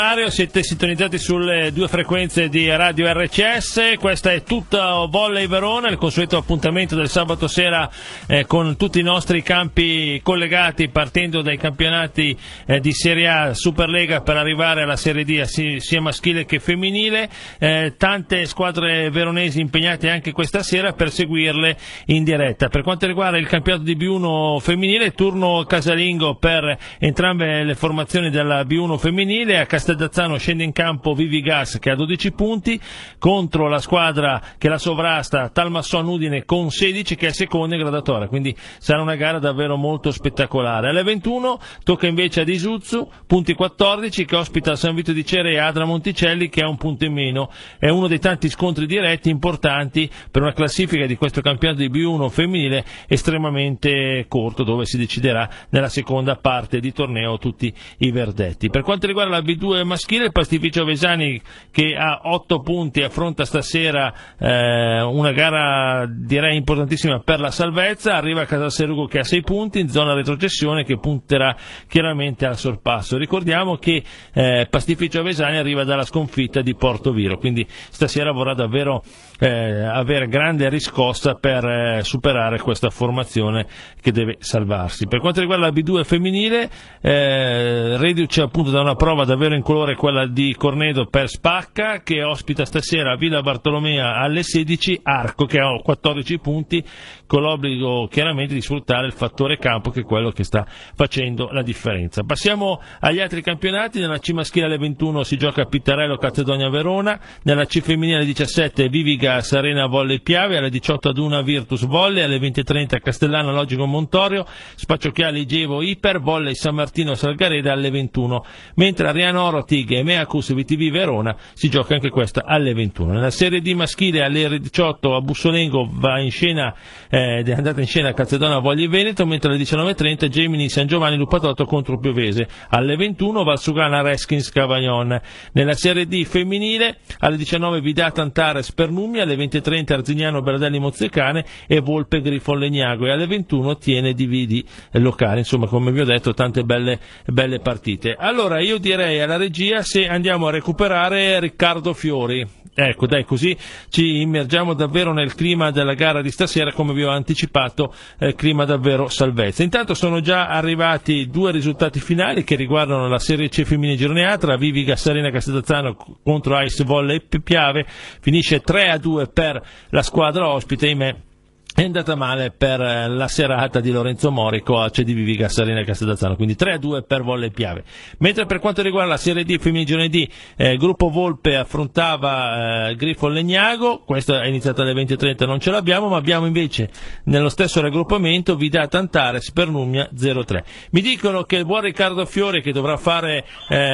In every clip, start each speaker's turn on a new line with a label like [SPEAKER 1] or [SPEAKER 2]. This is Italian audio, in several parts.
[SPEAKER 1] Siete sintonizzati sulle due frequenze di Radio RCS, questa è tutta Volley Verona, il consueto appuntamento del sabato sera con tutti i nostri campi collegati, partendo dai campionati di Serie A, Superlega, per arrivare alla Serie D sia maschile che femminile. Tante squadre veronesi impegnate anche questa sera per seguirle in diretta. Per quanto riguarda il campionato di B1 femminile, turno casalingo per entrambe le formazioni della B1 femminile. A Casteldazzano scende in campo Vivigas, che ha 12 punti, contro la squadra che la sovrasta, Talmasson Udine, con 16, che è seconda in graduatoria, quindi sarà una gara davvero molto spettacolare. Alle 21 tocca invece ad Isuzzu, punti 14, che ospita San Vito di Cere e Adra Monticelli, che ha un punto in meno. È uno dei tanti scontri diretti importanti per una classifica di questo campionato di B1 femminile estremamente corto, dove si deciderà nella seconda parte di torneo tutti i verdetti. Per quanto riguarda la B2 maschile, il Pastificio Vesani, che ha 8 punti, affronta stasera una gara direi importantissima per la salvezza. Arriva a Casalserugo, che ha 6 punti in zona retrocessione, che punterà chiaramente al sorpasso. Ricordiamo che Pastificio Vesani arriva dalla sconfitta di Portoviro, quindi stasera vorrà davvero avere grande riscossa per superare questa formazione che deve salvarsi. Per quanto riguarda la B2 femminile, reduce appunto da una prova davvero in colore, quella di Cornedo per Spacca, che ospita stasera a Villa Bartolomea alle 16 Arco, che ha 14 punti, con l'obbligo chiaramente di sfruttare il fattore campo, che è quello che sta facendo la differenza. Passiamo agli altri campionati. Nella C maschile alle 21 si gioca Pittarello Calzedonia Verona, nella C femminile alle 17 Vivigas Arena Volley Piave, alle 18 ad 1 Virtus Volley, alle 20:30 Castellana Logico Montorio, Spacciocchiali Gevo Iper, Volley San Martino Salgareda alle 21, mentre Ariano Orotig e Meacus VTV Verona si gioca anche questa alle 21. Nella Serie D maschile alle 18 a Bussolengo va in scena è andata in scena Calzedonia Volley Veneto, mentre alle 19:30 Gemini San Giovanni Lupatotto contro Piovese, alle 21 Valsugana Reskins Cavagnon. Nella Serie D femminile alle 19 Vidata Antares Pernumia, alle 20:30 Arzignano Berdelli Mozzecane e Volpe Grifon Legnago, e alle 21 Tiene Dividi locale. Insomma, come vi ho detto, tante belle partite. Allora io direi alla regia se andiamo a recuperare Riccardo Fiori. Ecco, dai, così ci immergiamo davvero nel clima della gara di stasera, come vi ho anticipato, clima davvero salvezza. Intanto sono già arrivati due risultati finali che riguardano la Serie C femminile girone A, tra Vivigas Arena Casteldazzano contro Ice Volley Piave. Finisce 3-2 per la squadra ospite, ahimè. È andata male per la serata di Lorenzo Morico a CD Vivigas Arena Casteldazzano, quindi 3-2 per Volley Piave. Mentre per quanto riguarda la Serie D femminile girone D, Gruppo Volpe affrontava Grifon Legnago. Questa è iniziata alle 20:30, non ce l'abbiamo, ma abbiamo invece nello stesso raggruppamento Vidata Antares per Numia 0-3. Mi dicono che il buon Riccardo Fiore, che dovrà fare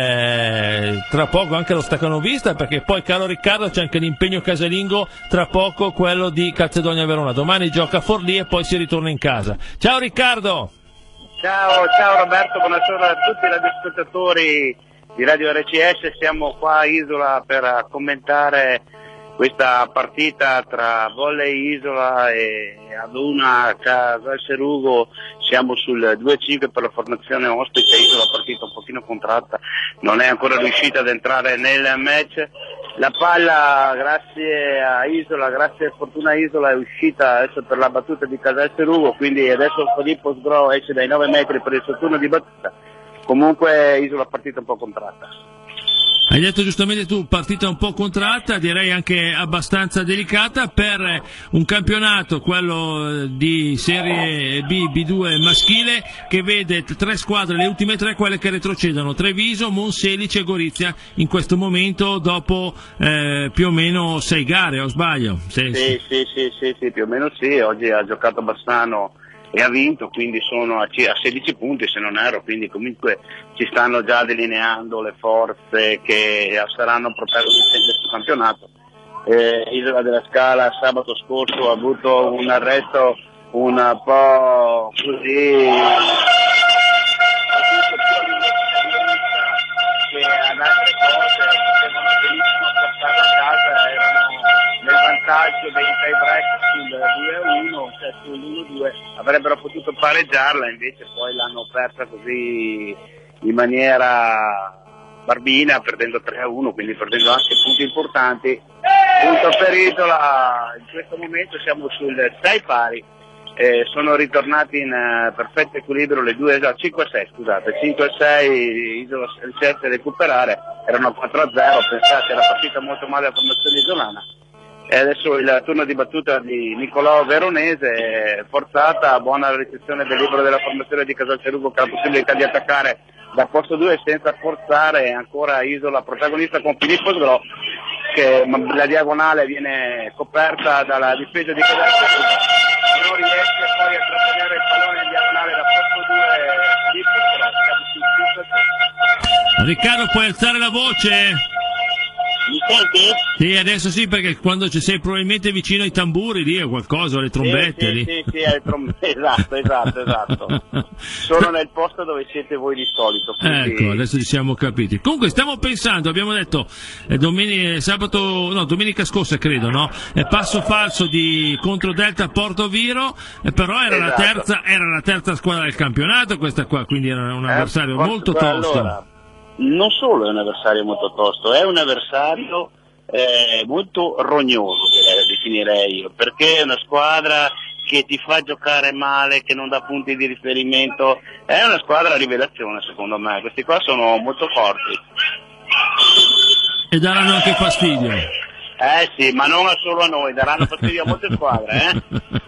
[SPEAKER 1] tra poco anche lo staccanovista, perché poi, caro Riccardo, c'è anche l'impegno casalingo tra poco, quello di Calzedonia Verona. Domani gioca a Forlì e poi si ritorna in casa. Ciao Riccardo!
[SPEAKER 2] Ciao Roberto, buonasera a tutti i radioascoltatori di Radio RCS. Siamo qua a Isola per commentare questa partita tra Volley Isola e Aduna Casalserugo. Siamo sul 2-5 per la formazione ospite. Isola, partita un pochino contratta, non è ancora riuscita ad entrare nel match. La palla, grazie a Isola, grazie a fortuna Isola, è uscita adesso per la battuta di Casalserugo, quindi adesso Filippo Sgro esce dai 9 metri per il suo turno di battuta. Comunque Isola partita un po' contratta.
[SPEAKER 1] Hai detto giustamente tu, partita un po' contratta, direi anche abbastanza delicata per un campionato, quello di Serie B, B2 maschile, che vede tre squadre, le ultime tre, quelle che retrocedono: Treviso, Monselice e Gorizia in questo momento, dopo più o meno 6 gare, o sbaglio?
[SPEAKER 2] Sì, più o meno sì. Oggi ha giocato Bassano e ha vinto, quindi sono a 16 punti se non erro, quindi comunque ci stanno già delineando le forze che saranno protagonisti in questo campionato. Isola della Scala sabato scorso ha avuto un arresto un po' così che ad altre cose potevano benissimo passare a casa, erano nel vantaggio dei tie break sul 2-1, cioè sull'1-2, avrebbero potuto pareggiarla, invece poi l'hanno persa così in maniera Barbina, perdendo 3-1, quindi perdendo anche punti importanti. Punto per Isola, in questo momento siamo sul 6 pari, sono ritornati in perfetto equilibrio le 5-6, scusate, 5-6, Isola riesce a recuperare, erano 4-0, pensate, la partita molto male la formazione isolana. E adesso il turno di battuta di Nicolò Veronese, forzata, buona ricezione del libro della formazione di Casalcerugo che ha la possibilità di attaccare da posto 2 senza forzare, ancora Isola protagonista con Filippo Sgro, che la diagonale viene coperta dalla difesa di Casalcerugo, non riesce poi a trattenere il pallone in diagonale da posto 2 Filippo Sgro.
[SPEAKER 1] Riccardo, puoi alzare la voce?
[SPEAKER 2] Mi senti?
[SPEAKER 1] Sì, adesso sì, perché quando ci sei probabilmente vicino ai tamburi lì o qualcosa, alle trombette lì.
[SPEAKER 2] Sì, alle trombette, esatto. Sono nel posto dove siete voi di solito. Quindi...
[SPEAKER 1] Ecco, adesso ci siamo capiti. Comunque stiamo pensando, abbiamo detto domenica scorsa credo, no? Passo falso contro Delta Portoviro, però era la terza squadra del campionato questa qua, quindi era un avversario molto tosto.
[SPEAKER 2] Allora, non solo è un avversario molto tosto, è un avversario molto rognoso, definirei io, perché è una squadra che ti fa giocare male, che non dà punti di riferimento, è una squadra a rivelazione secondo me, questi qua sono molto forti.
[SPEAKER 1] E daranno anche fastidio.
[SPEAKER 2] Sì, ma non solo a noi, daranno fastidio a molte squadre,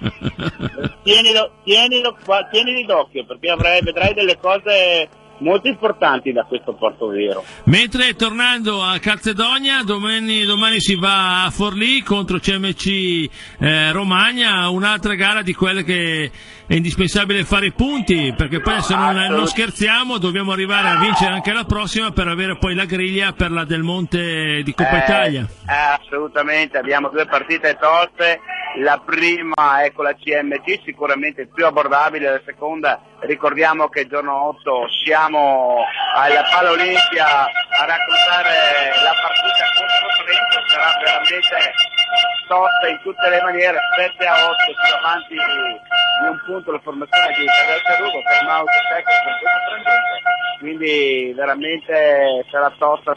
[SPEAKER 2] Tienili d'occhio, perché vedrai delle cose molto importanti da questo Portoviro.
[SPEAKER 1] Mentre tornando a Calzedonia, domani si va a Forlì contro CMC Romagna, un'altra gara di quelle che è indispensabile fare i punti, perché poi se non scherziamo dobbiamo arrivare a vincere anche la prossima per avere poi la griglia per la Del Monte di Coppa Italia.
[SPEAKER 2] Assolutamente, abbiamo 2 partite toste, la prima è con la CMC, sicuramente più abbordabile, la seconda ricordiamo che il giorno 8 siamo alla Pala Olimpia a raccontare la partita contro Trento, sarà veramente tosta in tutte le maniere, 7-8 più avanti di un punto la formazione di Casalcerugo per un auto tecnico in questo frangente, quindi veramente sarà tosta.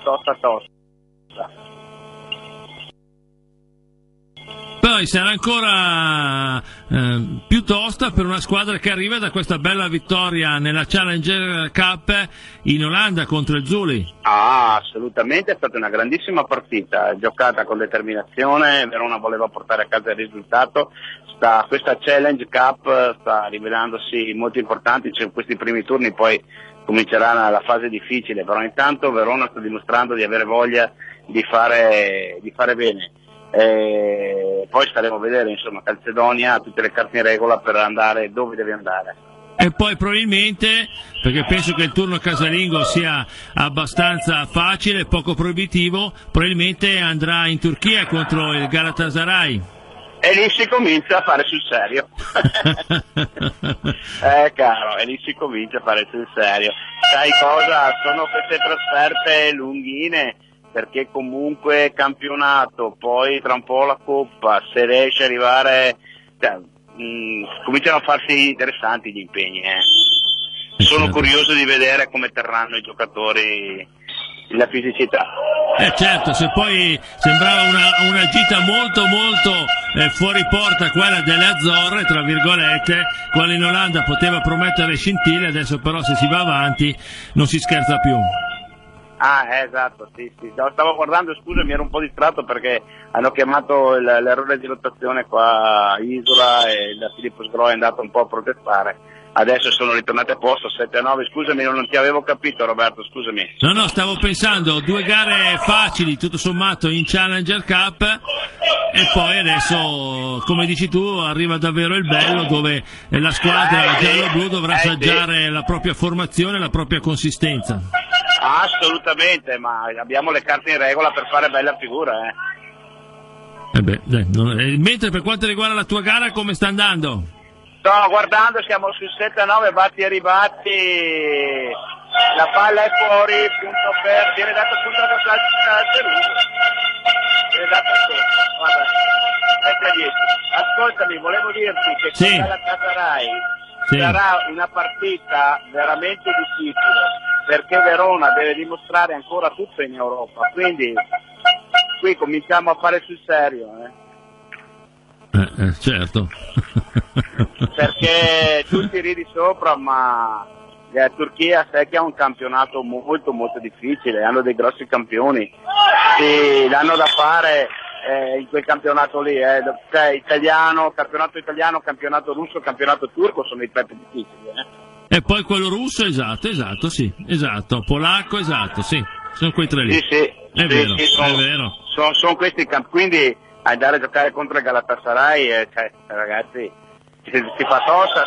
[SPEAKER 1] Poi sarà ancora più tosta per una squadra che arriva da questa bella vittoria nella Challenger Cup in Olanda contro il Zuli.
[SPEAKER 2] Assolutamente, è stata una grandissima partita, giocata con determinazione, Verona voleva portare a casa il risultato, questa Challenge Cup sta rivelandosi molto importante, in questi primi turni poi comincerà la fase difficile, però intanto Verona sta dimostrando di avere voglia di fare bene. Poi staremo a vedere, insomma, Calzedonia ha tutte le carte in regola per andare dove deve andare.
[SPEAKER 1] E poi probabilmente, perché penso che il turno casalingo sia abbastanza facile, poco proibitivo, probabilmente andrà in Turchia contro il Galatasaray.
[SPEAKER 2] E lì si comincia a fare sul serio. Caro, e lì si comincia a fare sul serio. Sai cosa? Sono queste trasferte lunghine, perché comunque campionato, poi tra un po' la Coppa, se riesce ad arrivare, cominciano a farsi interessanti gli impegni. Sono curioso di vedere come terranno i giocatori la fisicità.
[SPEAKER 1] Certo, se poi sembrava una gita molto fuori porta quella delle Azzorre, tra virgolette, quella in Olanda poteva promettere scintille, adesso però se si va avanti non si scherza più.
[SPEAKER 2] Esatto, sì. Stavo guardando, scusa, mi ero un po' distratto perché hanno chiamato l'errore di rotazione qua a Isola e il Filippo Sgro è andato un po' a protestare. Adesso sono ritornati a posto, 7-9, scusami, non ti avevo capito Roberto, scusami.
[SPEAKER 1] No, stavo pensando, 2 gare facili, tutto sommato, in Challenger Cup, e poi adesso, come dici tu, arriva davvero il bello, dove la squadra giallo-blu dovrà assaggiare la propria formazione, la propria consistenza.
[SPEAKER 2] Assolutamente, ma abbiamo le carte in regola per fare bella figura,
[SPEAKER 1] Mentre per quanto riguarda la tua gara, come sta andando?
[SPEAKER 2] Sto guardando, siamo sul 7-9, batti e ribatti, la palla è fuori, viene dato punto da Calzerugo, viene dato guarda, 7-10. Ascoltami, volevo dirti che con la Casarai sarà una partita veramente difficile, perché Verona deve dimostrare ancora tutto in Europa, quindi qui cominciamo a fare sul serio.
[SPEAKER 1] Certo.
[SPEAKER 2] Perché tutti ridi sopra, ma la Turchia sai che ha un campionato molto molto difficile, hanno dei grossi campioni, sì, l'hanno da fare in quel campionato lì, cioè campionato italiano, campionato russo, campionato turco sono i più difficili.
[SPEAKER 1] E poi quello russo, esatto, sì, esatto, polacco, esatto, sì, sono quei tre lì.
[SPEAKER 2] Sì,
[SPEAKER 1] è vero, è vero.
[SPEAKER 2] Sono questi quindi andare a giocare contro il Galatasaray, cioè, ragazzi, si fa tosta.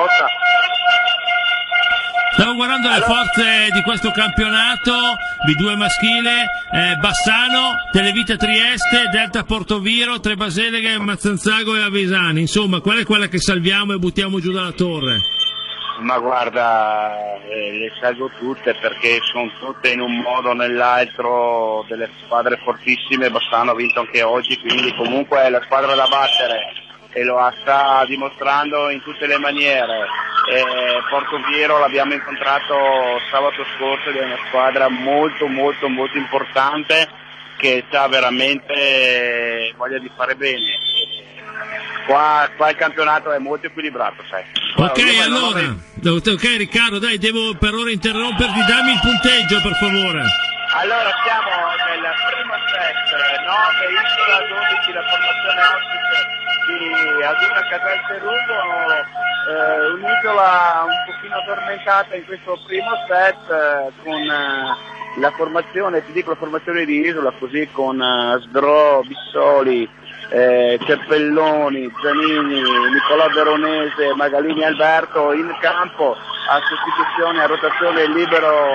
[SPEAKER 1] Stavo guardando le forze di questo campionato, B2 maschile, Bassano, Televita Trieste, Delta Portoviro, Trebaseleghe, Mazzanzago e Avesani. Insomma, qual è quella che salviamo e buttiamo giù dalla torre?
[SPEAKER 2] Ma guarda, le salvo tutte perché sono tutte in un modo o nell'altro delle squadre fortissime. Bassano ha vinto anche oggi, quindi comunque è la squadra da battere e lo sta dimostrando in tutte le maniere. Portoviro l'abbiamo incontrato sabato scorso ed è una squadra molto molto molto importante che ha veramente voglia di fare bene. Qua il campionato è molto equilibrato, sai.
[SPEAKER 1] Ok, allora, ok Riccardo, dai, devo per ora interromperti, dammi il punteggio per favore.
[SPEAKER 2] Allora siamo nel primo set, 9 Isola, 12 la formazione ospite di Aduna Casal Cerugo, un'isola un pochino addormentata in questo primo set con la formazione, ti dico la formazione di Isola, così con Sdro, Bissoli, Cerpelloni, Zanini, Nicolò Veronese, Magalini Alberto in campo a sostituzione, a rotazione libero.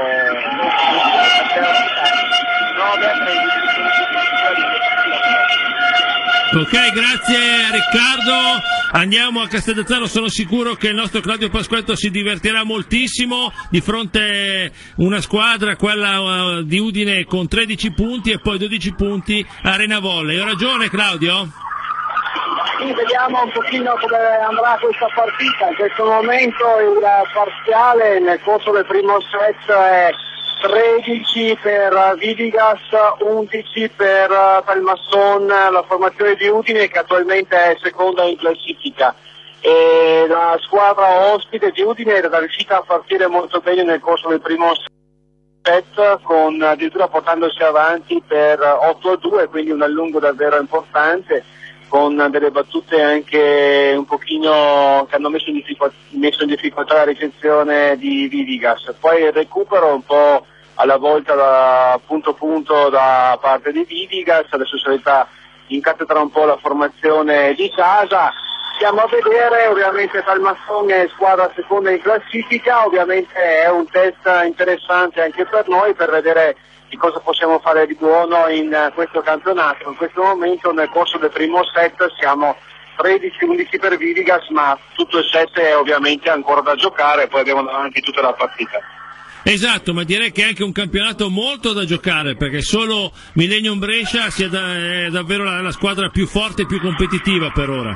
[SPEAKER 1] Ok, grazie Riccardo, andiamo a Castellazzaro, sono sicuro che il nostro Claudio Pasquetto si divertirà moltissimo di fronte a una squadra, quella di Udine, con 13 punti e poi 12 punti Arena Volley. Ho ragione Claudio?
[SPEAKER 3] Sì, vediamo un pochino come andrà questa partita. In questo momento il parziale nel corso del primo set è 13 per Vidigas, 11 per Palmasson, la formazione di Udine che attualmente è seconda in classifica. E la squadra ospite di Udine era riuscita a partire molto bene nel corso del primo set, con addirittura portandosi avanti per 8-2, quindi un allungo davvero importante, con delle battute anche un pochino che hanno messo in difficoltà la ricezione di Vidigas. Poi il recupero un po' alla volta da punto da parte di Vidigas, adesso si sta incattedra un po' la formazione di casa. Stiamo a vedere, ovviamente Palmasson è squadra seconda in classifica, ovviamente è un test interessante anche per noi per vedere di cosa possiamo fare di buono in questo campionato. In questo momento nel corso del primo set siamo 13-11 per Vidigas, ma tutto il set è ovviamente ancora da giocare, poi abbiamo davanti tutta la partita.
[SPEAKER 1] Esatto, ma direi che è anche un campionato molto da giocare, perché solo Millennium Brescia è davvero la squadra più forte e più competitiva per ora.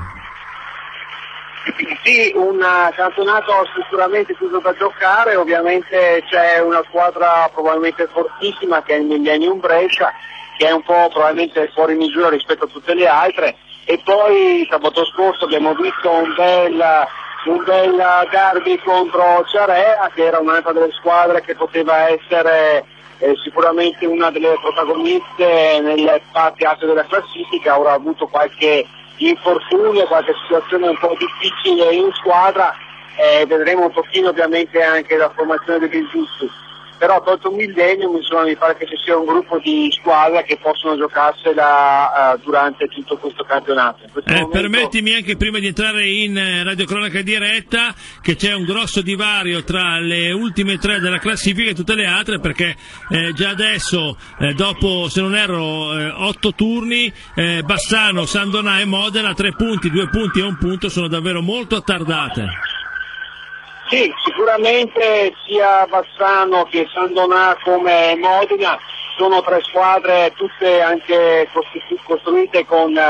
[SPEAKER 3] Sì, un campionato sicuramente tutto da giocare, ovviamente c'è una squadra probabilmente fortissima che è il Millennium Brescia, che è un po' probabilmente fuori misura rispetto a tutte le altre, e poi sabato scorso abbiamo visto un bel derby contro Ciarea, che era un'altra delle squadre che poteva essere sicuramente una delle protagoniste nelle parti alte della classifica. Ora ha avuto qualche infortunio, qualche situazione un po' difficile in squadra, vedremo un pochino ovviamente anche la formazione degli giusti, però tolto Millennium insomma mi pare che ci sia un gruppo di squadre che possono giocarsela durante tutto questo campionato. Momento...
[SPEAKER 1] Permettimi anche prima di entrare in radiocronaca diretta che c'è un grosso divario tra le ultime tre della classifica e tutte le altre, perché già adesso dopo, se non erro, 8 turni, Bassano, San Donà e Modena 3 punti, 2 punti e 1 punto sono davvero molto attardate.
[SPEAKER 3] Sì, sicuramente sia Bassano che San Donà come Modena sono tre squadre tutte anche costruite con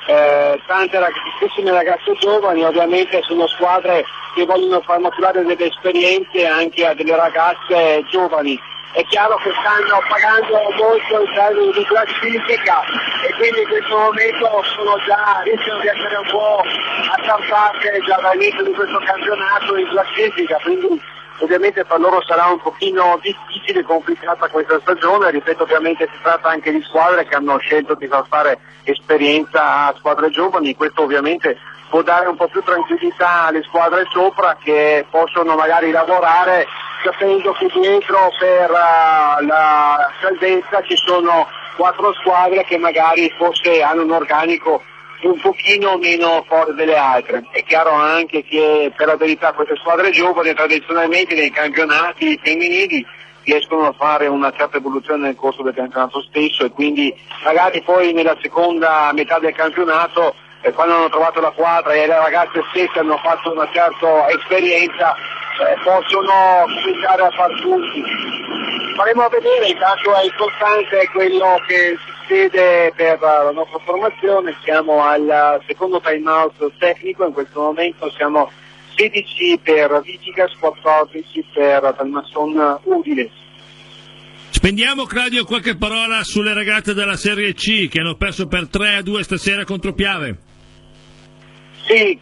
[SPEAKER 3] tante tantissime ragazze giovani, ovviamente sono squadre che vogliono far maturare delle esperienze anche a delle ragazze giovani. È chiaro che stanno pagando molto in termini di classifica e quindi in questo momento rischiano di essere un po' attaccate già dall'inizio di questo campionato in classifica, quindi ovviamente per loro sarà un pochino difficile e complicata questa stagione. Ripeto, ovviamente si tratta anche di squadre che hanno scelto di far fare esperienza a squadre giovani, questo ovviamente può dare un po' più tranquillità alle squadre sopra che possono magari lavorare sapendo che dietro per la salvezza ci sono 4 squadre che magari forse hanno un organico un pochino meno forte delle altre. È chiaro anche che per la verità queste squadre giovani tradizionalmente nei campionati femminili riescono a fare una certa evoluzione nel corso del campionato stesso e quindi magari poi nella seconda metà del campionato quando hanno trovato la quadra e le ragazze stesse hanno fatto una certa esperienza possono cominciare a far punti. Faremo a vedere, intanto è importante quello che succede per la nostra formazione. Siamo al secondo time out tecnico, in questo momento siamo 16 per Vitigas, 14 per Talmasson Udine.
[SPEAKER 1] Spendiamo, Claudio, qualche parola sulle ragazze della Serie C che hanno perso per 3-2 stasera contro Piave.
[SPEAKER 3] Sì,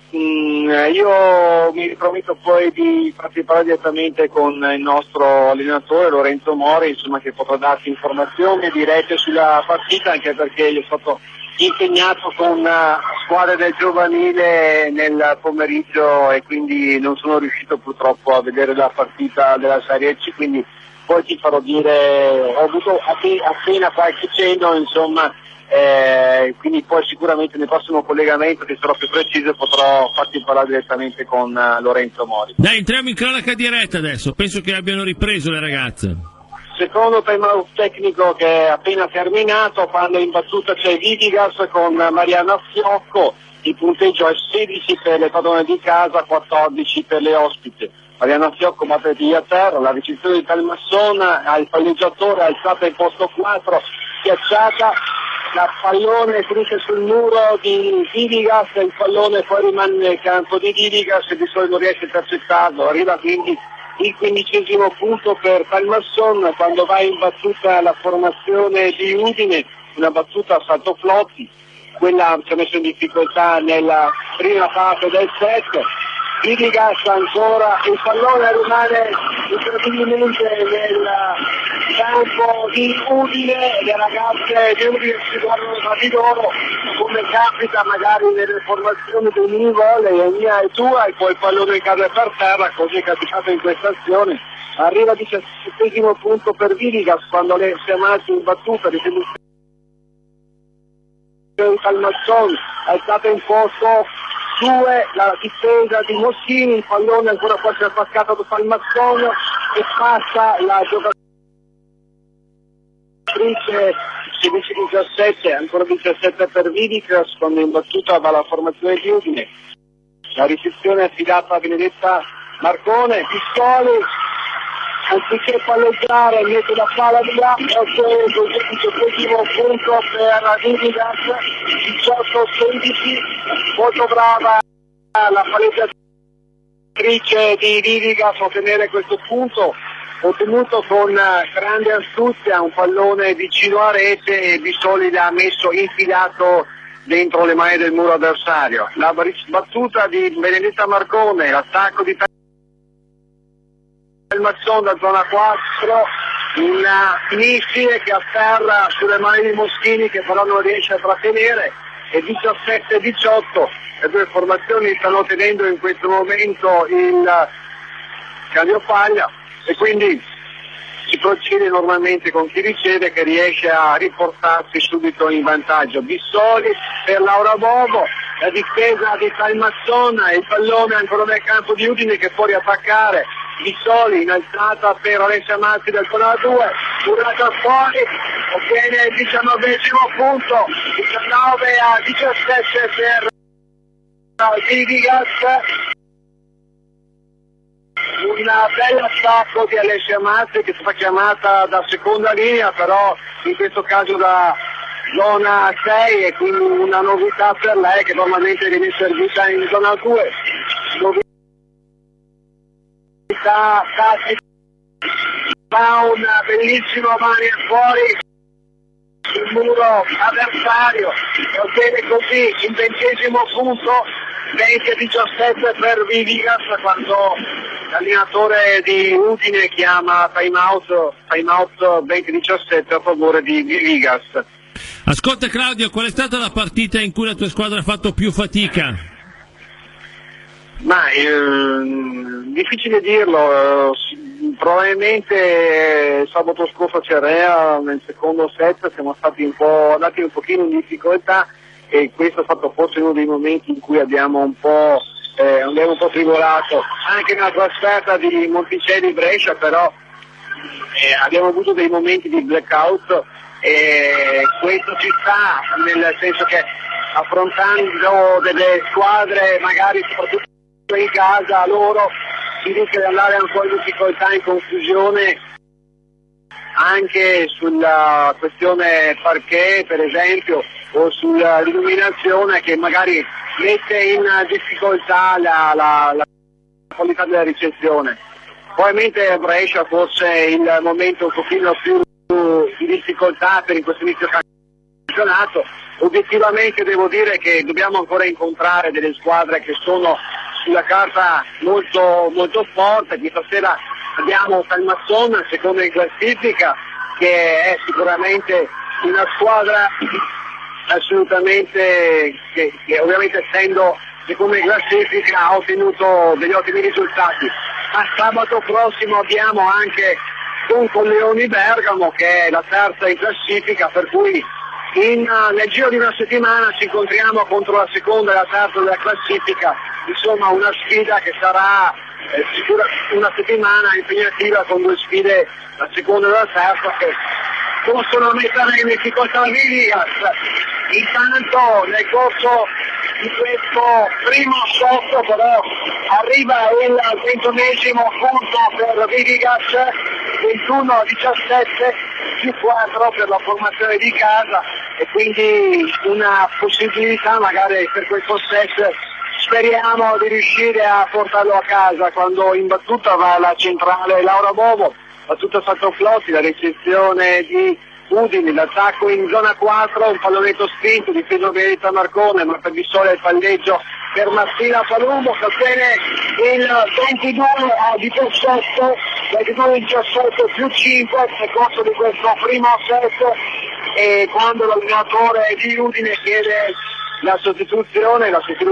[SPEAKER 3] io mi riprometto poi di farti parlare direttamente con il nostro allenatore Lorenzo Mori, insomma, che potrà darti informazioni dirette sulla partita, anche perché io sono stato impegnato con squadre del giovanile nel pomeriggio e quindi non sono riuscito purtroppo a vedere la partita della Serie C, quindi poi ti farò dire, ho avuto appena qualche cenno, insomma, quindi poi sicuramente nel prossimo collegamento che sarò più preciso potrò farti parlare direttamente con Lorenzo Mori.
[SPEAKER 1] Dai, entriamo in cronaca diretta adesso, penso che abbiano ripreso le ragazze.
[SPEAKER 3] Secondo time out tecnico che è appena terminato, quando in battuta c'è Vitigas con Mariana Fiocco, il punteggio è 16 per le padrone di casa, 14 per le ospiti. Mariana Fiocco batte via terra, la ricezione di Talmasson al palleggiatore alzata in posto 4, schiacciata, la pallone finisce sul muro di Vitigas, il pallone poi rimane nel campo di Vitigas e di solito riesce a intercettarlo, arriva quindi il 15° punto per Talmasson quando va in battuta la formazione di Udine, una battuta a salto flotti, quella ci ha messo in difficoltà nella prima parte del set. Vitigas ancora, il pallone rimane incredibilmente nel campo di Udine, le ragazze di Udine si guardano tra di loro come capita magari nelle formazioni del mini volley, è mia e tua, e poi il pallone cade per terra, così è capitato in questa azione. Arriva il 17° punto per Vitigas quando le chiamate in battuta di Talmasson alzata in posto 2, la difesa di Moschini, il pallone ancora quasi attaccato da Talmasson e passa la giocatrice 16-17, ancora 17 per Vitigas quando in battuta va la formazione di Udine. La ricezione è affidata a Benedetta Marcone, Pistoli, anziché palleggiare mette la palla via, e il 18° punto per Vitigas, 18-16, molto brava la palleggiatrice di Vitigas a ottenere questo punto, ottenuto con grande astuzia, un pallone vicino a rete e Bissoli l'ha messo infilato dentro le mani del muro avversario. La battuta di Benedetta Marcone, l'attacco di Talmasson da zona 4, un missile che afferra sulle mani di Moschini che però non riesce a trattenere, e 17-18 le due formazioni stanno tenendo in questo momento il Caliopaglia e quindi si procede normalmente con chi riceve che riesce a riportarsi subito in vantaggio. Bissoli per Laura Bovo, la difesa di Talmasson, il pallone ancora nel campo di Udine che può riattaccare. Bissoli in alzata per Alessia Mazzi del Cola 2, curata fuori, ottiene il 19° punto, 19-17 per Vitigas. Un bel attacco di Alessia Mazzi che è stata chiamata da seconda linea, però in questo caso da zona 6 e quindi una novità per lei che normalmente viene servita in zona 2. Novità tattica, fa un bellissimo mani fuori sul muro avversario e ottiene così il 20° punto, 20-17 per Vivigas, quando l'allenatore di Udine chiama time out 20-17 a favore di Vivigas.
[SPEAKER 1] Ascolta Claudio, qual è stata la partita in cui la tua squadra ha fatto più fatica?
[SPEAKER 3] Ma difficile dirlo, probabilmente sabato scorso a Cerrea nel secondo set siamo stati andati un pochino in difficoltà e questo è stato forse uno dei momenti in cui abbiamo un po' tribolato, anche nella trasferta di Monticelli Brescia, però abbiamo avuto dei momenti di blackout e questo ci sta, nel senso che affrontando delle squadre magari soprattutto in casa loro si rischia di andare un po' in difficoltà, in confusione anche sulla questione parquet per esempio o sull'illuminazione che magari mette in difficoltà la qualità della ricezione. Probabilmente a Brescia forse il momento un pochino più di difficoltà per in questo inizio campionato. Obiettivamente devo dire che dobbiamo ancora incontrare delle squadre che sono sulla carta molto, molto forte. Questa sera abbiamo Calmazzone, secondo in classifica, che è sicuramente una squadra assolutamente che ovviamente essendo secondo in classifica ha ottenuto degli ottimi risultati. A sabato prossimo abbiamo anche con Colleoni Bergamo che è la terza in classifica, per cui nel giro di una settimana ci incontriamo contro la seconda e la terza della classifica, insomma una sfida che sarà una settimana impegnativa con due sfide, la seconda e la terza, che possono mettere in difficoltà Vivigas. Intanto nel corso di questo primo shot però arriva il 21° punto per Vivigas, 21-17 più 4 per la formazione di casa e quindi una possibilità magari per questo set. Speriamo di riuscire a portarlo a casa. Quando in battuta va la centrale Laura Bovo, battuta Santo Flotti, la ricezione di Udine, l'attacco in zona 4, un pallonetto spinto, difeso Benedetta Marcone, ma per Bissola il palleggio per Martina Palumbo che ottiene il 22-17 più 5 nel corso di questo primo set, e quando l'allenatore di Udine chiede la sostituzione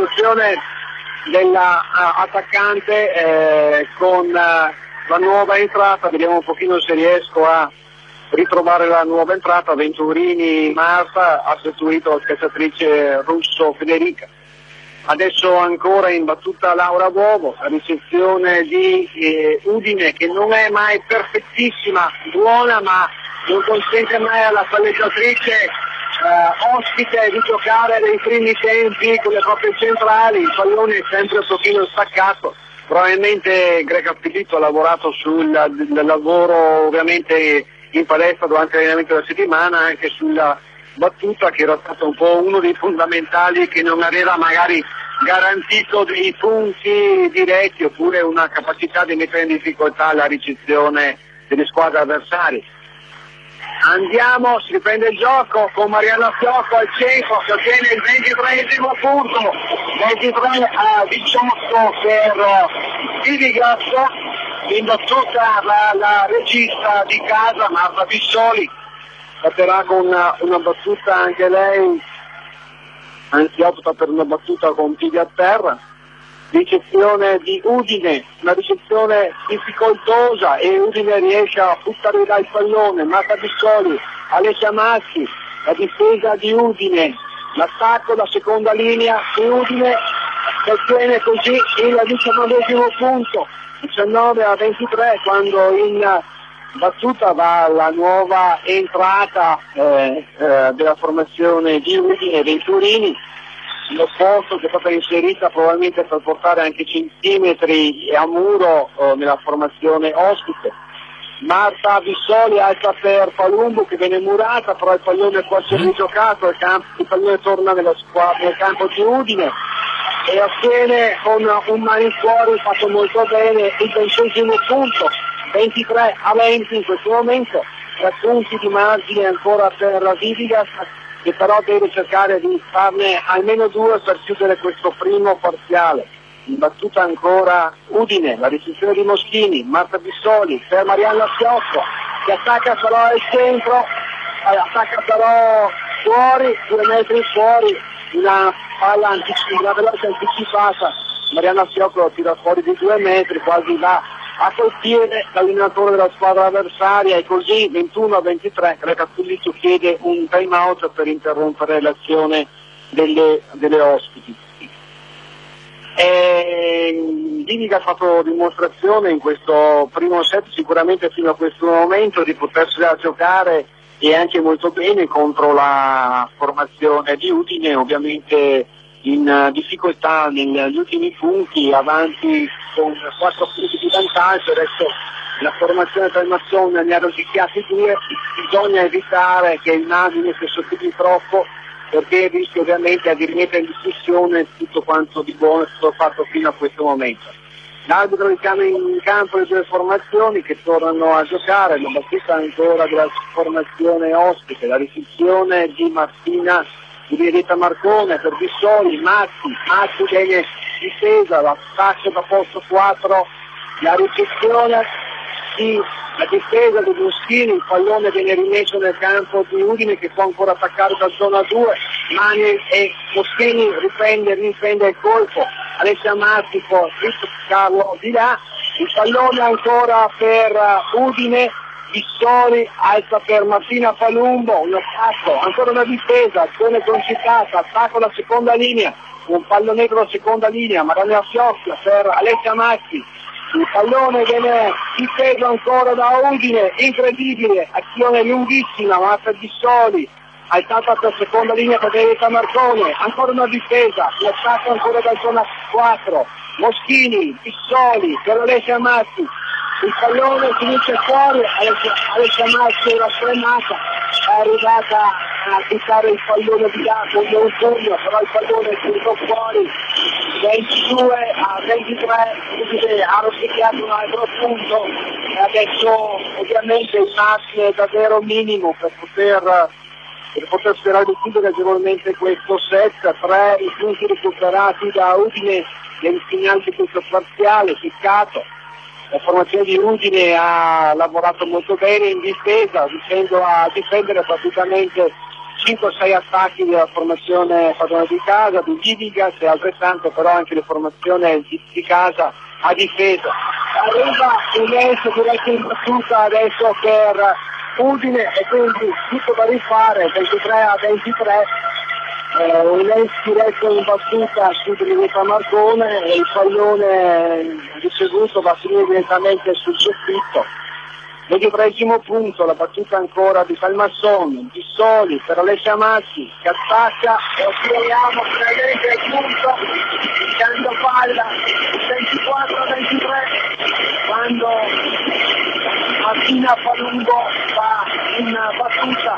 [SPEAKER 3] dell'attaccante con la nuova entrata, vediamo un pochino se riesco a ritrovare la nuova entrata. Venturini Marta ha sostituito la calciatrice russo Federica. Adesso ancora in battuta Laura Bovo, la ricezione di Udine che non è mai perfettissima, buona, ma non consente mai alla palleggiatrice ospite di giocare nei primi tempi con le proprie centrali, il pallone è sempre un pochino staccato. Probabilmente Greca Filippo ha lavorato sul lavoro ovviamente in palestra durante l'allenamento della settimana, anche sulla battuta che era stato un po' uno dei fondamentali, che non aveva magari garantito dei punti diretti oppure una capacità di mettere in difficoltà la ricezione delle squadre avversarie. Andiamo, si riprende il gioco con Mariana Fiocco al centro che ottiene il 23° punto, 23-18 per Vivigas. In battuta la regista di casa Marta Bissoli batterà con una battuta anche lei, anzi opta per una battuta con piedi a terra. Ricezione di Udine, una ricezione difficoltosa e Udine riesce a buttare là il pallone. Marta Bissoli, Alessia Massi, la difesa di Udine, l'attacco da seconda linea di Udine che ottiene così il 19° punto, 19-23, quando in battuta va la nuova entrata della formazione di Udine, Venturini, l'opposto che è stata inserita probabilmente per portare anche centimetri a muro nella formazione ospite. Marta Bissoli alza per Palumbo che viene murata, però il pallone può essere rigiocato, il pallone torna nel campo di Udine e ottiene con un mani fuori fatto molto bene il 20° punto, 23-20 in questo momento, 3 punti di margine ancora per Vidigas, che però deve cercare di farne almeno 2 per chiudere questo primo parziale. In battuta ancora Udine, la ricezione di Moschini, Marta Bissoli per Marianna Fiocco, che attacca però al centro, attacca però fuori, 2 metri fuori, una palla una veloce anticipata, Marianna Fiocco tira fuori di 2 metri, quasi va a colpire l'allenatore della squadra avversaria e così 21-23 Greca Pulicio chiede un time out per interrompere l'azione delle ospiti. Vidiga ha fatto dimostrazione in questo primo set sicuramente fino a questo momento di potersela giocare e anche molto bene contro la formazione di Udine, ovviamente in difficoltà negli ultimi punti, avanti con 4 punti di vantaggio. Adesso la formazione tra il Mazzone ne ha rosicchiati 2, bisogna evitare che il Navine si sottili troppo perché rischia ovviamente di rimettere in discussione tutto quanto di buono è stato fatto fino a questo momento. L'arbitro richiama in campo le 2 formazioni che tornano a giocare, la battuta ancora della formazione ospite, la ricezione di Martina di Benedetta Marcone per Bissoli, Mazzi viene difesa, l'attacco da posto 4, la ricezione la difesa di Moschini, il pallone viene rimesso nel campo di Udine che può ancora attaccare da zona 2, Mani e Moschini riprende il colpo, Alessia Mazzi può ritoccarlo di là, il pallone ancora per Udine, Bissoli alza per Martina Palumbo, un attacco, ancora una difesa, azione concitata, attacco alla seconda linea, un pallonetto alla seconda linea, Marianna Fiocchia per Alessia Mazzi, il pallone viene difeso ancora da Udine, incredibile, azione lunghissima, Marta Bissoli, alzata per seconda linea per Benedetta Marcone, ancora una difesa, l'attacco ancora da zona 4, Moschini, Bissoli per Alessia Mazzi, il pallone finisce fuori, Alessia Mazzi era frenata, è arrivata a buttare il pallone di là con un pugno, però il pallone è finito fuori, 22-23, ha rosicchiato un altro punto e adesso ovviamente il massimo è davvero minimo per poter sperare di chiudere agevolmente questo set, 3 i punti recuperati da Udine nel finale di questo parziale, piccato. La formazione di Udine ha lavorato molto bene in difesa, riuscendo a difendere praticamente 5-6 attacchi della formazione padrona di casa, di Vidigas e altrettanto però anche la formazione di casa a difesa. Arriva Inés diretto in battuta adesso per Udine e quindi tutto da rifare, 23-23. Inés diretto in battuta su Benedetta Marcone e il pallone ricevuto va a finire direttamente sul soffitto. 23° punto, la battuta ancora di Palmasson, Bissoli per Alessia Mazzi che attacca e otteniamo finalmente il punto, iniziando palla 24-23 quando Martina Palumbo fa una battuta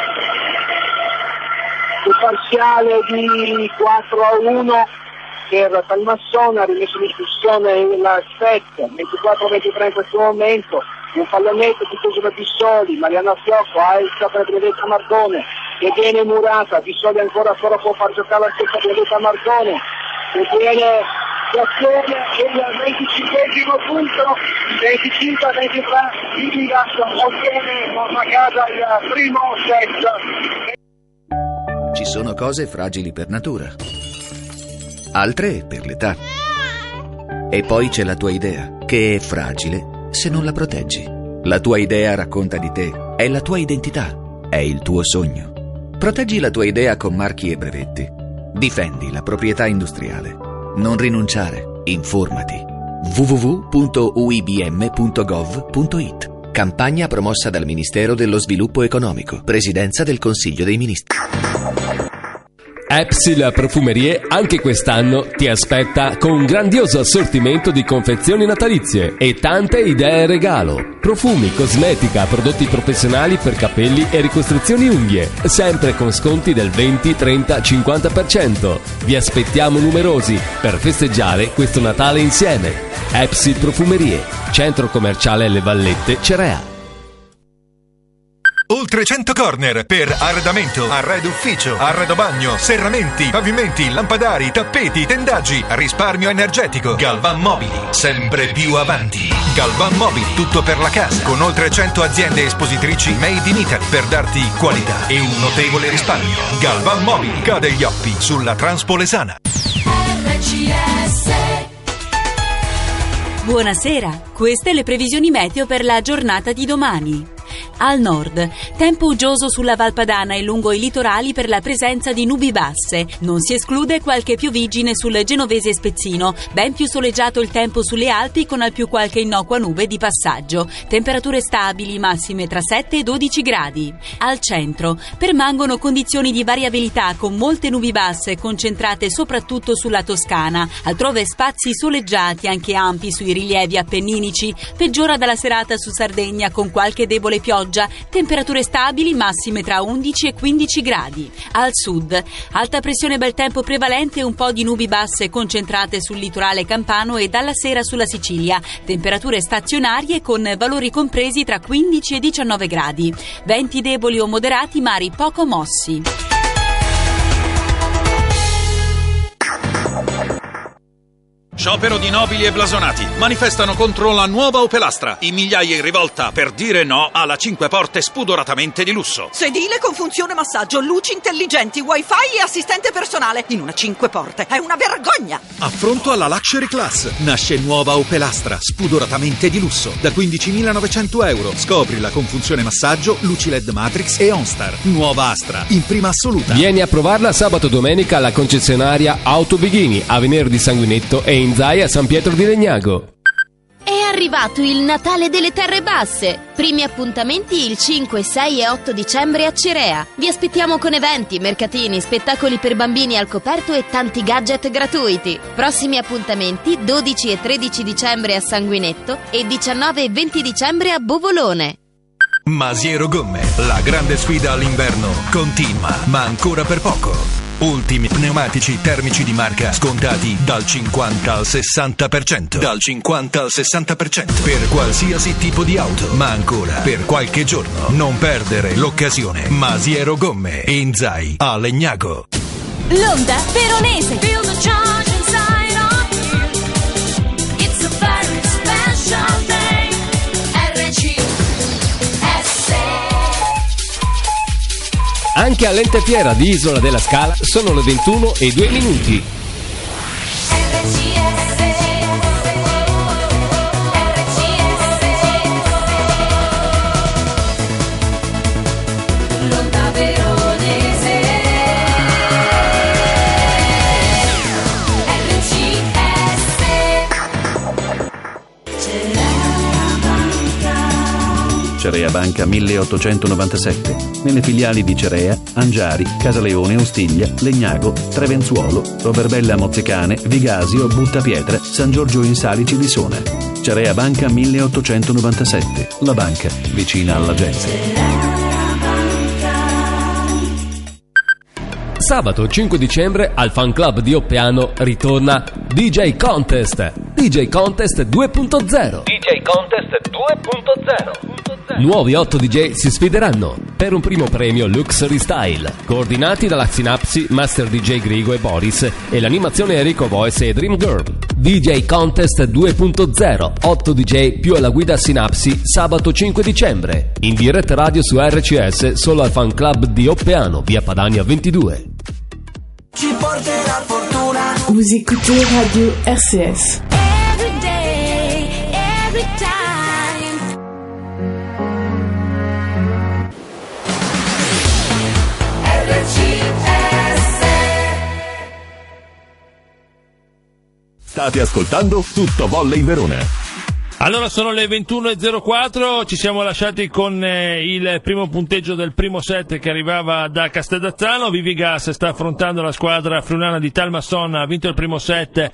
[SPEAKER 3] sul parziale di 4-1 per Palmasson, ha rimesso in discussione il set, 24-23 in questo momento, un pallonetto difeso da Bissoli, Marianna Fiocco alza per Benedetta Marcone che viene murata, Bissoli ancora solo può far giocare la stessa Benedetta Marcone che viene si ottiene il 25° punto, 25-23, Vidigas ottiene a casa il primo set.
[SPEAKER 4] Ci sono cose fragili per natura, altre per l'età. E poi c'è la tua idea, che è fragile se non la proteggi. La tua idea racconta di te, è la tua identità, è il tuo sogno. Proteggi la tua idea con marchi e brevetti. Difendi la proprietà industriale. Non rinunciare, informati. www.uibm.gov.it. Campagna promossa dal Ministero dello Sviluppo Economico, Presidenza del Consiglio dei Ministri.
[SPEAKER 5] Epsil Profumerie anche quest'anno ti aspetta con un grandioso assortimento di confezioni natalizie e tante idee regalo. Profumi, cosmetica, prodotti professionali per capelli e ricostruzioni unghie, sempre con sconti del 20, 30, 50%. Vi aspettiamo numerosi per festeggiare questo Natale insieme. Epsil Profumerie, centro commerciale Le Vallette, Cerea.
[SPEAKER 6] Oltre 100 corner per arredamento, arredo ufficio, arredo bagno, serramenti, pavimenti, lampadari, tappeti, tendaggi, risparmio energetico. Galvan Mobili, sempre più avanti. Galvan Mobili, tutto per la casa, con oltre 100 aziende espositrici made in Italy per darti qualità e un notevole risparmio. Galvan Mobili, cade gli occhi sulla Transpolesana.
[SPEAKER 7] Buonasera, queste le previsioni meteo per la giornata di domani. Al nord, tempo uggioso sulla Valpadana e lungo i litorali per la presenza di nubi basse. Non si esclude qualche pioviggine sul Genovese e Spezzino. Ben più soleggiato il tempo sulle Alpi con al più qualche innocua nube di passaggio. Temperature stabili, massime tra 7 e 12 gradi. Al centro, permangono condizioni di variabilità con molte nubi basse concentrate soprattutto sulla Toscana. Altrove spazi soleggiati anche ampi sui rilievi appenninici. Peggiora dalla serata su Sardegna con qualche debole pioggia. Temperature stabili, massime tra 11 e 15 gradi. Al sud, alta pressione bel tempo prevalente e un po' di nubi basse concentrate sul litorale campano e dalla sera sulla Sicilia. Temperature stazionarie con valori compresi tra 15 e 19 gradi. Venti deboli o moderati, mari poco mossi.
[SPEAKER 8] Sciopero di nobili e blasonati manifestano contro la nuova Opel Astra. In migliaia in rivolta per dire no alla 5 porte spudoratamente di lusso.
[SPEAKER 9] Sedile con funzione massaggio, luci intelligenti, wifi e assistente personale. In una 5 porte. È una vergogna!
[SPEAKER 8] Affronto alla Luxury Class. Nasce nuova Opel Astra, spudoratamente di lusso. Da 15.900 euro. Scoprila con funzione massaggio, luci LED Matrix e OnStar. Nuova Astra, in prima assoluta.
[SPEAKER 5] Vieni a provarla sabato e domenica alla concessionaria Auto Bighini, a Venerdì Sanguinetto e in Zai a San Pietro di Legnago.
[SPEAKER 10] È arrivato il Natale delle Terre Basse. Primi appuntamenti il 5, 6 e 8 dicembre a Cirea. Vi aspettiamo con eventi, mercatini, spettacoli per bambini al coperto e tanti gadget gratuiti. Prossimi appuntamenti 12 e 13 dicembre a Sanguinetto e 19 e 20 dicembre a Bovolone.
[SPEAKER 6] Masiero Gomme, la grande sfida all'inverno continua, ma ancora per poco. Ultimi pneumatici termici di marca scontati dal 50 al 60%. Dal 50 al 60% per qualsiasi tipo di auto, ma ancora per qualche giorno. Non perdere l'occasione. Masiero Gomme in Zai a Legnago.
[SPEAKER 11] L'Onda Veronese. Feel the charge inside of you. It's a very special day. RCS.
[SPEAKER 5] Anche all'Ente Fiera di Isola della Scala sono le 21 e 2 minuti.
[SPEAKER 11] L'Onda Veronese.
[SPEAKER 12] Cerea Banca 1897, nelle filiali di Cerea, Angiari, Casaleone, Ostiglia, Legnago, Trevenzuolo, Roverbella Mozzecane, Vigasio, Buttapietra, San Giorgio in Salici di Sona. Cerea Banca 1897, la banca vicina alla gente.
[SPEAKER 5] Sabato 5 dicembre al fan club di Oppiano ritorna DJ Contest. DJ Contest 2.0. DJ Contest 2.0. Nuovi 8 DJ si sfideranno per un primo premio Luxury Style, coordinati dalla Synapsi, Master DJ Grigo e Boris e l'animazione Enrico Voice e Dream Girl. DJ Contest 2.0, 8 DJ più alla guida Synapsi, sabato 5 dicembre. In diretta radio su RCS solo al fan club di Oppiano, via Padania 22.
[SPEAKER 13] Ci porterà fortuna.
[SPEAKER 14] Vous écoutez Radio RCS.
[SPEAKER 11] Every day, every time.
[SPEAKER 15] State ascoltando Tutto Volley Verona.
[SPEAKER 1] Allora sono le 21.04, ci siamo lasciati con il primo punteggio del primo set che arrivava da Castellazzano. Vivigas sta affrontando la squadra friulana di Talmasson, ha vinto il primo set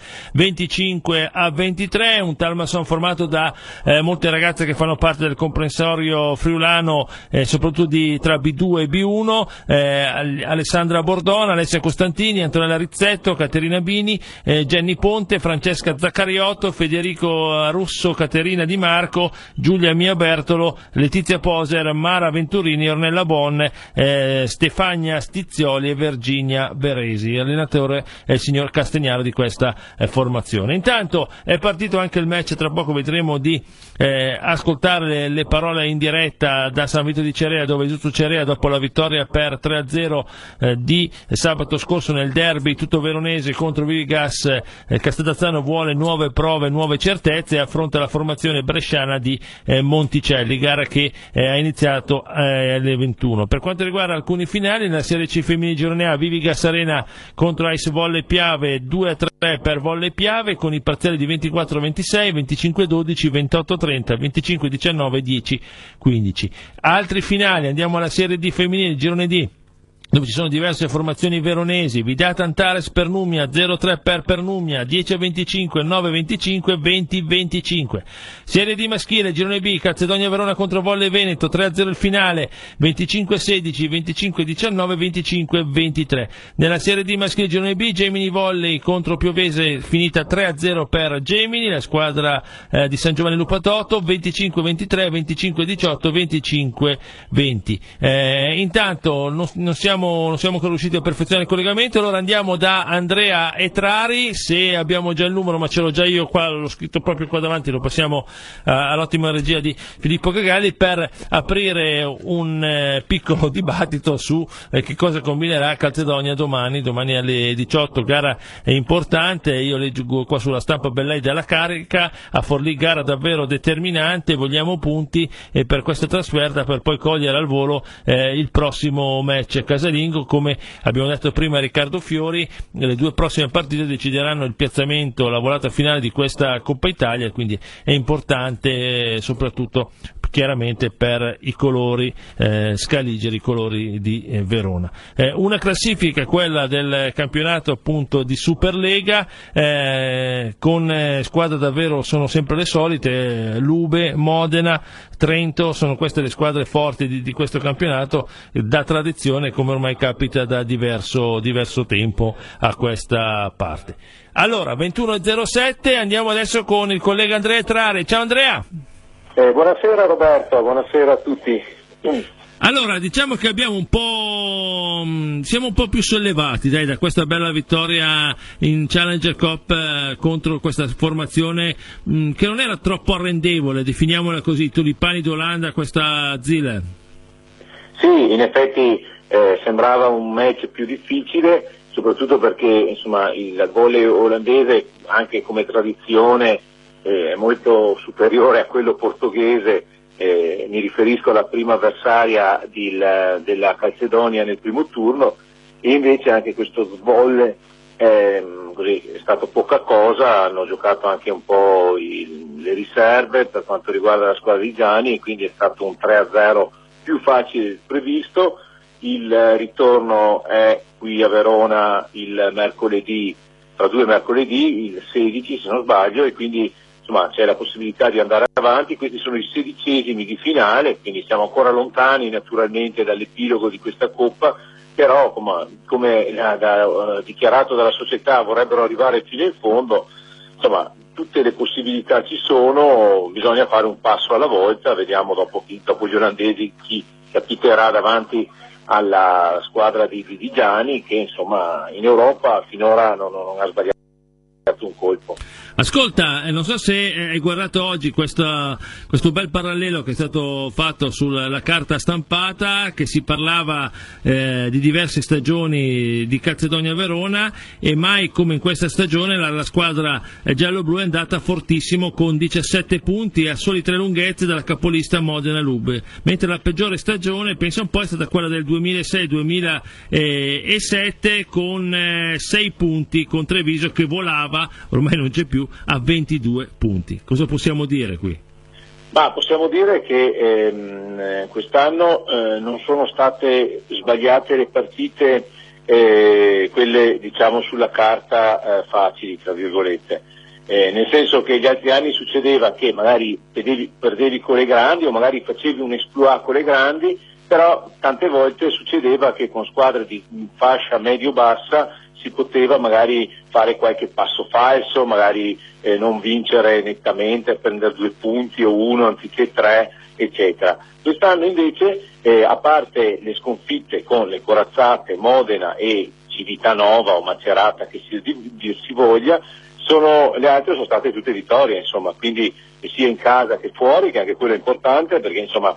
[SPEAKER 1] 25-23, un Talmasson formato da molte ragazze che fanno parte del comprensorio friulano, soprattutto tra B2 e B1, Alessandra Bordona, Alessia Costantini, Antonella Rizzetto, Caterina Bini, Jenny Ponte, Francesca Zaccariotto, Federico Russo, Caterina Di Marco, Giulia Mia Bertolo, Letizia Poser, Mara Venturini, Ornella Bon, Stefania Stizioli e Virginia Beresi. Allenatore è il signor Castagnaro di questa formazione. Intanto è partito anche il match, tra poco vedremo di ascoltare le parole in diretta da San Vito di Cerea, dove Isussu Cerea, dopo la vittoria per 3-0 di sabato scorso nel derby tutto veronese contro Vivigas, Castellazzano vuole nuove prove, nuove certezze e affronta la formazione bresciana di Monticelli, gara che ha iniziato alle 21. Per quanto riguarda alcuni finali, nella Serie C femminile girone A, Vivigas Arena contro Ice Volley Piave 2-3 per Volley Piave, con i parziali di 24-26, 25-12, 28-30, 25-19, 10-15. Altri finali, andiamo alla Serie D femminile girone D, dove ci sono diverse formazioni veronesi. Vidata Antares per Numia 0-3 per Numia, 10-25, 9-25, 20-25. Serie D maschile, girone B, Calzedonia Verona contro Volley Veneto, 3-0 il finale, 25-16, 25-19, 25-23. Nella Serie D maschile, girone B, Gemini Volley contro Piovese, finita 3-0 per Gemini, la squadra di San Giovanni Lupatotto, 25-23, 25-18, 25-20. Intanto non siamo ancora riusciti a perfezionare il collegamento, allora andiamo da Andrea Etrari, se abbiamo già il numero, ma ce l'ho già io qua, l'ho scritto proprio qua davanti, lo passiamo all'ottima regia di Filippo Cagalli per aprire un piccolo dibattito su che cosa combinerà Calzedonia domani alle 18, gara importante. Io leggo qua sulla stampa Bellei della carica, a Forlì gara davvero determinante, vogliamo punti per questa trasferta per poi cogliere al volo il prossimo match casalingo. Come abbiamo detto prima a Riccardo Fiori, le due prossime partite decideranno il piazzamento, la volata finale di questa Coppa Italia, quindi è importante soprattutto chiaramente per i colori scaligeri, i colori di Verona. Una classifica, quella del campionato appunto di Superlega, con squadre davvero sono sempre le solite, Lube, Modena, Trento, sono queste le squadre forti di questo campionato, da tradizione, come ormai capita da diverso tempo a questa parte. Allora, 21.07, andiamo adesso con il collega Andrea Etrari. Ciao Andrea!
[SPEAKER 15] Buonasera Roberto, buonasera a tutti.
[SPEAKER 1] Allora, diciamo che siamo un po' più sollevati da questa bella vittoria in Challenger Cup contro questa formazione che non era troppo arrendevole, definiamola così, Tulipani d'Olanda, questa Ziller.
[SPEAKER 15] Sì, in effetti sembrava un match più difficile, soprattutto perché insomma il volley olandese, anche come tradizione, è molto superiore a quello portoghese. Mi riferisco alla prima avversaria della Calzedonia nel primo turno, e invece anche questo volley così è stato poca cosa. Hanno giocato anche un po' le riserve per quanto riguarda la squadra di Gianni, e quindi è stato un 3-0 più facile del previsto. Il ritorno è qui a Verona il mercoledì, tra due mercoledì, il 16 se non sbaglio, e quindi insomma c'è la possibilità di andare avanti. Questi sono i 16esimi di finale, quindi siamo ancora lontani naturalmente dall'epilogo di questa Coppa, però come dichiarato dalla società vorrebbero arrivare fino in fondo. Insomma, tutte le possibilità ci sono, bisogna fare un passo alla volta, vediamo dopo gli olandesi chi capiterà davanti alla squadra di Gianni, che insomma in Europa finora non ha sbagliato un colpo.
[SPEAKER 1] Ascolta, non so se hai guardato oggi questo bel parallelo che è stato fatto sulla carta stampata, che si parlava di diverse stagioni di Calzedonia Verona, e mai come in questa stagione la squadra giallo-blu è andata fortissimo con 17 punti a soli 3 lunghezze dalla capolista Modena Lube, mentre la peggiore stagione, pensa un po', è stata quella del 2006-2007 con 6 punti con Treviso che volava ormai non c'è più, a 22 punti. Cosa possiamo dire qui?
[SPEAKER 15] Ma possiamo dire che quest'anno non sono state sbagliate le partite, quelle diciamo sulla carta facili, tra virgolette. Nel senso che gli altri anni succedeva che magari perdevi con le grandi o magari facevi un exploit con le grandi, però tante volte succedeva che con squadre di fascia medio-bassa si poteva magari fare qualche passo falso, magari non vincere nettamente, prendere 2 punti o 1 anziché 3, eccetera. Quest'anno invece, a parte le sconfitte con le corazzate Modena e Civitanova o Macerata, che dir si voglia, le altre sono state tutte vittorie, insomma, quindi sia in casa che fuori, che anche quello è importante, perché insomma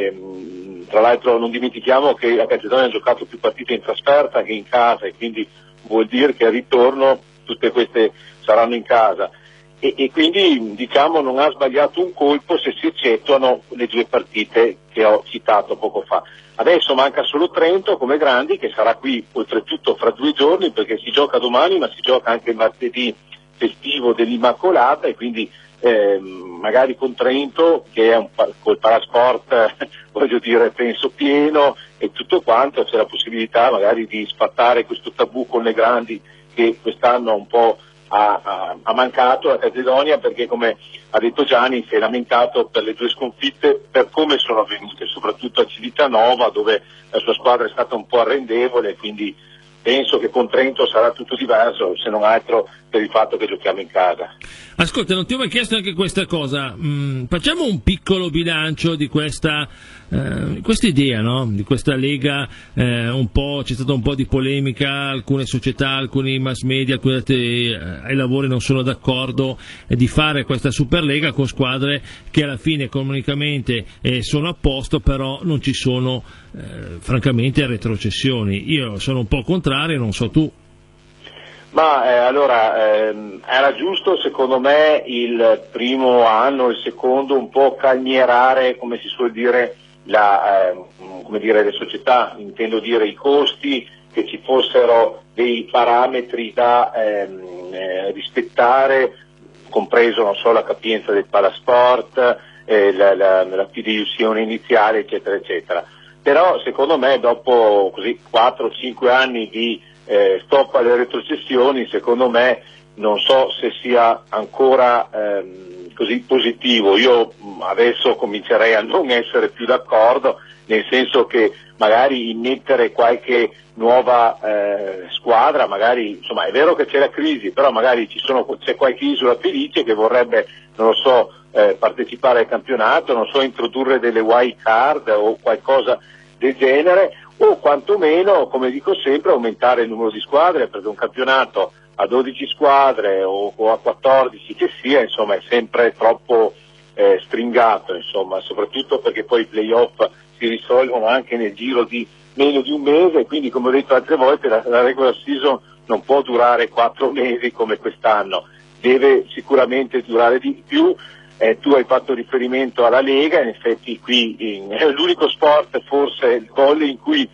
[SPEAKER 15] tra l'altro non dimentichiamo che la Calcedonia ha giocato più partite in trasferta che in casa, e quindi vuol dire che al ritorno tutte queste saranno in casa, e quindi diciamo non ha sbagliato un colpo se si eccettuano le 2 partite che ho citato poco fa. Adesso manca solo Trento come grandi, che sarà qui oltretutto fra 2 giorni, perché si gioca domani ma si gioca anche martedì festivo dell'Immacolata, e quindi magari con Trento, che è col parasport voglio dire penso pieno e tutto quanto, c'è la possibilità magari di sfattare questo tabù con le grandi che quest'anno un po' ha mancato la Calcedonia, perché come ha detto Gianni si è lamentato per le 2 sconfitte, per come sono avvenute, soprattutto a Civitanova, dove la sua squadra è stata un po' arrendevole, quindi penso che con Trento sarà tutto diverso, se non altro per il fatto che giochiamo in casa.
[SPEAKER 1] Ascolta, non ti ho mai chiesto anche questa cosa, facciamo un piccolo bilancio di questa idea, no? Di questa Lega, c'è stata un po' di polemica, alcune società, alcuni mass media, alcuni ai lavori non sono d'accordo di fare questa Superlega con squadre che alla fine economicamente sono a posto, però non ci sono francamente retrocessioni. Io sono un po' contrario, non so tu.
[SPEAKER 15] Ma allora era giusto secondo me il primo anno, il secondo un po' calmierare, come si suol dire, le società, intendo dire i costi, che ci fossero dei parametri da rispettare, compreso non so la capienza del palasport, la fideiussione iniziale, eccetera eccetera. Però secondo me dopo così 4-5 anni di stop alle retrocessioni, secondo me non so se sia ancora così positivo. Io adesso comincerei a non essere più d'accordo, nel senso che magari immettere qualche nuova squadra, magari insomma è vero che c'è la crisi, però magari c'è qualche isola felice che vorrebbe, non lo so, partecipare al campionato, non so, introdurre delle wild card o qualcosa del genere, o quantomeno, come dico sempre, aumentare il numero di squadre, perché un campionato a 12 squadre o a 14 che sia, insomma, è sempre troppo stringato, insomma, soprattutto perché poi i play-off si risolvono anche nel giro di meno di un mese, quindi come ho detto altre volte la regular season non può durare 4 mesi come quest'anno, deve sicuramente durare di più. Tu hai fatto riferimento alla Lega, in effetti qui è l'unico sport, forse il volley, in cui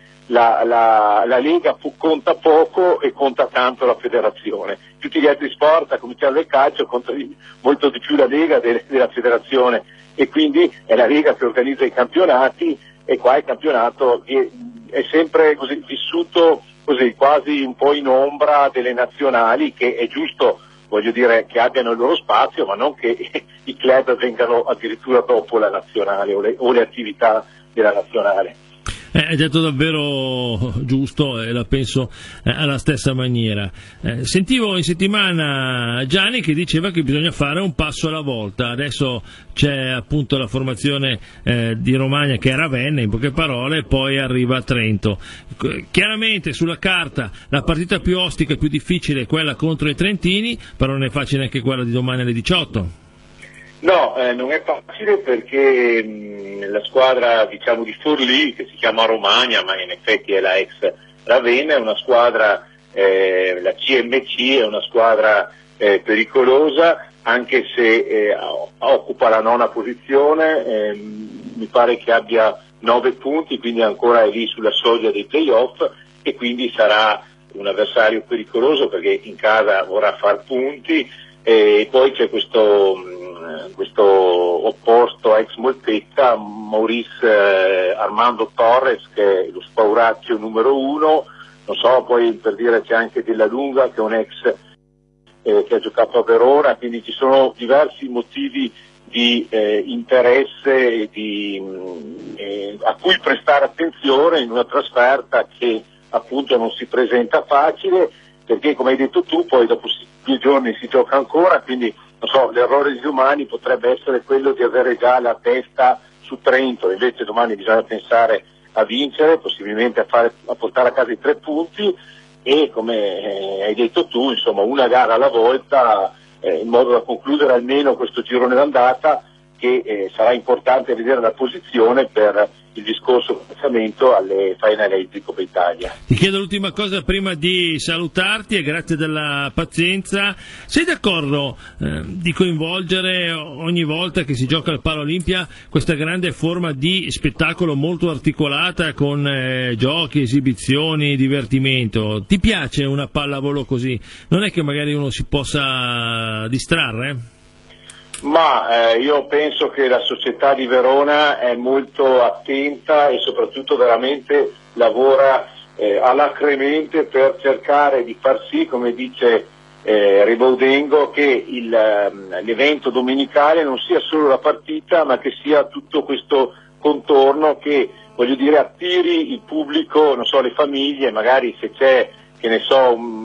[SPEAKER 15] la Lega conta poco e conta tanto la federazione. Tutti gli altri sport, a cominciare dal calcio, conta molto di più la Lega della federazione, e quindi è la Lega che organizza i campionati, e qua il campionato è sempre così vissuto così quasi un po' in ombra delle nazionali, che è giusto, voglio dire, che abbiano il loro spazio, ma non che i club vengano addirittura dopo la nazionale o le attività della nazionale.
[SPEAKER 1] È detto davvero giusto, e la penso alla stessa maniera. Sentivo in settimana Gianni che diceva che bisogna fare un passo alla volta. Adesso c'è appunto la formazione di Romagna, che è Ravenna in poche parole, poi arriva Trento. Chiaramente sulla carta la partita più ostica e più difficile è quella contro i trentini, però non è facile neanche quella di domani alle 18.
[SPEAKER 15] No, non è facile, perché la squadra, diciamo, di Forlì, che si chiama Romagna, ma in effetti è la ex Ravenna, è una squadra, la CMC è una squadra pericolosa, anche se occupa la 9ª posizione, mi pare che abbia 9 punti, quindi ancora è lì sulla soglia dei play-off, e quindi sarà un avversario pericoloso perché in casa vorrà far punti, e poi c'è questo opposto ex Moltetta, Maurice Armando Torres, che è lo spauraccio numero 1, non so, poi per dire c'è anche Della Lunga che è un ex che ha giocato a Verona, quindi ci sono diversi motivi di interesse a cui prestare attenzione in una trasferta che appunto non si presenta facile, perché come hai detto tu poi dopo 2 giorni si gioca ancora, quindi non so, l'errore di domani potrebbe essere quello di avere già la testa su Trento, invece domani bisogna pensare a vincere, possibilmente a portare a casa i 3 punti e come hai detto tu, insomma, una gara alla volta, in modo da concludere almeno questo girone d'andata, che sarà importante vedere la posizione per il discorso piazzamento alle Final 8 di Coppa Italia.
[SPEAKER 1] Ti chiedo l'ultima cosa prima di salutarti e grazie della pazienza. Sei d'accordo di coinvolgere ogni volta che si gioca al Palo Olimpia questa grande forma di spettacolo molto articolata con giochi, esibizioni, divertimento? Ti piace una pallavolo così? Non è che magari uno si possa distrarre?
[SPEAKER 15] Ma io penso che la società di Verona è molto attenta e soprattutto veramente lavora alacremente per cercare di far sì, come dice Rebaudengo, che l'evento domenicale non sia solo la partita, ma che sia tutto questo contorno che, voglio dire, attiri il pubblico, non so, le famiglie, magari se c'è, che ne so,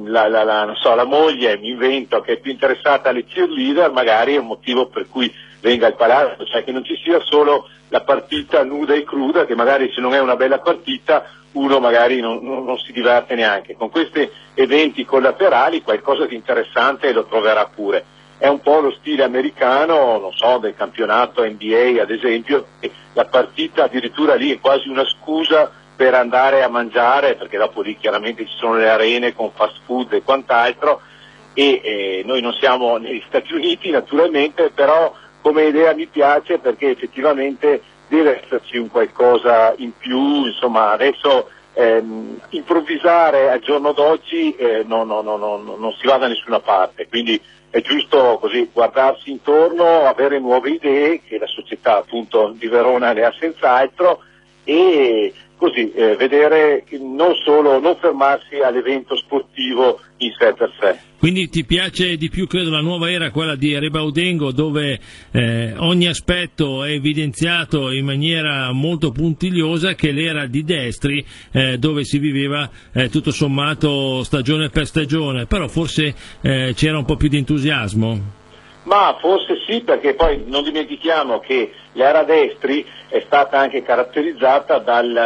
[SPEAKER 15] la moglie, mi invento, che è più interessata alle cheerleader, magari è un motivo per cui venga al palazzo, cioè che non ci sia solo la partita nuda e cruda, che magari se non è una bella partita uno magari non si diverte neanche. Con questi eventi collaterali qualcosa di interessante lo troverà pure. È un po' lo stile americano, non so, del campionato NBA ad esempio, e la partita addirittura lì è quasi una scusa per andare a mangiare, perché dopo lì chiaramente ci sono le arene con fast food e quant'altro, e noi non siamo negli Stati Uniti naturalmente, però come idea mi piace perché effettivamente deve esserci un qualcosa in più, insomma adesso improvvisare al giorno d'oggi non si va da nessuna parte, quindi è giusto così guardarsi intorno, avere nuove idee, che la società appunto di Verona ne ha senz'altro, e così vedere non fermarsi all'evento sportivo in sé per sé.
[SPEAKER 1] Quindi ti piace di più, credo, la nuova era, quella di Rebaudengo, dove ogni aspetto è evidenziato in maniera molto puntigliosa, che l'era di Destri, dove si viveva tutto sommato stagione per stagione, però forse c'era un po' più di entusiasmo?
[SPEAKER 15] Ma forse sì, perché poi non dimentichiamo che l'era Destri è stata anche caratterizzata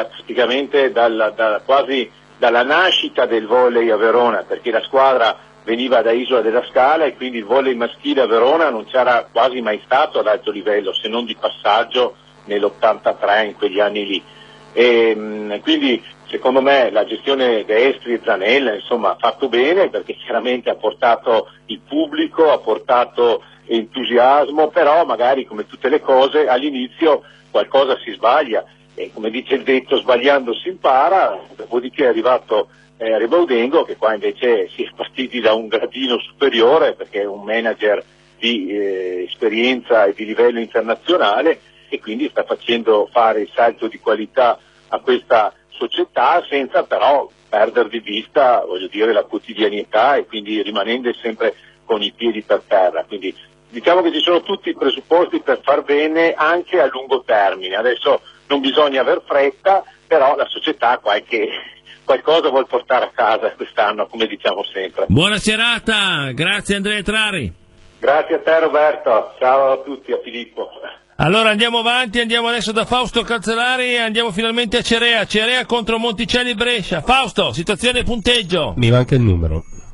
[SPEAKER 15] quasi dalla nascita del volley a Verona, perché la squadra veniva da Isola della Scala e quindi il volley maschile a Verona non c'era quasi mai stato ad alto livello, se non di passaggio nell'83, in quegli anni lì. E quindi secondo me la gestione Destri e Zanella insomma ha fatto bene, perché chiaramente ha portato il pubblico, ha portato entusiasmo, però magari come tutte le cose all'inizio qualcosa si sbaglia e come dice il detto sbagliando si impara, dopodiché è arrivato Rebaudengo, che qua invece si è partiti da un gradino superiore perché è un manager di esperienza e di livello internazionale e quindi sta facendo fare il salto di qualità a questa società senza però perdere di vista, voglio dire, la quotidianità e quindi rimanendo sempre con i piedi per terra. Quindi diciamo che ci sono tutti i presupposti per far bene anche a lungo termine. Adesso non bisogna aver fretta, però la società qualcosa vuol portare a casa quest'anno, come diciamo sempre.
[SPEAKER 1] Buona serata, grazie Andrea Trari.
[SPEAKER 15] Grazie a te Roberto, ciao a tutti, a Filippo.
[SPEAKER 1] Allora andiamo avanti, andiamo adesso da Fausto Calzelari e andiamo finalmente a Cerea contro Monticelli Brescia. Fausto, situazione e punteggio.
[SPEAKER 16] Mi manca il numero.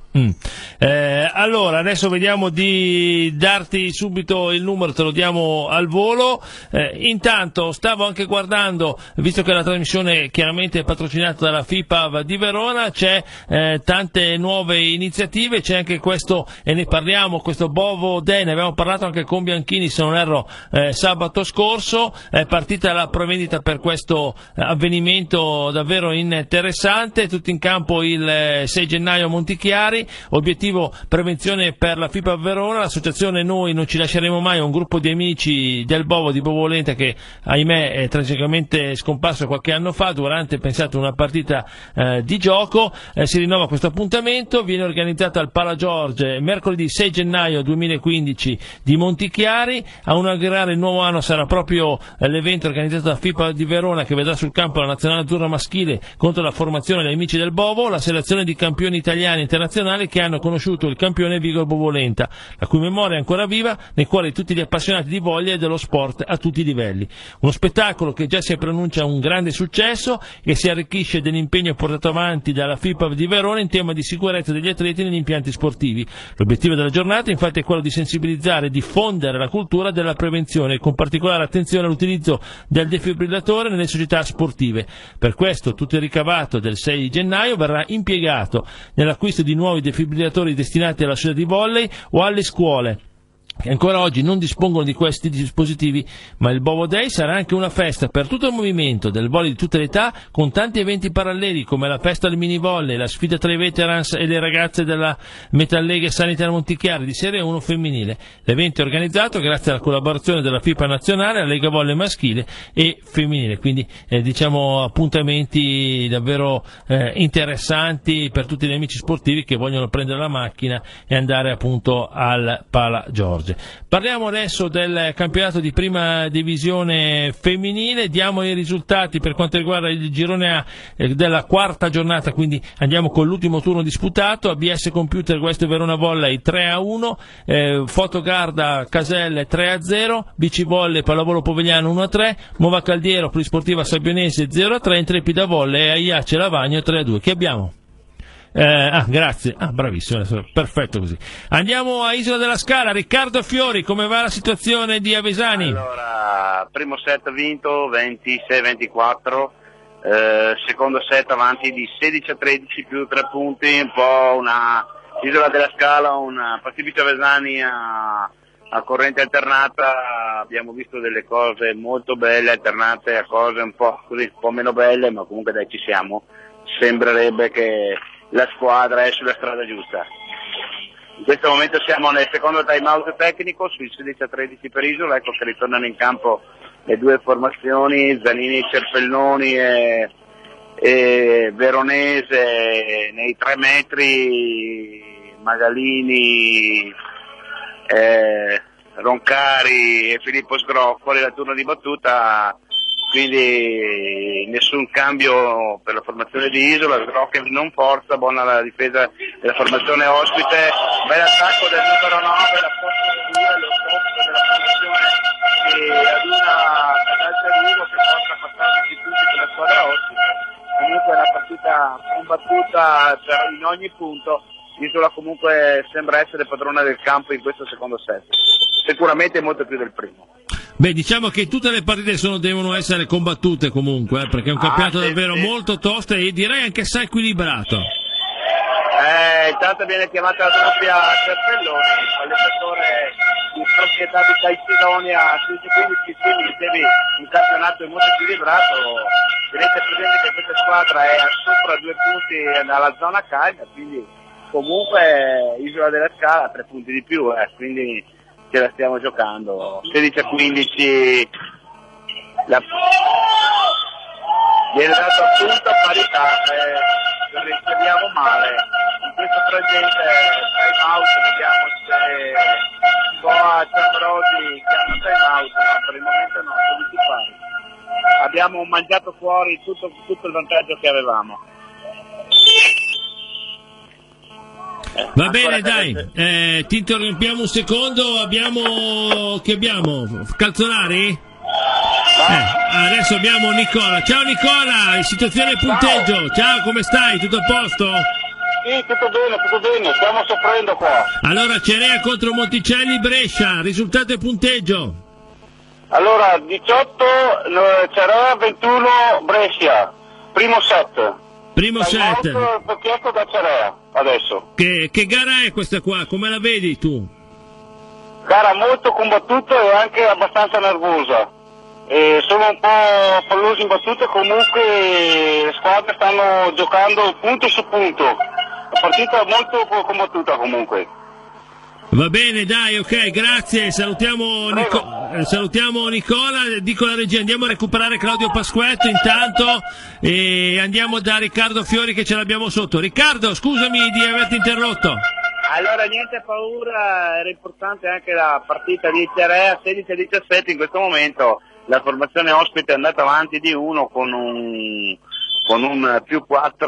[SPEAKER 1] Allora, adesso vediamo di darti subito il numero, te lo diamo al volo. Intanto stavo anche guardando, visto che la trasmissione chiaramente è patrocinata dalla FIPAV di Verona, c'è tante nuove iniziative, c'è anche questo, e ne parliamo, questo Bovo Day, ne abbiamo parlato anche con Bianchini, se non erro, sabato scorso. È partita la prevendita per questo avvenimento davvero interessante, tutto in campo il 6 gennaio a Montichiari. Obiettivo prevenzione per la FIPA Verona, l'associazione Noi non ci lasceremo mai, un gruppo di amici del Bovo di Bovolenta che ahimè è tragicamente scomparso qualche anno fa durante, pensate, una partita di gioco. Si rinnova questo appuntamento, viene organizzato al Pala Giorge mercoledì 6 gennaio 2015 di Montichiari. A inaugurare il nuovo anno sarà proprio l'evento organizzato da FIPA di Verona, che vedrà sul campo la nazionale azzurra maschile contro la formazione degli amici del Bovo, la selezione di campioni italiani internazionali che hanno conosciuto il campione Vigor Bovolenta, la cui memoria è ancora viva nei cuori di tutti gli appassionati di voglia e dello sport a tutti i livelli. Uno spettacolo che già si preannuncia un grande successo e si arricchisce dell'impegno portato avanti dalla FIPA di Verona in tema di sicurezza degli atleti negli impianti sportivi. L'obiettivo della giornata infatti è quello di sensibilizzare e diffondere la cultura della prevenzione, con particolare attenzione all'utilizzo del defibrillatore nelle società sportive. Per questo tutto il ricavato del 6 gennaio verrà impiegato nell'acquisto di nuovi defibrillatori destinati alla società di volley o alle scuole che ancora oggi non dispongono di questi dispositivi, ma il Bovo Day sarà anche una festa per tutto il movimento del volley di tutte le età, con tanti eventi paralleli come la festa del mini volley, la sfida tra i veterans e le ragazze della Metallega Sanitaria Montichiari di Serie 1 femminile. L'evento è organizzato grazie alla collaborazione della FIPA nazionale, la Lega Volley maschile e femminile, quindi diciamo appuntamenti davvero interessanti per tutti gli amici sportivi che vogliono prendere la macchina e andare appunto al Pala Giorge. Parliamo adesso del campionato di prima divisione femminile, diamo i risultati per quanto riguarda il girone A della quarta giornata, quindi andiamo con l'ultimo turno disputato. ABS Computer West Verona Volley 3-1, Fotogarda Caselle 3-0, BC Volley Pallavolo Povegliano 1-3, Nuova Caldiero Polisportiva Sabionese 0-3, Intrepida Volley e Aiace Lavagno 3-2. Che abbiamo? Grazie, bravissimo, perfetto così. Andiamo a Isola della Scala. Riccardo Fiori, come va la situazione di Avesani?
[SPEAKER 2] Allora, primo set vinto 26-24, secondo set avanti di 16-13 più 3 punti, un po' una Isola della Scala, una partita Avesani a corrente alternata. Abbiamo visto delle cose molto belle alternate a cose un po' così, un po' meno belle, ma comunque dai, ci siamo. Sembrerebbe che la squadra è sulla strada giusta. In questo momento siamo nel secondo time out tecnico sul 16-13 per Isola, ecco che ritornano in campo le due formazioni, Zanini, Cerpelloni e Veronese nei 3 metri, Magalini, Roncari e Filippo Sgroccoli al turno di battuta. Quindi nessun cambio per la formazione di Isola, Sgrocchi non forza, buona la difesa della formazione ospite, bel attacco del numero 9, la forza del 2, lo scopo della formazione che ad una calcio lungo che porta a passare i punti per la squadra ospite. Comunque è una partita combattuta in ogni punto. Isola comunque sembra essere padrona del campo in questo secondo set, sicuramente molto più del primo.
[SPEAKER 1] Beh, diciamo che tutte le partite devono essere combattute comunque, perché è un campionato davvero molto tosto e direi anche assai equilibrato.
[SPEAKER 2] Intanto viene chiamata la doppia Cerpelloni, allenatore di proprietà di Calcedonia, quindi dicevi un campionato molto equilibrato. Tenete presente che questa squadra è sopra 2 punti dalla zona calda, quindi comunque Isola della Scala ha 3 punti di più, quindi ce la stiamo giocando. 16-15 viene dato appunto a parità, rispediamo male in questo frangente time out. Vediamo se Boa Ciambrodi chiama time out, no, per il momento no, abbiamo mangiato fuori tutto il vantaggio che avevamo.
[SPEAKER 1] Va bene, dai, ti interrompiamo un secondo. Che abbiamo? Calzolari? Adesso abbiamo Nicola. Ciao Nicola, situazione punteggio. Ciao, come stai? Tutto a posto?
[SPEAKER 3] Sì, tutto bene, stiamo soffrendo qua.
[SPEAKER 1] Allora, Cerea contro Monticelli Brescia, risultato e punteggio.
[SPEAKER 3] Allora, 18 Cerea, 21 Brescia, primo set.
[SPEAKER 1] Primo set.
[SPEAKER 3] Chiesto da Cerea, adesso.
[SPEAKER 1] Che gara è questa qua? Come la vedi tu?
[SPEAKER 3] Gara molto combattuta e anche abbastanza nervosa. Sono un po' pallosi in battute, comunque le squadre stanno giocando punto su punto. La partita è molto combattuta comunque.
[SPEAKER 1] Va bene, dai, ok, grazie. Salutiamo Nicola, dico la regia, andiamo a recuperare Claudio Pasquetto intanto e andiamo da Riccardo Fiori che ce l'abbiamo sotto. Riccardo, scusami di averti interrotto.
[SPEAKER 2] Allora, niente paura, era importante anche la partita di Cerea 16-17 in questo momento. La formazione ospite è andata avanti di 1 con un più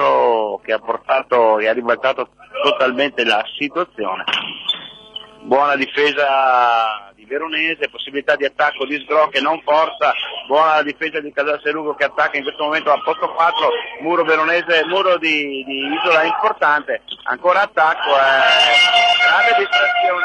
[SPEAKER 2] 4 che ha portato e ha ribaltato totalmente la situazione. Buona difesa di Veronese, possibilità di attacco di Sgro che non forza, buona difesa di Casalserugo che attacca in questo momento a posto 4, muro veronese, muro di Isola importante, ancora attacco, grande distrazione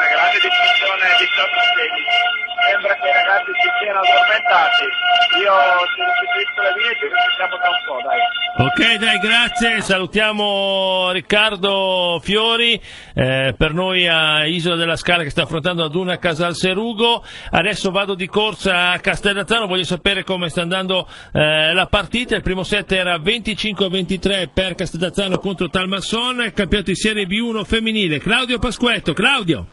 [SPEAKER 2] di Sottotegui. Sembra che i ragazzi si siano addormentati. Io ti restituisco le mie e ci sentiamo tra un po', dai.
[SPEAKER 1] Ok, dai, grazie. Salutiamo Riccardo Fiori, per noi a Isola della Scala che sta affrontando ad una Casalserugo. Adesso vado di corsa a Castellazzaro, voglio sapere come sta andando la partita. Il primo set era 25-23 per Castellazzaro contro Talmasson, campionato di Serie B1 femminile. Claudio Pasquetto, Claudio.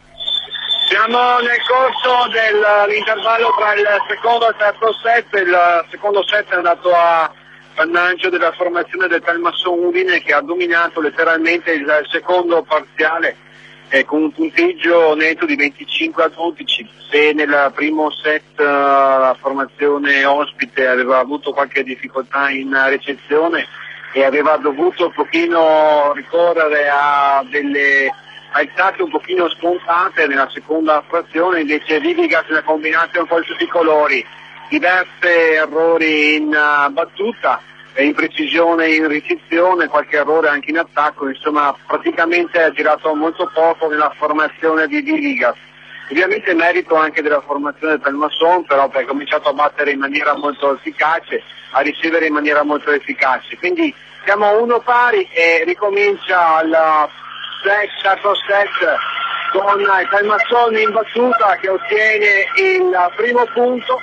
[SPEAKER 3] Siamo nel corso dell'intervallo tra il secondo e il terzo set. Il secondo set è andato a vantaggio della formazione del Talmasson Udine che ha dominato letteralmente il secondo parziale con un punteggio netto di 25-12. Se nel primo set la formazione ospite aveva avuto qualche difficoltà in ricezione e aveva dovuto un pochino ricorrere a delle alzate un pochino scontate nella seconda frazione, invece Vivigas ne ha combinate un po' di tutti i colori, diversi errori in battuta, imprecisione in ricezione, qualche errore anche in attacco, insomma praticamente ha girato molto poco nella formazione di Vivigas. Ovviamente merito anche della formazione del Talmasson, però ha cominciato a battere in maniera molto efficace, a ricevere in maniera molto efficace, quindi siamo uno pari e ricomincia al terzo set con il Talmasson in battuta che ottiene il primo punto,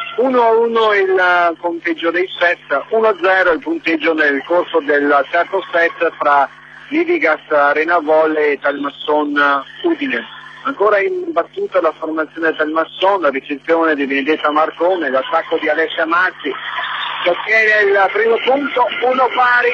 [SPEAKER 3] 1-1 il punteggio dei set, 1-0 il punteggio nel corso del terzo set fra Vivigas Arena Volley e Talmasson Udine. Ancora in battuta la formazione del Talmasson, la ricezione di Benedetta Marcone, l'attacco di Alessia Mazzi che ottiene il primo punto, 1 pari.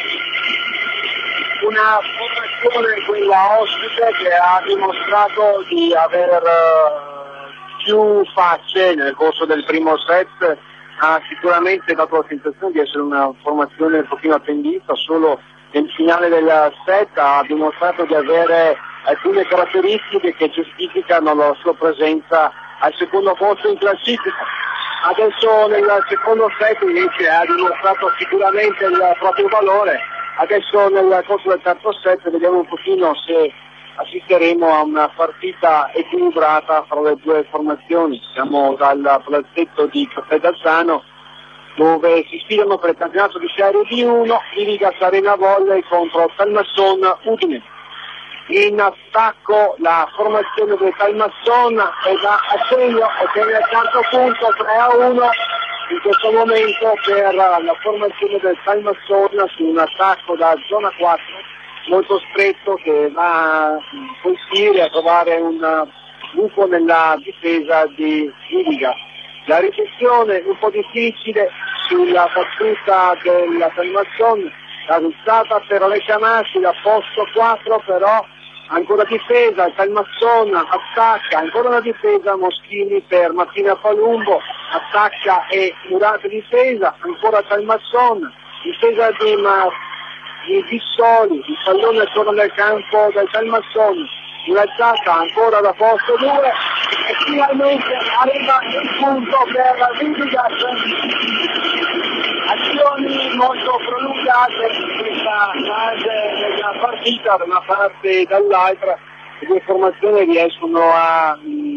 [SPEAKER 3] Una formazione, quella ospite, che ha dimostrato di aver più facce nel corso del primo set, ha sicuramente dato la sensazione di essere una formazione un pochino attendita, solo nel finale del set ha dimostrato di avere alcune caratteristiche che giustificano la sua presenza al secondo posto in classifica. Adesso nel secondo set invece ha dimostrato sicuramente il proprio valore. Adesso nel corso del terzo set vediamo un pochino se assisteremo a una partita equilibrata fra le due formazioni. Siamo dal palazzetto di Castellazzaro dove si sfidano per il campionato di Serie B1 Vivigas Arena Volley contro Talmasson Udine. In attacco la formazione del Talmasson è da assegno, ottiene il quarto punto, 3-1 in questo momento per la formazione del Talmasson su un attacco da zona 4 molto stretto che va a colpire, a trovare un buco nella difesa di Vivigas. La ricezione un po' difficile sulla battuta del Talmasson, la risultata per Alessia Massi da posto 4, però ancora difesa, il Talmasson attacca, ancora una difesa, Moschini per Martina Palumbo, attacca e murata difesa, ancora Talmasson, difesa di Bissoli, il pallone torna nel campo del Talmasson, un'alzata ancora da posto 2 e finalmente arriva il punto per Vivigas. azioni molto prolungate in questa fase della partita, da una parte e dall'altra, le due formazioni riescono a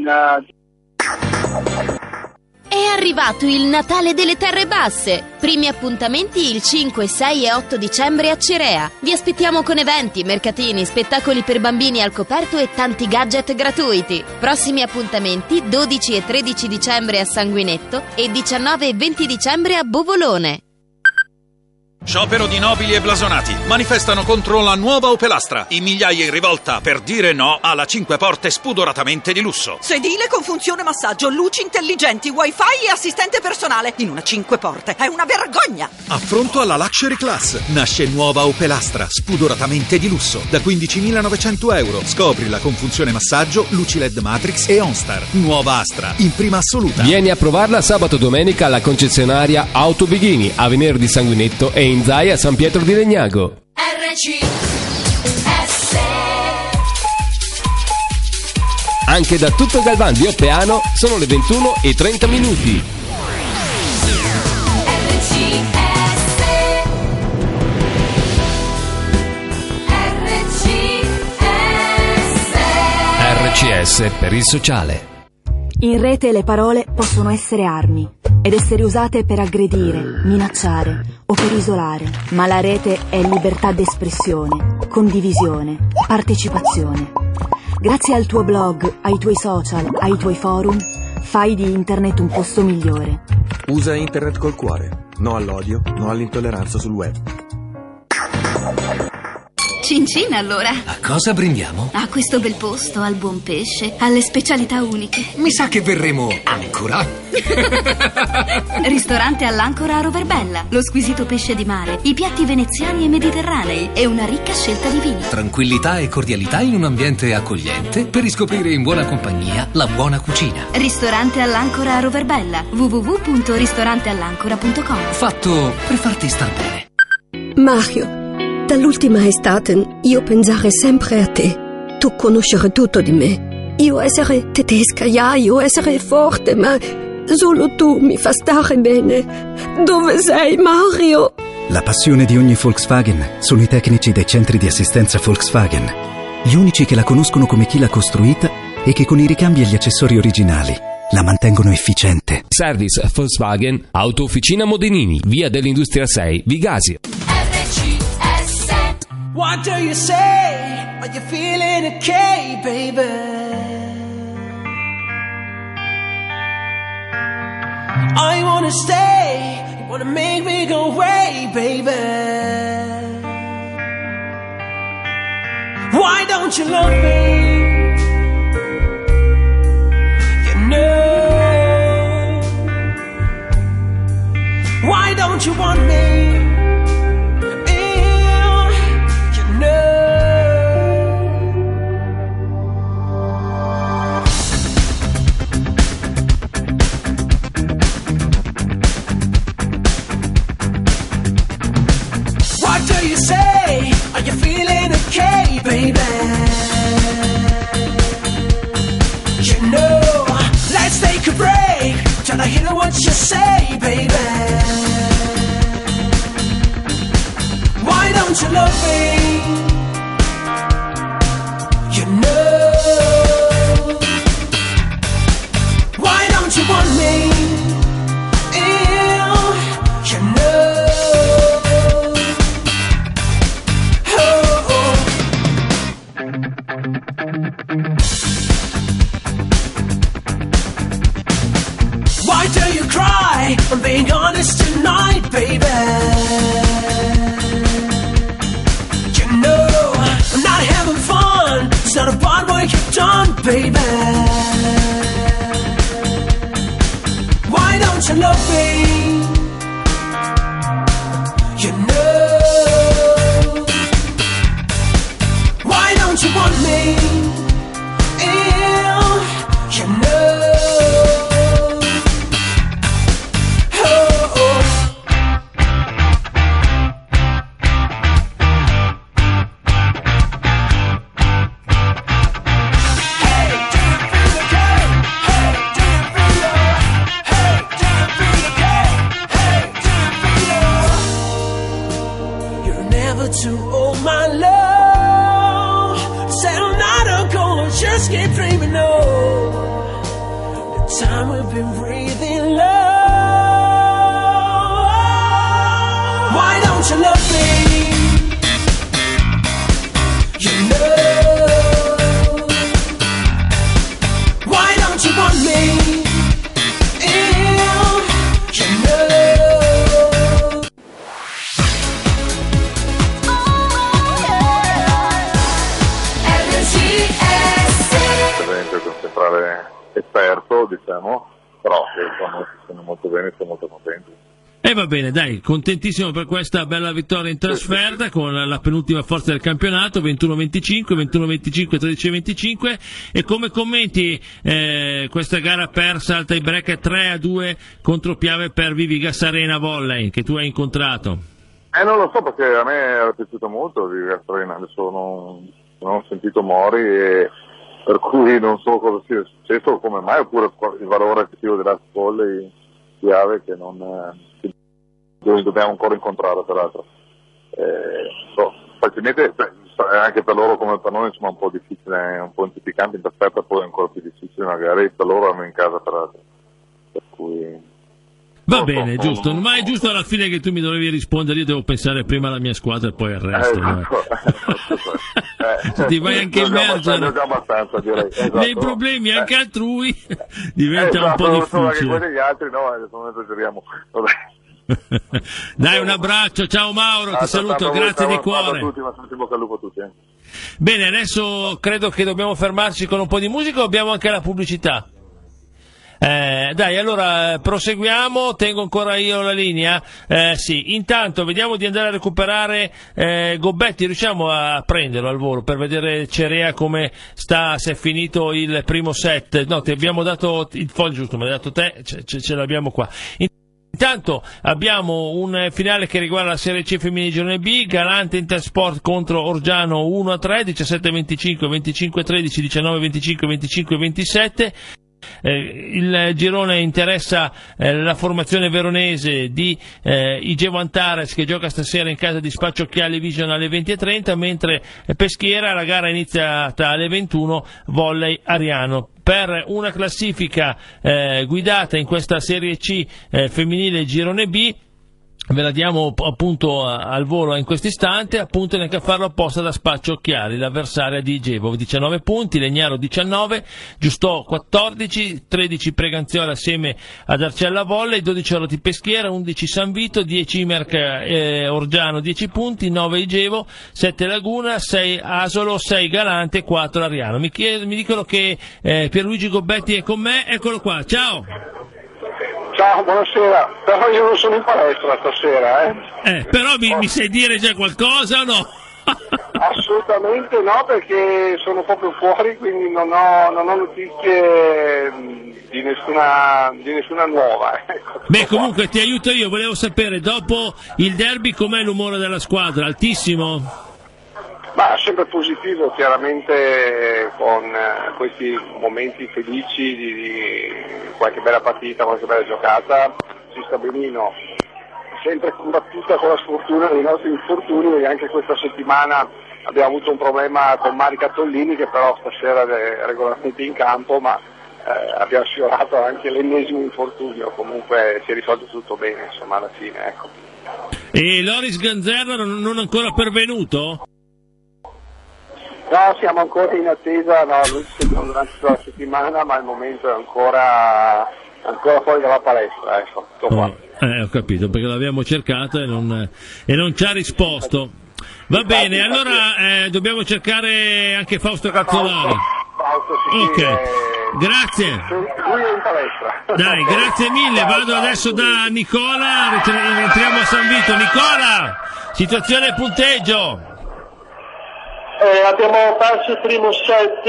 [SPEAKER 10] È arrivato il Natale delle Terre Basse. Primi appuntamenti il 5, 6 e 8 dicembre a Cirea. Vi aspettiamo con eventi, mercatini, spettacoli per bambini al coperto e tanti gadget gratuiti. Prossimi appuntamenti 12 e 13 dicembre a Sanguinetto e 19 e 20 dicembre a Bovolone.
[SPEAKER 8] Sciopero di nobili e blasonati manifestano contro la nuova Opel Astra. In migliaia in rivolta per dire no alla 5 porte spudoratamente di lusso.
[SPEAKER 9] Sedile con funzione massaggio, luci intelligenti, wifi e assistente personale in una 5 porte. È una vergogna!
[SPEAKER 8] Affronto alla Luxury Class. Nasce nuova Opel Astra, spudoratamente di lusso. Da 15.900 euro. Scoprila con funzione massaggio, luci LED Matrix e OnStar. Nuova Astra, in prima assoluta.
[SPEAKER 5] Vieni a provarla sabato e domenica alla concessionaria Auto Bighini, a Venere di Sanguinetto e in Zaia San Pietro di Legnago.
[SPEAKER 11] RCS.
[SPEAKER 5] Anche da tutto Galvan di Oppiano sono le 21:30. RCS per il sociale.
[SPEAKER 16] In rete le parole possono essere armi ed essere usate per aggredire, minacciare o per isolare, ma la rete è libertà d'espressione, condivisione, partecipazione. Grazie al tuo blog, ai tuoi social, ai tuoi forum, fai di internet un posto migliore.
[SPEAKER 17] Usa internet col cuore, no all'odio, no all'intolleranza sul web.
[SPEAKER 18] Cincin allora.
[SPEAKER 19] A cosa brindiamo?
[SPEAKER 18] A questo bel posto, al buon pesce, alle specialità uniche.
[SPEAKER 19] Mi sa che verremo ancora.
[SPEAKER 18] Ristorante all'Ancora a Roverbella, lo squisito pesce di mare, i piatti veneziani e mediterranei e una ricca scelta di vini.
[SPEAKER 19] Tranquillità e cordialità in un ambiente accogliente per riscoprire in buona compagnia la buona cucina.
[SPEAKER 18] Ristorante all'Ancora a Roverbella, www.ristoranteallancora.com.
[SPEAKER 19] Fatto per farti star bene.
[SPEAKER 20] Mario, dall'ultima estate io pensare sempre a te. Tu conoscere tutto di me. Io essere tedesca, io essere forte, ma solo tu mi fa stare bene. Dove sei, Mario?
[SPEAKER 21] La passione di ogni Volkswagen sono i tecnici dei centri di assistenza Volkswagen. Gli unici che la conoscono come chi l'ha costruita e che con i ricambi e gli accessori originali la mantengono efficiente.
[SPEAKER 5] Service Volkswagen, Auto Officina Modenini, via dell'Industria 6, Vigasio.
[SPEAKER 13] What do you say? Are you feeling okay, baby? I wanna stay, you wanna make me go away, baby. Why don't you love me? You know. Why don't you want me? What do you say? Are you feeling okay, baby? You know, let's take a break till I hear what you say, baby. Why don't you love me? You know. Why don't you want me? You know. Why do you cry? I'm being honest tonight, baby. You know, I'm not having fun. It's not about what you've done, baby. Why don't you love me? You know. Why don't you want me? You know. time we've been breathing low. Why don't you love me? You know. Why don't you want me?
[SPEAKER 4] Esperto, diciamo, però sono molto bene, sono molto contento.
[SPEAKER 1] E va bene, dai, contentissimo per questa bella vittoria in trasferta con la penultima forza del campionato, 21-25, 21-25, 13-25. E come commenti questa gara persa al tie break 3-2 contro Piave per Vivigas Arena Volley che tu hai incontrato?
[SPEAKER 4] Non lo so, perché a me era piaciuto molto Vivigas Arena, adesso non ho sentito Mori e per cui non so cosa sia successo, come mai, oppure il valore effettivo della Volley Piave che dobbiamo ancora incontrare, peraltro. Facilmente, anche per loro come per noi, insomma, un po' difficile, un po' intificante in trasferta, poi è ancora più difficile magari per loro, hanno in casa peraltro. Per cui
[SPEAKER 1] va bene, giusto, ma è giusto alla fine che tu mi dovevi rispondere, io devo pensare prima alla mia squadra e poi al resto. Ti vai anche immergere
[SPEAKER 4] abbastanza, direi. Esatto.
[SPEAKER 1] Nei problemi anche altrui diventa un po' difficile.
[SPEAKER 4] Anche quelli degli altri no, adesso non esageriamo.
[SPEAKER 1] Dai, un abbraccio, ciao Mauro, ti saluto, grazie di cuore.
[SPEAKER 4] Bocca al lupo a tutti.
[SPEAKER 1] Bene, adesso credo che dobbiamo fermarci con un po' di musica o abbiamo anche la pubblicità? Dai, allora proseguiamo, tengo ancora io la linea. Sì, intanto vediamo di andare a recuperare Gobbetti, riusciamo a prenderlo al volo per vedere Cerea come sta, se è finito il primo set. No, ti abbiamo dato il foglio giusto, me l'hai dato te, ce l'abbiamo qua. Intanto abbiamo un finale che riguarda la Serie C femminile girone B, Galante Intersport contro Orgiano 1-3, 17-25, 25-13, 19-25, 25-27. Il girone interessa la formazione veronese di Igevo Antares, che gioca stasera in casa di Spaccio Occhiali Vision alle 20:30, mentre Peschiera la gara è iniziata alle 21, Volley Ariano. Per una classifica guidata in questa Serie C femminile girone B, ve la diamo appunto al volo in questo istante, appunto neanche a farlo apposta da Spaccio Occhiali, l'avversaria di Igevo, 19 punti, Legnaro 19, Giustò 14, 13 Preganziola assieme ad Arcella Volley, 12 Oroti Peschiera, 11 San Vito, 10 Imerc Orgiano 10 punti, 9 Igevo, 7 Laguna, 6 Asolo, 6 Galante, 4 Ariano. Mi dicono che Pierluigi Gobbetti è con me, eccolo qua, ciao!
[SPEAKER 3] Ciao, buonasera, però io non sono in palestra stasera,
[SPEAKER 1] Però mi sai dire già qualcosa o no?
[SPEAKER 3] Assolutamente no, perché sono proprio fuori, quindi non ho notizie di nessuna nuova. Ecco.
[SPEAKER 1] Beh, comunque ti aiuto io, volevo sapere, dopo il derby com'è l'umore della squadra? Altissimo?
[SPEAKER 3] Ma sempre positivo, chiaramente, con questi momenti felici di qualche bella partita, qualche bella giocata, si sta benino, sempre combattuta con la sfortuna dei nostri infortuni, e anche questa settimana abbiamo avuto un problema con Marica Tollini, che però stasera è regolarmente in campo, ma abbiamo sfiorato anche l'ennesimo infortunio, comunque si è risolto tutto bene, insomma, alla fine, ecco.
[SPEAKER 1] E Loris Ganzerra non ancora pervenuto?
[SPEAKER 3] No, siamo ancora in attesa, noi ci sentiamo durante la settimana, ma al momento è ancora fuori dalla palestra, ecco, tutto qua.
[SPEAKER 1] Ho capito, perché l'abbiamo cercata e non ci ha risposto. Va bene, allora dobbiamo cercare anche Fausto Cazzolari.
[SPEAKER 3] Fausto, sì,
[SPEAKER 1] ok, grazie.
[SPEAKER 3] Lui è in palestra.
[SPEAKER 1] Dai, grazie mille, vado adesso da Nicola, rientriamo a San Vito. Nicola, situazione e punteggio.
[SPEAKER 22] Abbiamo perso il primo set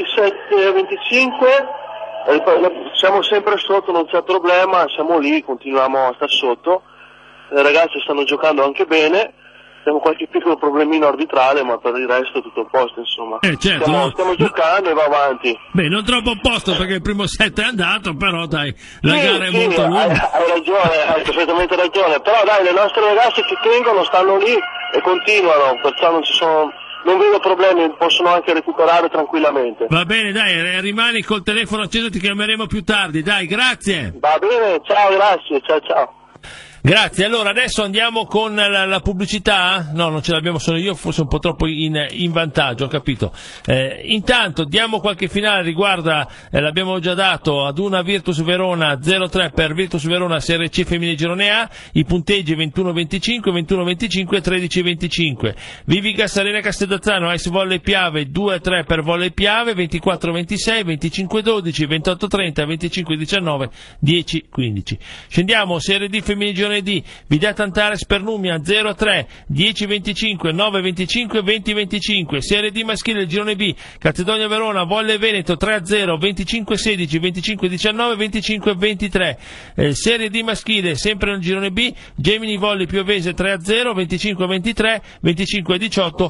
[SPEAKER 22] 27-25, siamo sempre sotto, non c'è problema, siamo lì, continuiamo a stare sotto, le ragazze stanno giocando anche bene, abbiamo qualche piccolo problemino arbitrale, ma per il resto tutto a posto, insomma.
[SPEAKER 1] Certo,
[SPEAKER 22] stiamo giocando e va avanti.
[SPEAKER 1] Beh, non troppo a posto perché il primo set è andato, però dai, la gara è molto lunga.
[SPEAKER 22] Hai ragione, hai perfettamente ragione, però dai, le nostre ragazze che tengono stanno lì e continuano, perciò non ci sono non vedo problemi, possono anche recuperare tranquillamente.
[SPEAKER 1] Va bene, dai, rimani col telefono acceso, ti chiameremo più tardi, dai, grazie.
[SPEAKER 22] Va bene, ciao, grazie, ciao.
[SPEAKER 1] Grazie, allora adesso andiamo con la pubblicità. No, non ce l'abbiamo solo io, forse un po' troppo in vantaggio, ho capito. Intanto diamo qualche finale, riguarda, l'abbiamo già dato, ad una Virtus Verona 0-3 per Virtus Verona Serie C femminile girone A, i punteggi 21-25, 21-25 e 13-25. Vivigas Arena Castellazzano Ice Volley Piave 2-3 per Volley Piave, 24-26, 25-12, 28-30, 25-19, 10-15. Scendiamo, Serie D femminile girone D, Videtta Antares per Numia 0-3, 10-25, 9-25, 20-25. Serie D maschile girone B, Calzedonia Verona Volley Veneto 3-0, 25-16, 25-19, 25-23. Serie D maschile sempre nel girone B, Gemini Volley Piovese 3-0, 25-23, 25-18,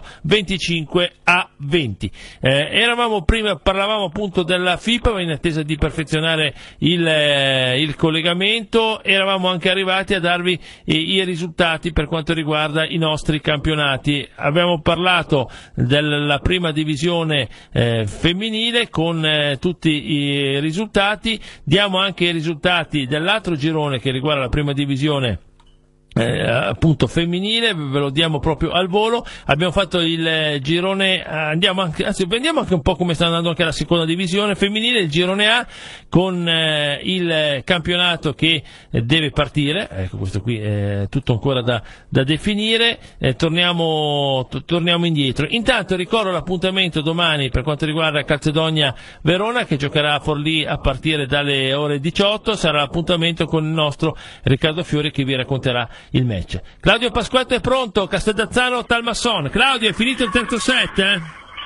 [SPEAKER 1] 25-20. Eravamo prima, parlavamo appunto della FIPA, ma in attesa di perfezionare il collegamento, eravamo anche arrivati a darvi i risultati per quanto riguarda i nostri campionati. Abbiamo parlato della prima divisione femminile con tutti i risultati, diamo anche i risultati dell'altro girone che riguarda la prima divisione appunto femminile, ve lo diamo proprio al volo. Abbiamo fatto il girone, vediamo anche un po' come sta andando anche la seconda divisione femminile, il girone A con il campionato che deve partire. Ecco, questo qui è tutto ancora da definire. Torniamo indietro. Intanto ricordo l'appuntamento domani per quanto riguarda Calzedonia Verona, che giocherà a Forlì a partire dalle ore 18. Sarà l'appuntamento con il nostro Riccardo Fiori che vi racconterà il match. Claudio Pasquetto è pronto, Castellazzano Talmasson. Claudio, è finito il terzo set?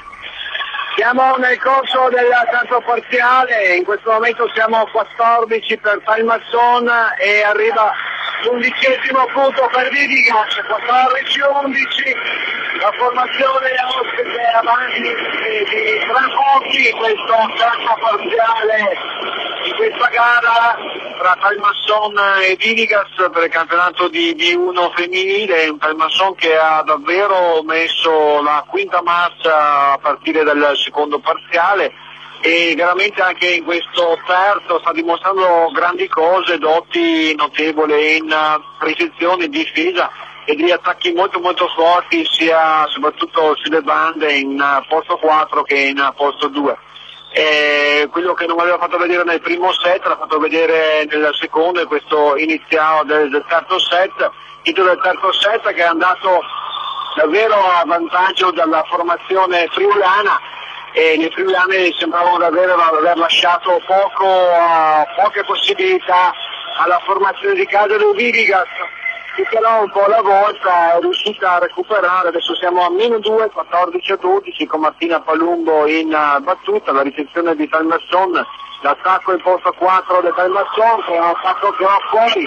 [SPEAKER 3] Siamo nel corso del terzo parziale, in questo momento siamo 14 per Talmasson e arriva l'11° punto per Vidigas, 14-11, la formazione ospite avanti di 3 punti in questo terzo parziale di questa gara tra Talmasson e Vidigas per il campionato di D1 femminile, un Talmasson che ha davvero messo la quinta marcia a partire dal secondo parziale e veramente anche in questo terzo sta dimostrando grandi cose, doti notevoli in precisione, difesa e degli attacchi molto molto forti sia soprattutto sulle bande in posto 4 che in posto 2. Quello che non aveva fatto vedere nel primo set l'ha fatto vedere nel secondo e questo iniziale del terzo set, titolo del terzo set che è andato davvero a vantaggio della formazione friulana e le friulane sembravano davvero aver lasciato poche possibilità alla formazione di casa del Vidigas, che però un po' alla volta è riuscita a recuperare. Adesso siamo a -2, 14-12 con Martina Palumbo in battuta, la ricezione di Talmasson, l'attacco in posto 4 del Talmasson che ha fatto fuori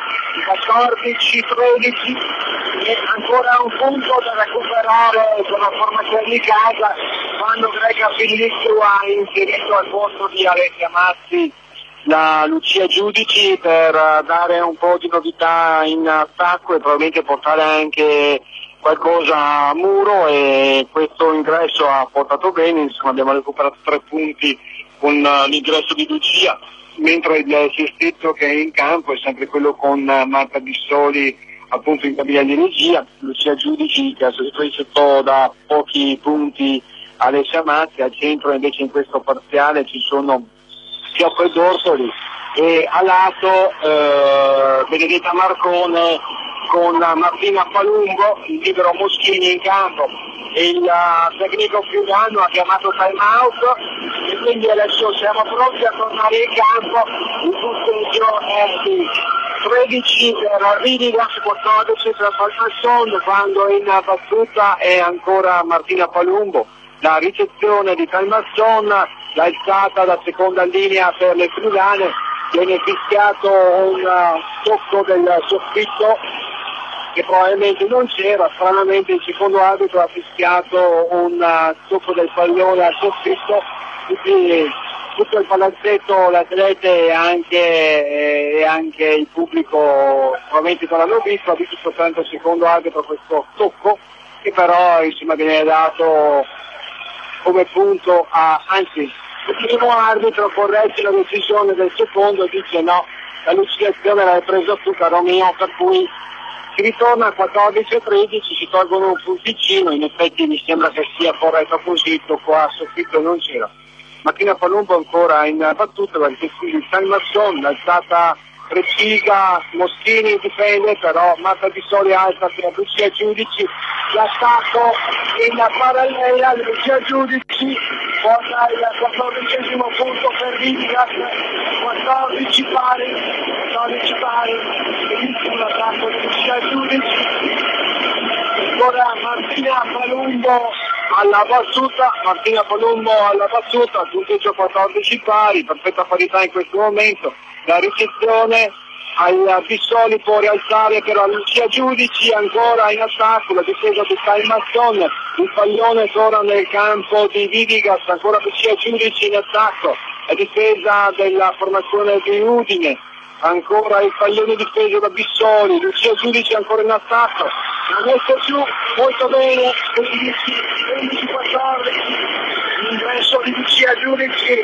[SPEAKER 3] 14-13 e ancora un punto da recuperare per la formazione di casa quando Grega Filippo ha inserito al posto di Alessia Mazzi la Lucia Giudici per dare un po' di novità in attacco e probabilmente portare anche qualcosa a muro, e questo ingresso ha portato bene, insomma abbiamo recuperato 3 punti con l'ingresso di Lucia, mentre il sestetto che è in campo è sempre quello con Marta Bissoli appunto in cabina di regia, Lucia Giudici che ha sostituito da pochi punti Alessia Mazzi, al centro invece in questo parziale ci sono Fiocco e Dorsoli e a lato Benedetta Marcone con Martina Palumbo, il libero Moschini in campo e il tecnico friulano ha chiamato time out e quindi adesso siamo pronti a tornare in campo. Il punteggio è di 13 per Vidigas, 14 per Talmasson, quando in battuta è ancora Martina Palumbo. La ricezione di Talmasson, l'alzata da seconda linea per le friulane, viene fischiato un tocco del soffitto che probabilmente non c'era, stranamente il secondo arbitro ha fischiato un tocco del pallone al soffitto, quindi tutto il palazzetto, le atlete e anche il pubblico probabilmente non l'hanno visto, ha visto soltanto il secondo arbitro questo tocco che però insomma viene dato come punto anzi il primo arbitro corregge la decisione del secondo e dice no, la lucidazione l'hai presa tu caro mio, per cui si ritorna a 14 e 13, si tolgono un punticino, in effetti mi sembra che sia corretto così, qua soffitto non c'era. Martina Palumbo ancora in battuta perché il Salmazzon, l'alzata precisa, Moschini difende, però Marta Di Soli alza per Lucia Giudici, l'attacco in parallela, Lucia Giudici porta il 14° punto per Vidigas, 14 pari, benissimo l'attacco di Lucia Giudici, ancora Martina Palumbo alla battuta, punteggio 14 pari, perfetta parità in questo momento, la ricezione al Bissoli può rialzare però Lucia Giudici, ancora in attacco, la difesa di Salmazzon, il pallone torna nel campo di Vidigas, ancora Lucia Giudici in attacco, la difesa della formazione di Udine, ancora il pallone difeso da Bissoli, Lucia Giudici ancora in attacco, ha messo giù molto bene, 15-14, l'ingresso di Lucia Giudici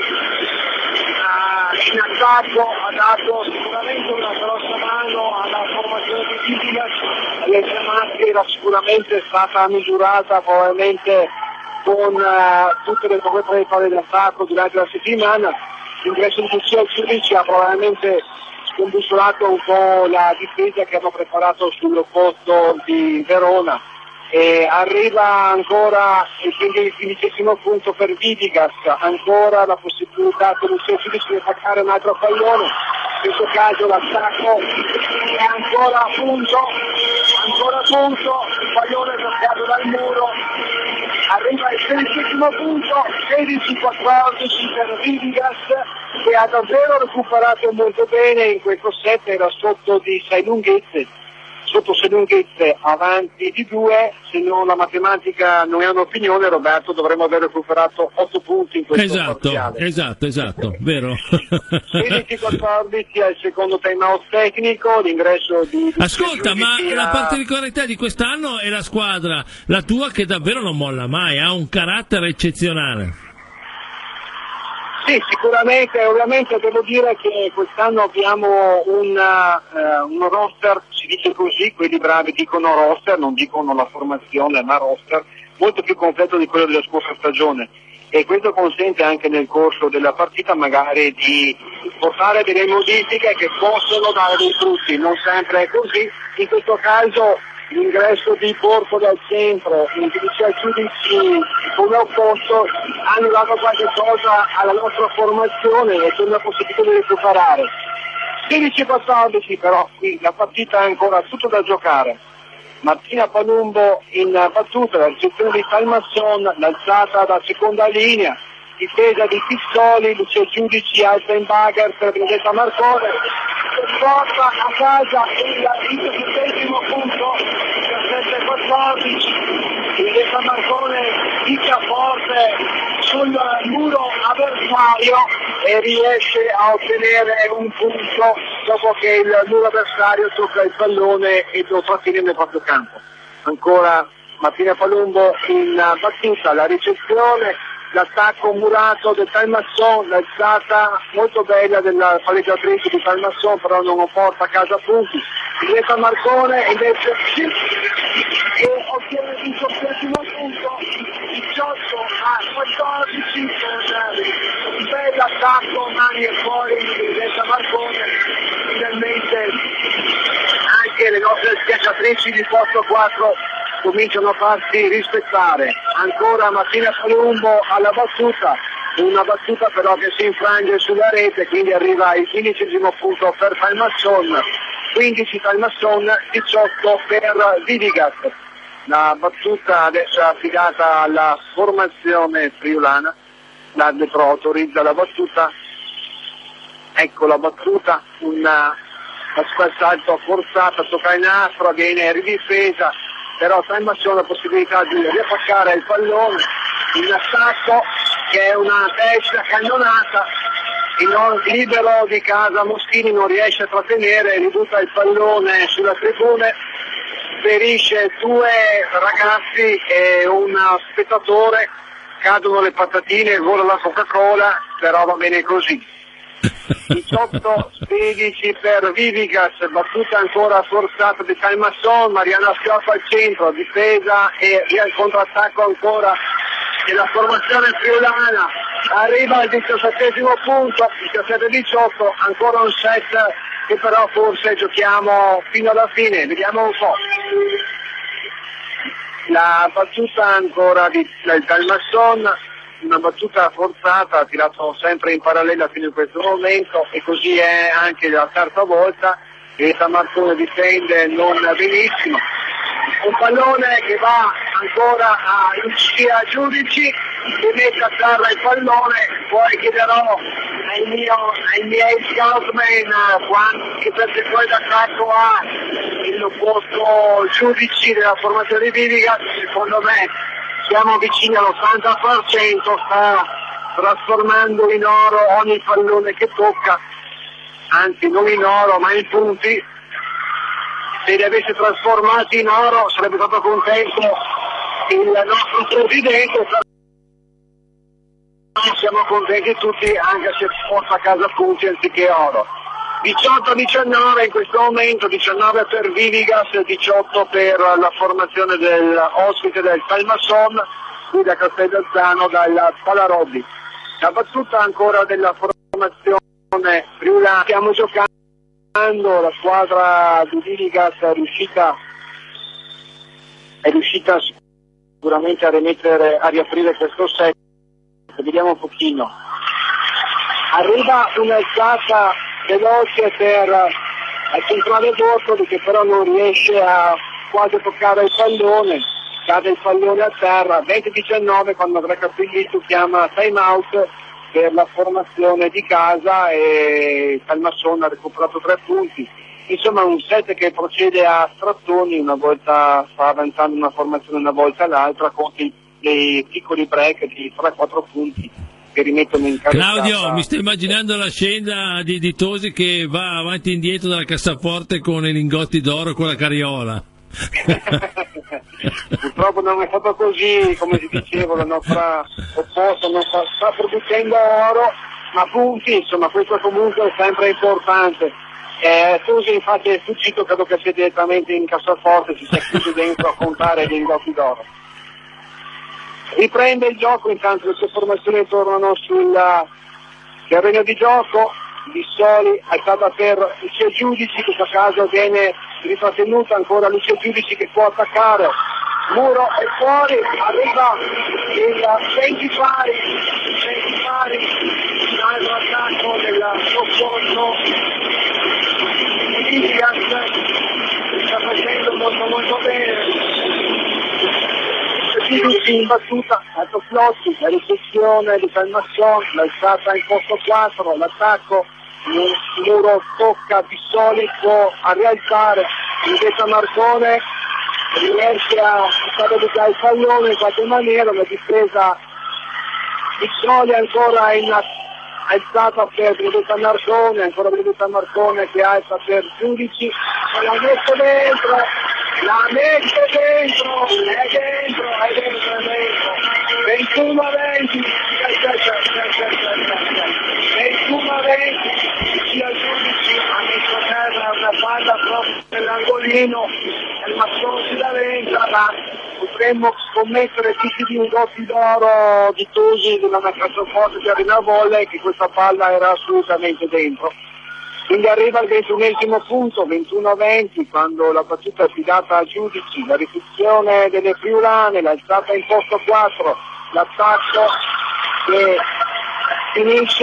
[SPEAKER 3] in attacco ha dato sicuramente una grossa mano alla formazione di Vidigas, l'Esremaschi era sicuramente stata misurata probabilmente con tutte le preparazioni dell'attacco durante la settimana, l'ingresso di Lucia Giudici ha probabilmente scombussolato un po' la difesa che hanno preparato sull'opposto di Verona. E arriva ancora il 15° punto per Vidigas, ancora la possibilità per Lucia Giudici di attaccare un altro pallone, in questo caso l'attacco è ancora a punto, il pallone è toccato dal muro, arriva il 16° punto, 16-14 per Vidigas che ha davvero recuperato molto bene in questo set, era sotto di 6 lunghezze, avanti di 2, se non la matematica non è un'opinione, Roberto, dovremmo aver recuperato 8 punti in questo parziale.
[SPEAKER 1] Esatto, vero.
[SPEAKER 3] 16-14 al secondo time out tecnico, l'ingresso di
[SPEAKER 1] Ascolta, ma la particolarità di quest'anno è la squadra, la tua, che davvero non molla mai, ha un carattere eccezionale.
[SPEAKER 3] Sì, sicuramente, ovviamente devo dire che quest'anno abbiamo un roster, si dice così, quelli bravi dicono roster, non dicono la formazione, ma roster, molto più completo di quello della scorsa stagione, e questo consente anche nel corso della partita magari di portare delle modifiche che possono dare dei frutti, non sempre è così, in questo caso l'ingresso di Porco dal centro, in Lucia Giudici come opposto hanno dato qualche cosa alla nostra formazione e c'è una possibilità di recuperare. 16-14 però qui la partita è ancora tutto da giocare. Martina Palumbo in battuta, la ricezione di Salmasson, l'alzata da seconda linea, difesa di Pizzoli, Lucia Giudici alza in bagger per Benedetta Marcone, porta a casa il 17° punto, 17-14, Benedetta Marcone picchia forte sul muro avversario e riesce a ottenere un punto dopo che il muro avversario tocca il pallone e lo trattiene nel proprio campo. Ancora Martina Palumbo in battuta, la ricezione, l'attacco murato del Talmasson, l'alzata molto bella della palleggiatrice di Talmasson, però non porta a casa punti. Benedetta Marcone invece sì, e ottiene il 17° punto, 18-14 con un bel attacco, mani e fuori di Benedetta Marcone. Finalmente anche le nostre schiacciatrici di posto 4 cominciano a farsi rispettare. Ancora Martina Palumbo alla battuta, una battuta però che si infrange sulla rete, quindi arriva il 15° punto per Talmasson, 15 Talmasson, 18 per Vidigas. La battuta adesso è affidata alla formazione friulana, l'arbitro autorizza la battuta, ecco la battuta, una spalsalto forzata, tocca in nastro, viene ridifesa, però Talmasson ha la possibilità di riattaccare il pallone in attacco, che è una testa cannonata, il libero di casa Moschini non riesce a trattenere, ributta il pallone sulla tribuna, ferisce 2 ragazzi e un spettatore, cadono le patatine e vola la Coca-Cola, però va bene così. 18-16 per Vivigas, battuta ancora forzata di Talmasson, Mariana Schioppa al centro, difesa e via il contrattacco ancora della formazione friulana, arriva al 17° punto, 17-18, ancora un set che però forse giochiamo fino alla fine, vediamo un po'. La battuta ancora di Talmasson, una battuta forzata, ha tirato sempre in parallela fino in questo momento e così è anche la terza volta che San Marcone difende non benissimo. Un pallone che va ancora a Lucia Giudici, che mette a terra il pallone, poi chiederò ai miei scoutman che percentuale d'attacco ha l'opposto Giudici della formazione di Vivigas. Secondo me siamo vicini all'80%, sta trasformando in oro ogni pallone che tocca, anzi non in oro ma in punti. Se li avesse trasformati in oro sarebbe stato contento il nostro presidente, siamo contenti tutti anche se porta a casa punti anziché oro. 18-19 in questo momento, 19 per Vivigas, 18 per la formazione dell'ospite del Talmasson, qui da Castellazzano, dal Palarobbi. La battuta ancora della formazione friulana, stiamo giocando, la squadra di Vivigas è riuscita sicuramente a riaprire questo set. Vediamo un pochino. Arriva un'alzata veloce per il centrale Bortoli che però non riesce a quasi toccare il pallone, cade il pallone a terra. 20-19 quando Andrea Capiglietto chiama time out per la formazione di casa e Talmasson ha recuperato 3 punti. Insomma un set che procede a strattoni, una volta sta avanzando una formazione una volta l'altra con dei piccoli break di 3-4 punti che rimettono in casa.
[SPEAKER 1] Claudio, mi sto immaginando la scena di Tosi che va avanti e indietro dalla cassaforte con i lingotti d'oro con la carriola.
[SPEAKER 3] Purtroppo non è stato così, come ti dicevo, la nostra opposta non sta producendo oro, ma punti, insomma questo comunque è sempre importante. Tosi infatti è fuggito, credo che sia direttamente in cassaforte, si sia chiuso dentro a contare gli lingotti d'oro. Riprende il gioco, intanto le sue formazioni tornano sul terreno di gioco. Bissoli alzata per Lucia Giudici, in questo caso viene ritrattenuta ancora Lucia Giudici che può attaccare, muro è fuori, arriva il 20 pari, un altro attacco del soccorso Vivigas, sta facendo molto bene. In battuta, alto Flotti, la ricezione di Talmasson, l'alzata in posto 4, l'attacco, il muro tocca Bissoli, può a rialzare, invece Marcone riesce a stabilizzare il pallone in qualche maniera, la difesa Bissoli ancora in alzata per Benedetta Marcone, ancora Benedetta Marcone che alza per Giudici, la mette dentro, è dentro, 21-20, 21-20, sia Giudici ha messo a terra una palla proprio nell'angolino, il Massone si lamenta, ma potremmo scommettere tutti di un doppio d'oro di Tosi della cassaforte di Arena Volley che questa palla era assolutamente dentro. Quindi arriva al 21° punto, 21-20, quando la battuta è affidata a Giudici, la ricezione delle friulane, l'alzata in posto 4, l'attacco che finisce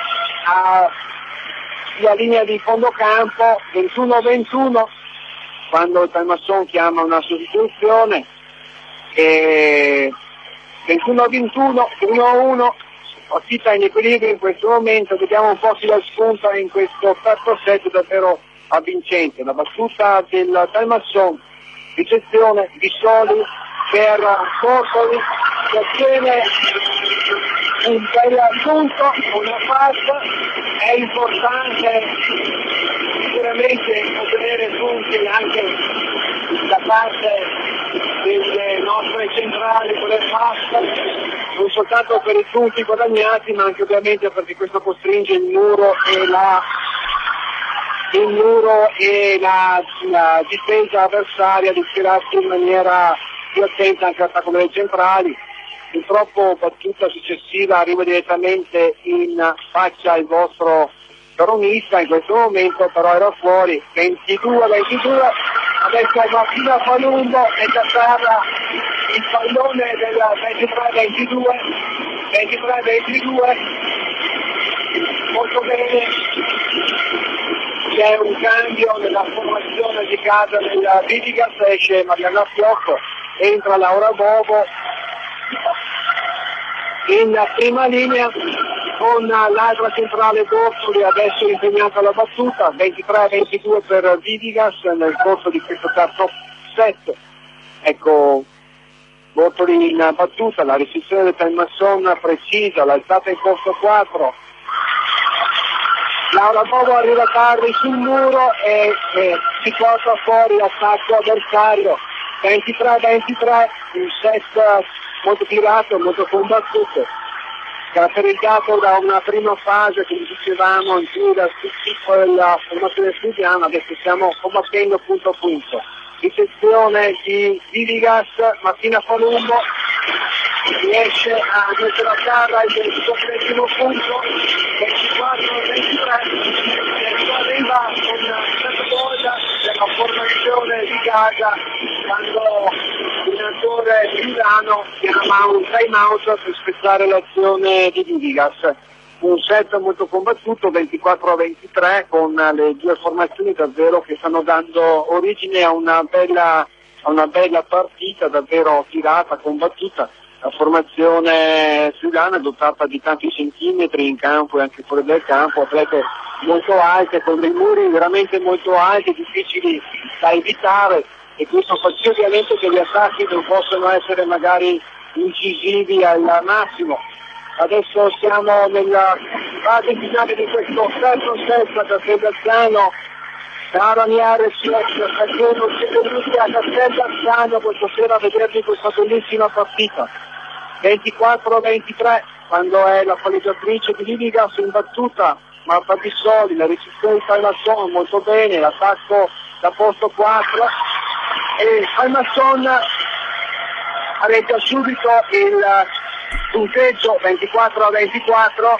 [SPEAKER 3] sulla linea di fondo campo, 21-21, quando il Talmasson chiama una sostituzione, e 21-21, 1-1, partita in equilibrio in questo momento, vediamo un po' chi la spunta in questo terzo set davvero avvincente. La battuta del Talmasson, ricezione di Soli per Bortoli che ottiene un bel punto, una passa, è importante sicuramente ottenere punti anche da parte delle nostre centrali con le passe, non soltanto per i punti guadagnati, ma anche ovviamente perché questo costringe il muro e la difesa avversaria ad schierarsi in maniera più attenta anche all'attacco delle centrali. Purtroppo battuta successiva arriva direttamente in faccia al vostro veronista, in questo momento però era fuori, 22-22, adesso Martina Palumbo e Cassara il pallone del 23-22, molto bene, c'è un cambio nella formazione di casa del Vidigas, esce Mariana Fiocco, entra Laura Bobo in prima linea con l'altra centrale Bortoli adesso impegnata alla battuta, 23-22 per Vidigas nel corso di questo terzo set. Ecco, Bortoli in battuta, la restrizione del Telmasson precisa, l'alzata in corso 4. Laura Bobo arriva tardi sul muro e si porta fuori l'attacco avversario, 23-23, un set molto tirato, molto combattuto, caratterizzato da una prima fase, come dicevamo, in cui la formazione studiana, adesso stiamo combattendo punto a punto. Ricezione di Vidigas, Martina Palumbo riesce a mettere a terra il suo primo punto, 24-23, arriva con Santa della formazione di Gaza quando l'allenatore Milano chiama un time out per spezzare l'azione di Vidigas. Un set molto combattuto, 24-23, con le due formazioni davvero che stanno dando origine a una bella partita, davvero tirata, combattuta. La formazione friulana è dotata di tanti centimetri in campo e anche fuori dal campo, atlete molto alte, con dei muri veramente molto alti, difficili da evitare, e questo fa sì ovviamente che gli attacchi non possono essere magari incisivi al massimo. Adesso siamo nella fase finale di questo terzo set da Casteldazzano. Caraniare perché non siete venuti a Casteldazzano questa sera a vedervi questa bellissima partita. 24-23, quando è la palleggiatrice di Vidigas in battuta, Marta Bissoli, la resistenza di Palmasson molto bene, l'attacco da posto 4 e Palmasson arreggia subito il punteggio 24-24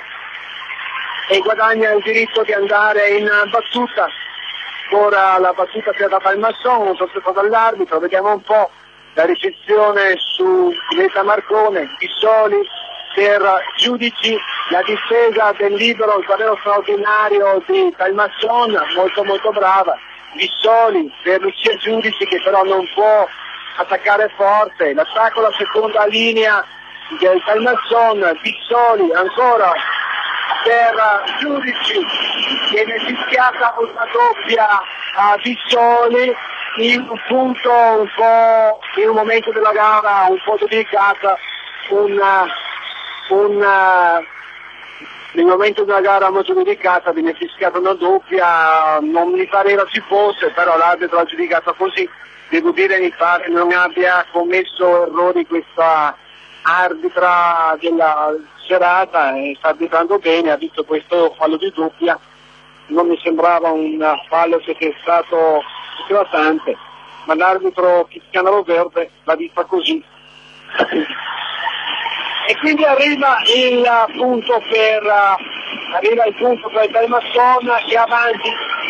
[SPEAKER 3] e guadagna il diritto di andare in battuta. Ora la battuta che ha dato Palmasson, non so dall'arbitro, vediamo un po' la ricezione su Leta Marcone, Bissoli per Giudici, la difesa del libero, il guerriero straordinario di Palmasson, molto molto brava, Bissoli per Lucia Giudici che però non può attaccare forte, l'attacco alla seconda linea del Palmasson, Bissoli ancora per Giudici, viene fischiata una doppia a Bissoli in un punto un po', in un momento della gara un po' delicata, nel momento della gara molto delicata viene fischiata una doppia, non mi pareva ci fosse, però l'arbitro l'ha giudicata così. Devo dire mi pare non abbia commesso errori questa arbitra della serata e sta arbitrando bene, ha visto questo fallo di doppia, non mi sembrava un fallo che è stato eclatante, ma l'arbitro Cristiano Verde l'ha vista così. E quindi arriva il punto per Palmasson che è avanti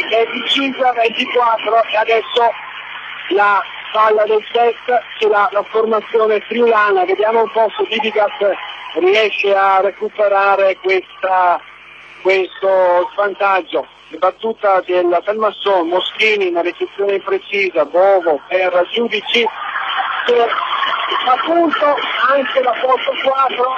[SPEAKER 3] 25-24 e adesso la palla del set c'è la formazione friulana, vediamo un po' se Vidigas riesce a recuperare questo svantaggio. La battuta del Palmasson, Moschini, una ricezione imprecisa, Bovo per Giudici, appunto anche la posto 4,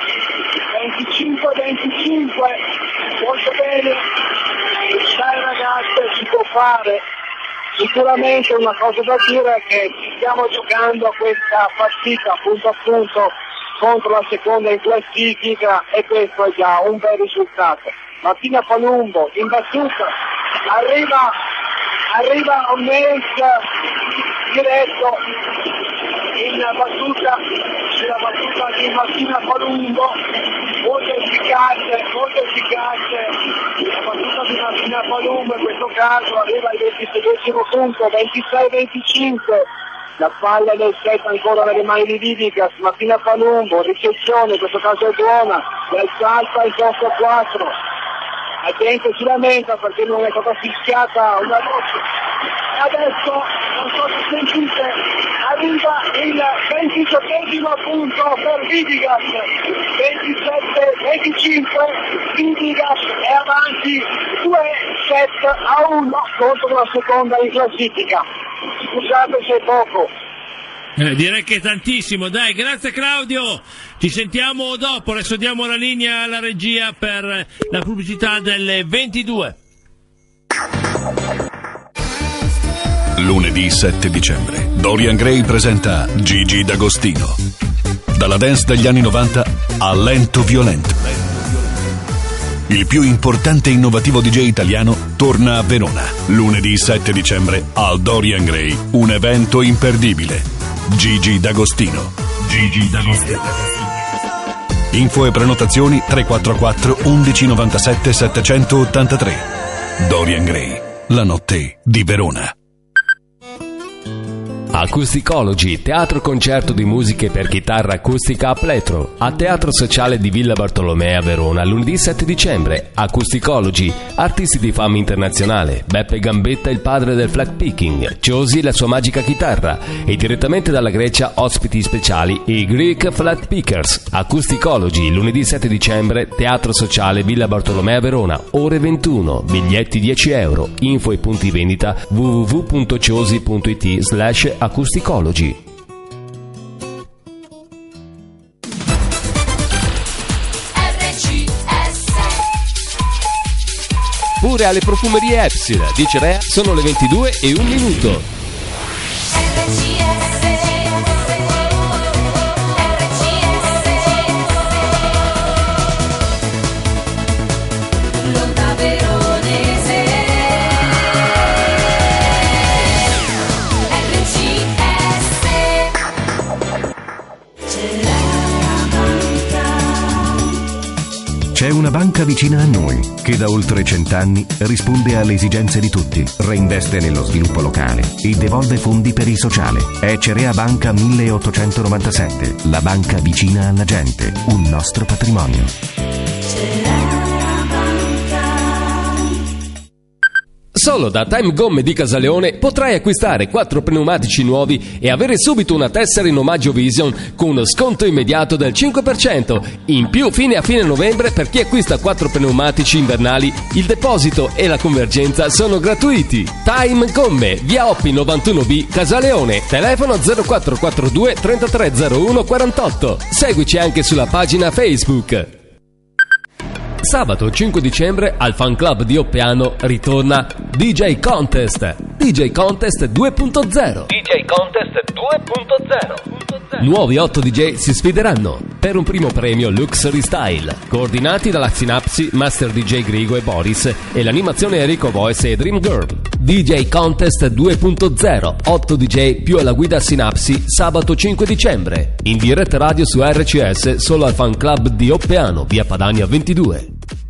[SPEAKER 3] 25-25, molto bene, dai ragazze si può fare. Sicuramente una cosa da dire è che stiamo giocando questa partita punto a punto contro la seconda in classifica e questo è già un bel risultato. Martina Palumbo in battuta, arriva arriva un mix diretto in battuta, sulla battuta di Martina Palumbo, molto efficace, la battuta di Martina Palumbo in questo caso arriva al 26esimo punto, 26-25. La palla del set ancora nelle mani di Vidigas, Martina Palumbo, ricezione, in questo caso è buona, del salta il posto 4. Attento sulla meta perché non è stata fischiata una voce. Adesso, non so se sentite, arriva il 27esimo punto per Vidigas, 27-25, Vidigas è avanti 2-7-1 contro la seconda in classifica. Scusate se è poco.
[SPEAKER 1] Direi che è tantissimo, dai, grazie Claudio, ci sentiamo dopo, adesso diamo la linea alla regia per la pubblicità delle 22.
[SPEAKER 6] Lunedì 7 dicembre, Dorian Gray presenta Gigi D'Agostino. Dalla dance degli anni 90 al lento violento. Il più importante e innovativo DJ italiano torna a Verona. Lunedì 7 dicembre al Dorian Gray, un evento imperdibile. Gigi D'Agostino. Info e prenotazioni 344 1197 783. Dorian Gray, la notte di Verona.
[SPEAKER 5] Acousticology, teatro concerto di musiche per chitarra acustica a pletro, a Teatro Sociale di Villa Bartolomea, Verona, lunedì 7 dicembre. Acousticology, artisti di fama internazionale, Beppe Gambetta, il padre del flat picking, Josie, la sua magica chitarra, e direttamente dalla Grecia ospiti speciali, i Greek Flat Pickers. Acousticology, lunedì 7 dicembre, Teatro Sociale Villa Bartolomea, Verona, ore 21, biglietti 10 euro, info e punti vendita www.ciosi.it/acousticology. Pure alle profumerie Epsil di Cerea sono le 22:01.
[SPEAKER 7] C'è una banca vicina a noi che da oltre 100 anni risponde alle esigenze di tutti, reinveste nello sviluppo locale e devolve fondi per il sociale. È Cerea Banca 1897, la banca vicina alla gente, un nostro patrimonio.
[SPEAKER 5] Solo da Time Gomme di Casaleone potrai acquistare 4 pneumatici nuovi e avere subito una tessera in omaggio Vision con uno sconto immediato del 5%. In più, fino a fine novembre, per chi acquista 4 pneumatici invernali, il deposito e la convergenza sono gratuiti. Time Gomme, via Oppi 91B, Casaleone, telefono 0442 3301 48. Seguici anche sulla pagina Facebook. Sabato 5 dicembre al fan club di Oppiano ritorna DJ Contest. DJ Contest 2.0. DJ Contest 2.0. Nuovi 8 DJ si sfideranno per un primo premio Luxury Style, coordinati dalla Synapsi, Master DJ Grigo e Boris e l'animazione Enrico Voice e Dream Girl. DJ Contest 2.0, 8 DJ più alla guida Synapsi, sabato 5 dicembre. In diretta radio su RCS solo al fan club di Oppiano, via Padania 22.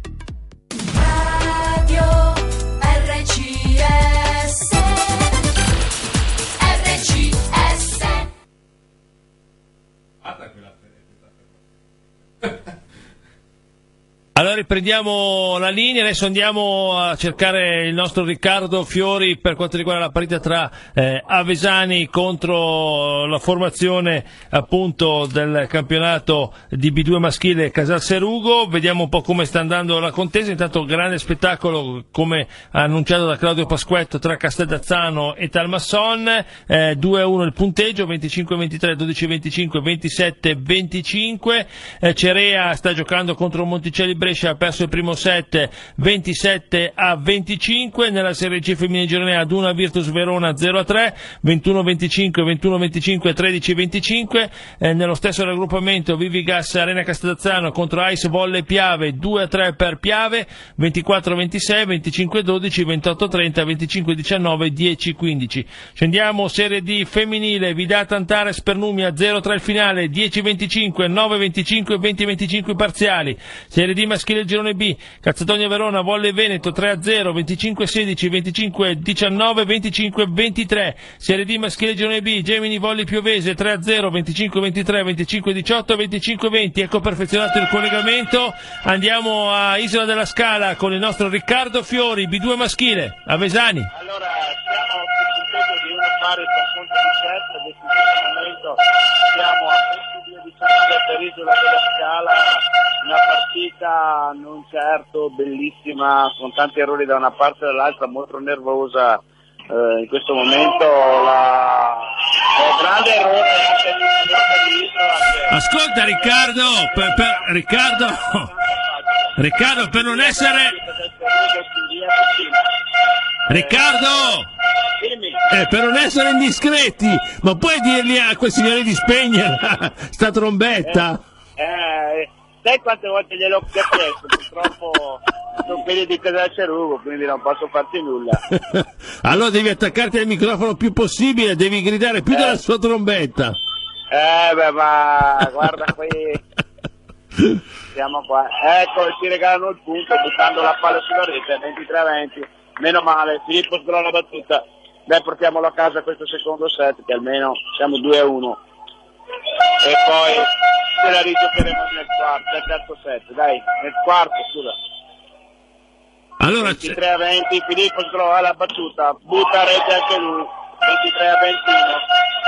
[SPEAKER 1] Allora riprendiamo la linea, adesso andiamo a cercare il nostro Riccardo Fiori per quanto riguarda la partita tra Avesani contro la formazione appunto del campionato di B2 maschile Casal Serugo. Vediamo un po' come sta andando la contesa. Intanto grande spettacolo come annunciato da Claudio Pasquetto tra Casteldazzano e Talmasson, 2-1 il punteggio, 25-23, 12-25, 27-25. Cerea sta giocando contro Monticelli Brescia ha perso il primo set 27-25, nella Serie C femminile girone A Duna Virtus Verona 0-3, 21-25, 21-25 e 13-25, nello stesso raggruppamento Vivigas Arena Castellazzano contro Ice Volley Piave 2-3 per Piave, 24-26, 25-12, 28-30, 25-19, 10-15. Scendiamo Serie D femminile, Vidata Antares per Numia 0-3 il finale, 10-25, 9-25 e 20-25 parziali. Serie D maschile girone B, Cazzadonia Verona Volley Veneto 3-0, 25-16, 25-19, 25-23. Serie D maschile girone B, Gemini Volley Piovese 3-0, 25-23, 25-18, 25-20. Ecco perfezionato il collegamento. Andiamo a Isola della Scala con il nostro Riccardo Fiori, B2 maschile, a Vesani.
[SPEAKER 2] Allora, siamo contenti di una pari per conto di set, adesso in questo momento siamo a 22-19 per Isola della Scala, una partita non certo bellissima, con tanti errori da una parte e dall'altra, molto nervosa. In questo momento grande errore anche dell'Isola.
[SPEAKER 1] Ascolta Riccardo, per non essere per non essere indiscreti, ma puoi dirgli a quei signori di spegnere sta trombetta?
[SPEAKER 2] Sai quante volte gliel'ho chiesto, purtroppo sono quelli di Casal Cerugo, quindi non posso farti nulla.
[SPEAKER 1] Allora devi attaccarti al microfono il più possibile, devi gridare più della sua trombetta.
[SPEAKER 2] Ma guarda qui, siamo qua. Ecco, ci regalano il punto buttando la palla sulla rete, 23-20, meno male, Filippo sgrolla la battuta. Dai, portiamolo a casa questo secondo set, che almeno siamo 2-1. E poi ce la rigiocheremo nel terzo set, dai, nel quarto, scusa.
[SPEAKER 1] Allora
[SPEAKER 2] 23-20, Filippo sgrolla la battuta, butta a rete anche lui, 23-21.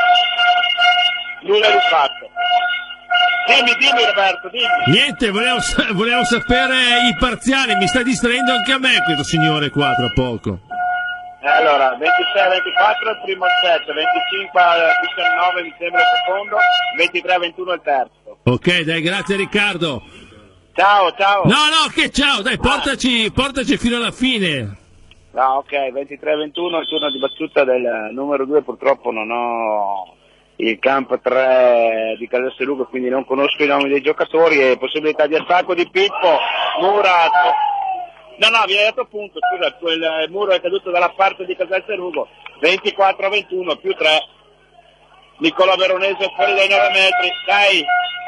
[SPEAKER 2] Nulla di fatto. Dimmi Roberto, dimmi.
[SPEAKER 1] Niente, volevo sapere i parziali, mi sta distraendo anche a me questo signore qua tra poco.
[SPEAKER 2] Allora, 26-24 il primo set, 25-19 mi sembra il secondo, 23-21 il terzo.
[SPEAKER 1] Ok, dai, grazie Riccardo.
[SPEAKER 2] Ciao.
[SPEAKER 1] No, che ciao, dai, portaci fino alla fine.
[SPEAKER 2] No, ok, 23-21 il turno di battuta del numero 2, purtroppo non ho il campo 3 di Casalserugo, quindi non conosco i nomi dei giocatori e possibilità di attacco di Pippo, Murat. No, mi hai dato punto, scusa, quel muro è caduto dalla parte di Casalserugo, 24-21 più 3, Nicola Veronese fuori dai 9 metri, dai,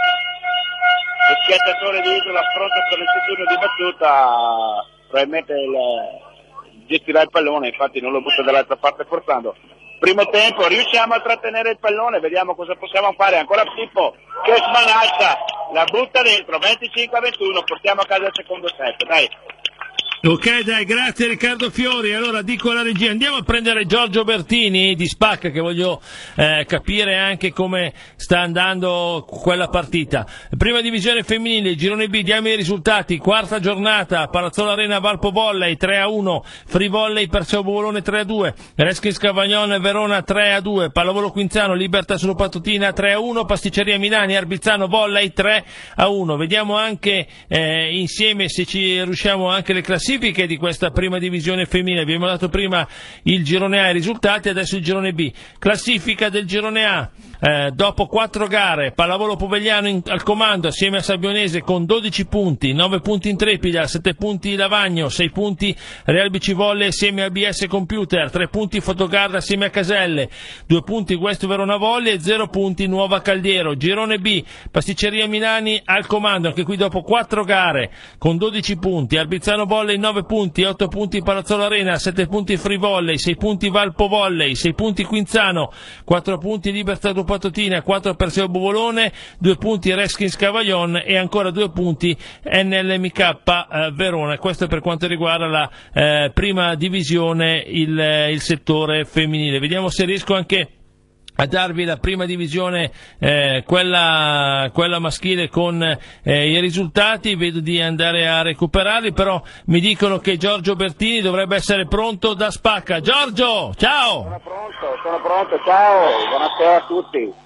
[SPEAKER 2] lo schiacciatore di Isola pronto per il suo turno di battuta, probabilmente gestirà il pallone, infatti non lo butta dall'altra parte forzando. Primo tempo, riusciamo a trattenere il pallone, vediamo cosa possiamo fare, ancora Pippo che smanaccia, la butta dentro, 25-21, portiamo a casa il secondo set, dai.
[SPEAKER 1] Ok, dai, grazie Riccardo Fiori. Allora dico alla regia, andiamo a prendere Giorgio Bertini di Spacca, che voglio capire anche come sta andando quella partita. Prima divisione femminile, girone B, diamo i risultati. Quarta giornata, Palazzolo Arena Valpo Volley 3-1, Free Volley Perseo Bologna 3-2, Reskin Scavagnon Verona 3-2, Pallavolo Quinzano Libertà Sono Patotina 3-1, Pasticceria Milani Arbizzano Volley 3-1. Vediamo anche insieme se ci riusciamo anche le classifiche di questa prima divisione femminile. Abbiamo dato prima il girone A i risultati, adesso il girone B. Classifica del girone A, dopo 4 gare, Pallavolo Povegliano al comando assieme a Sabionese con 12 punti, 9 punti Intrepida, 7 punti Lavagno, 6 punti Real Bici Volley assieme a BS Computer, 3 punti Fotogarda assieme a Caselle, 2 punti West Verona Volley e 0 punti Nuova Caldiero. Girone B, Pasticceria Milani al comando, anche qui dopo 4 gare con 12 punti, Arbizzano Volley 9 punti, 8 punti Palazzolo Arena, 7 punti Free Volley, 6 punti Valpo Volley, 6 punti Quinzano, 4 punti Libertà do Patotina, 4 Perseo Bovolone, 2 punti Reskin Scavaglion e ancora 2 punti NLMK Verona. Questo è per quanto riguarda la prima divisione, il settore femminile. Vediamo se riesco anche a darvi la prima divisione, quella maschile con i risultati. Vedo di andare a recuperarli, però mi dicono che Giorgio Bertini dovrebbe essere pronto da Spacca. Giorgio, ciao!
[SPEAKER 2] Sono pronto, ciao, buonasera a tutti.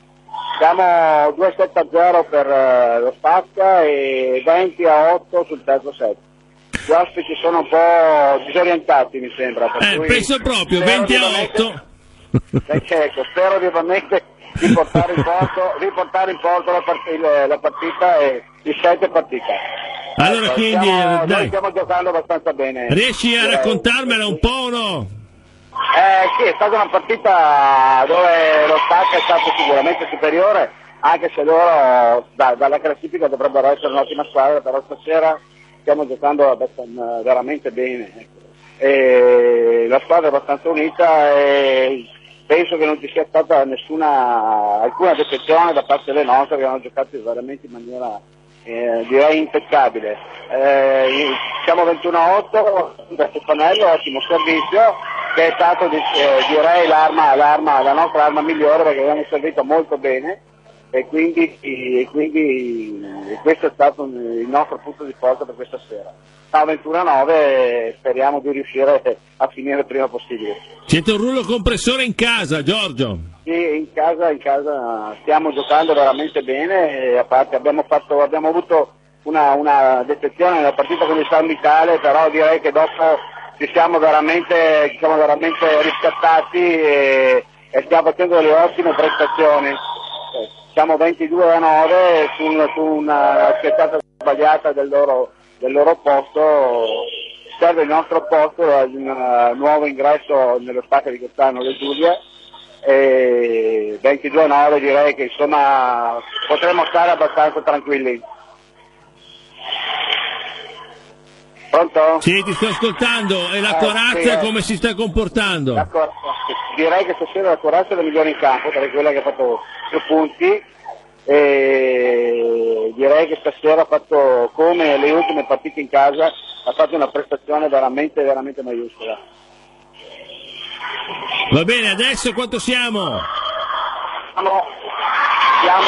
[SPEAKER 3] Siamo 2-7-0 per lo Spacca e 20-8 sul terzo set. Gli ospiti sono un po' disorientati, mi sembra. Per cui
[SPEAKER 1] penso proprio, 20-8.
[SPEAKER 3] Ecco, spero vivamente di riportare in porto la partita e il set è partita.
[SPEAKER 1] Allora, quindi,
[SPEAKER 3] noi
[SPEAKER 1] dai.
[SPEAKER 3] stiamo giocando abbastanza bene.
[SPEAKER 1] Riesci a raccontarmela un po' o no?
[SPEAKER 3] Sì, è stata una partita dove lo Spacca è stato sicuramente superiore, anche se loro dalla classifica dovrebbero essere un'ottima squadra, però stasera stiamo giocando veramente bene. Ecco. E la squadra è abbastanza unita e penso che non ci sia stata alcuna defezione da parte delle nostre, che hanno giocato veramente in maniera direi impeccabile. Siamo 21-8 da Stefanello, ottimo servizio, che è stato direi la nostra arma migliore, perché abbiamo servito molto bene e quindi questo è stato il nostro punto di forza per questa sera. 21-9, speriamo di riuscire a finire il prima possibile.
[SPEAKER 1] Siete un rullo compressore in casa, Giorgio?
[SPEAKER 3] Sì, in casa stiamo giocando veramente bene, e a parte abbiamo avuto una defezione nella partita con il San Vitale, però direi che dopo ci siamo veramente riscattati e stiamo facendo delle ottime prestazioni. Siamo 22-9 su una schiacciata sbagliata del loro posto. Serve il nostro posto, un nuovo ingresso nello Spacca di quest'anno del Giulia, e 22-9 direi che insomma potremmo stare abbastanza tranquilli. Pronto?
[SPEAKER 1] Sì, ti sto ascoltando. E la corazza come si sta comportando?
[SPEAKER 3] Direi che stasera la corazza è la migliore in campo, perché è quella che ha fatto più punti, e direi che stasera ha fatto, come le ultime partite in casa, ha fatto una prestazione veramente maiuscola.
[SPEAKER 1] Va bene, adesso quanto siamo?
[SPEAKER 3] Siamo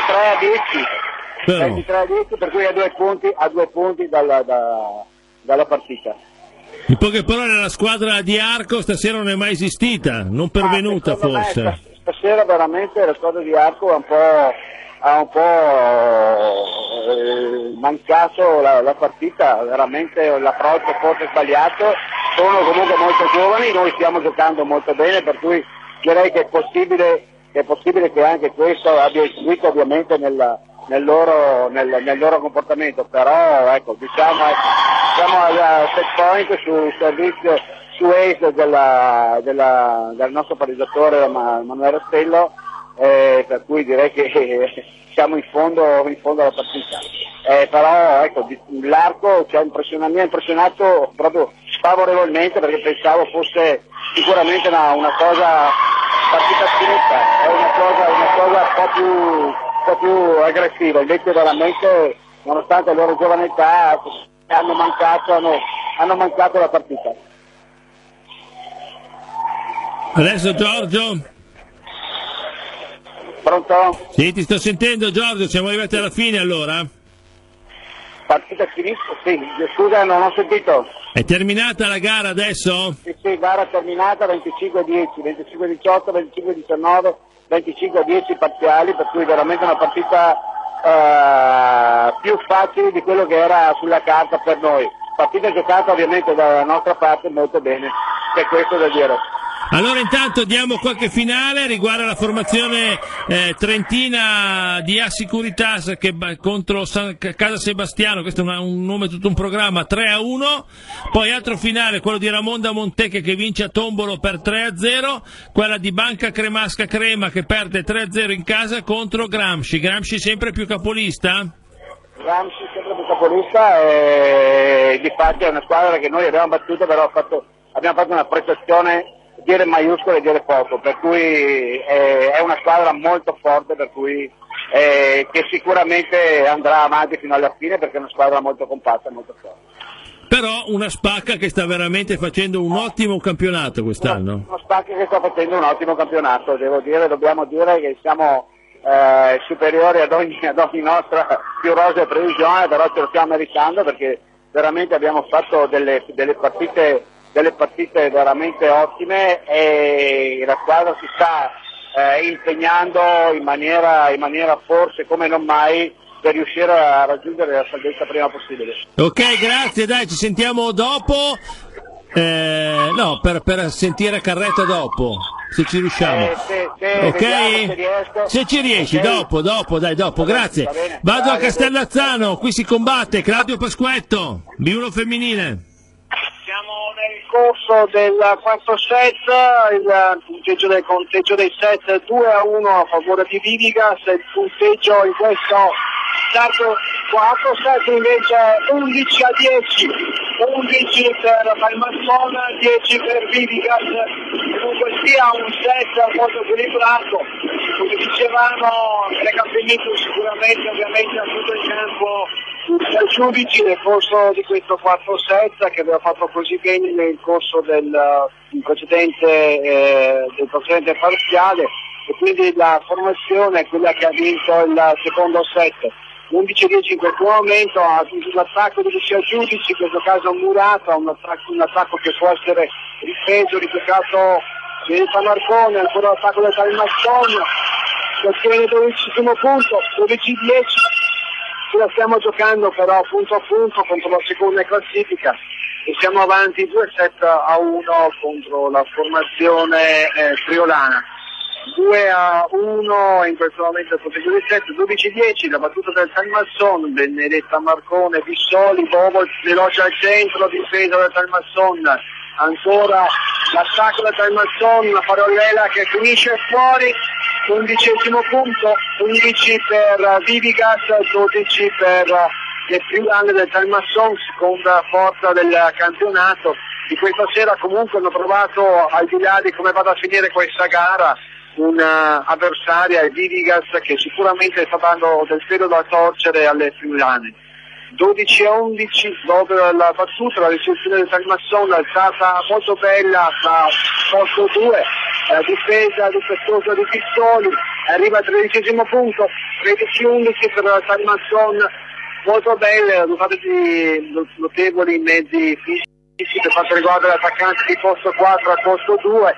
[SPEAKER 3] 23-10, per cui a due punti dalla partita.
[SPEAKER 1] In poche parole, la squadra di Arco stasera non è mai esistita, non pervenuta forse.
[SPEAKER 3] Stasera veramente la squadra di Arco ha un po' mancato la partita, veramente l'approccio forse sbagliato. Sono comunque molto giovani, noi stiamo giocando molto bene, per cui direi che è possibile che anche questo abbia influito ovviamente nel loro comportamento, però ecco, siamo al set point sul servizio su ace del nostro pareggiatore Manuele Stello, per cui direi che siamo in fondo alla partita. Però ecco, l'arco mi ha impressionato proprio favorevolmente, perché pensavo fosse sicuramente una cosa partita finita, è una cosa un po' più aggressiva, invece veramente nonostante la loro giovane età hanno mancato la partita.
[SPEAKER 1] Adesso Giorgio?
[SPEAKER 3] Pronto?
[SPEAKER 1] Sì, ti sto sentendo Giorgio, siamo arrivati alla fine allora?
[SPEAKER 3] Partita finita? Sì, scusa, non ho sentito.
[SPEAKER 1] È terminata la gara adesso?
[SPEAKER 3] Sì, gara terminata, 25-10, 25-18, 25-19, 25-10 parziali, per cui veramente una partita più facile di quello che era sulla carta per noi. Partita giocata ovviamente dalla nostra parte molto bene, c'è questo da dire.
[SPEAKER 1] Allora intanto diamo qualche finale riguardo alla formazione trentina di Assicuritas che contro Casa Sebastiano, questo è un nome, tutto un programma, 3-1, poi altro finale, quello di Ramonda Montecche che vince a Tombolo per 3-0, quella di Banca Cremasca Crema che perde 3-0 in casa contro Gramsci sempre più capolista?
[SPEAKER 3] Gramsci sempre più capolista, e di fatto è una squadra che noi abbiamo battuto, però abbiamo fatto una prestazione dire maiuscolo e dire poco, per cui è una squadra molto forte, per cui che sicuramente andrà avanti fino alla fine, perché è una squadra molto compatta e molto forte.
[SPEAKER 1] Però una Spacca che sta veramente facendo un ottimo campionato quest'anno.
[SPEAKER 3] Una Spacca che sta facendo un ottimo campionato, dobbiamo dire che siamo superiori ad ogni nostra più rosea previsione, però ce lo stiamo meritando, perché veramente abbiamo fatto delle partite veramente ottime, e la squadra si sta impegnando in maniera forse come non mai per riuscire a raggiungere la salvezza prima possibile.
[SPEAKER 1] Ok, grazie, dai, ci sentiamo dopo. No, per sentire Carretta dopo, se ci riusciamo. Ok? Se ci riesci,
[SPEAKER 3] okay.
[SPEAKER 1] dopo, grazie. Vado a Castellazzano, qui si combatte, Claudio Pasquetto, B1 femminile.
[SPEAKER 3] Siamo nel corso del quarto set, il conteggio dei set 2-1 a favore di Vivigas, il punteggio in questo quarto set invece 11-10, 11 per Palmasson, 10 per Vivigas, comunque sia un set molto equilibrato, come dicevamo Recapimito sicuramente ovviamente ha avuto il campo del giudice nel corso di questo quarto set che aveva fatto così bene nel corso del precedente parziale, e quindi la formazione è quella che ha vinto il secondo set. 11-10 in questo momento, ha un attacco di Lucia Giudici, in questo caso Murata, un attacco che può essere ripreso, ripiegato Benetta Marcone, ancora l'attacco del Talmasson, si ottiene il 12° punto, 12-10, ce la stiamo giocando però punto a punto contro la seconda classifica e siamo avanti 2-1 contro la formazione friulana. 2-1 in questo momento il punteggio di set, 12-10 la battuta del Talmasson, Benedetta Marcone, Bissoli, Bovo veloce al centro, difesa del Talmasson, ancora l'attacco del Talmasson, una parollela che finisce fuori, 11° punto, 11 per Vivigas, 12 per le friulane del Talmasson, seconda forza del campionato. Di questa sera comunque hanno provato, al di là di come vada a finire questa gara, un'avversaria, il Vivigas, che sicuramente sta dando del filo da torcere alle friulane. 12-11 dopo la battuta, la ricezione del Talmasson alzata molto bella da posto 2, difesa difettosa di Pizzoli, arriva al 13° punto, 13-11 per la Talmasson, molto belle, dotate di notevoli mezzi fisici per quanto riguarda l'attaccante di posto 4 a posto 2,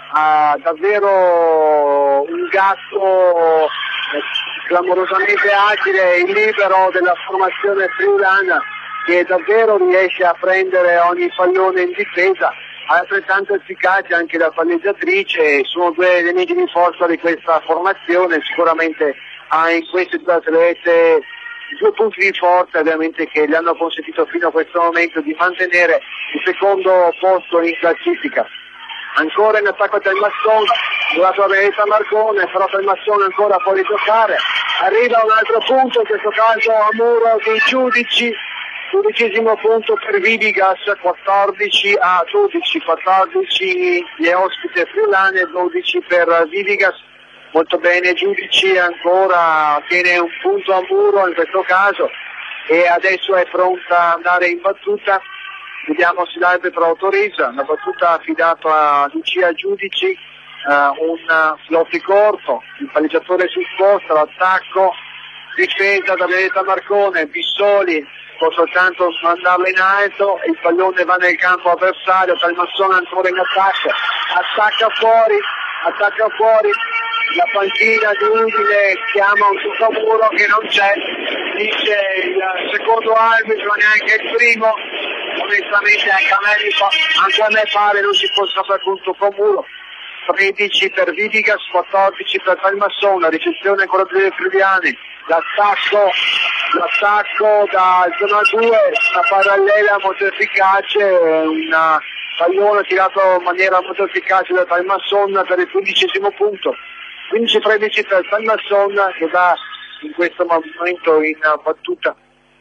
[SPEAKER 3] davvero un gatto clamorosamente agile, il libero della formazione friulana che davvero riesce a prendere ogni pallone in difesa, altrettanto efficace anche la palleggiatrice, sono due elementi di forza di questa formazione, sicuramente ha in queste due atlete due punti di forza ovviamente che le hanno consentito fino a questo momento di mantenere il secondo posto in classifica. Ancora in attacco a Talmasson, durato a Benedetta Marcone, però Talmasson ancora fuori giocare, arriva un altro punto, in questo caso a muro dei Giudici, 12° punto per Vivigas, 14-12, 14 le ospite friulane, 12 per Vivigas, molto bene Giudici, ancora tiene un punto a muro in questo caso e adesso è pronta ad andare in battuta. Vediamo se l'arbitro autorizza, la battuta affidata a Lucia Giudici, un floppy corto, il palleggiatore sul posto, l'attacco, difesa da Benedetta Marcone, Bissoli può soltanto mandarla in alto, il pallone va nel campo avversario, Talmasson ancora in attacco, attacca fuori, la panchina di Udine chiama un tutto-muro che non c'è, dice il secondo arbitro, neanche il primo, onestamente anche a me pare non si possa fare un tutto-muro. 13 per Vivigas, 14 per Talmasson, la ricezione ancora delle friulane, l'attacco da zona 2, una parallela molto efficace, un pallone tirato in maniera molto efficace da Talmasson per il 15° punto. 15-13 per Talmasson che va in questo momento in battuta.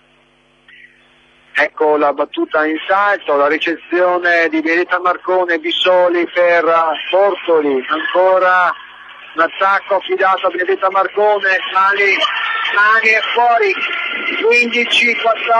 [SPEAKER 3] Ecco la battuta in salto, la ricezione di Benedetta Marcone, Bissoli per Bortoli, ancora un attacco affidato a Benedetta Marcone, mani e fuori, 15-14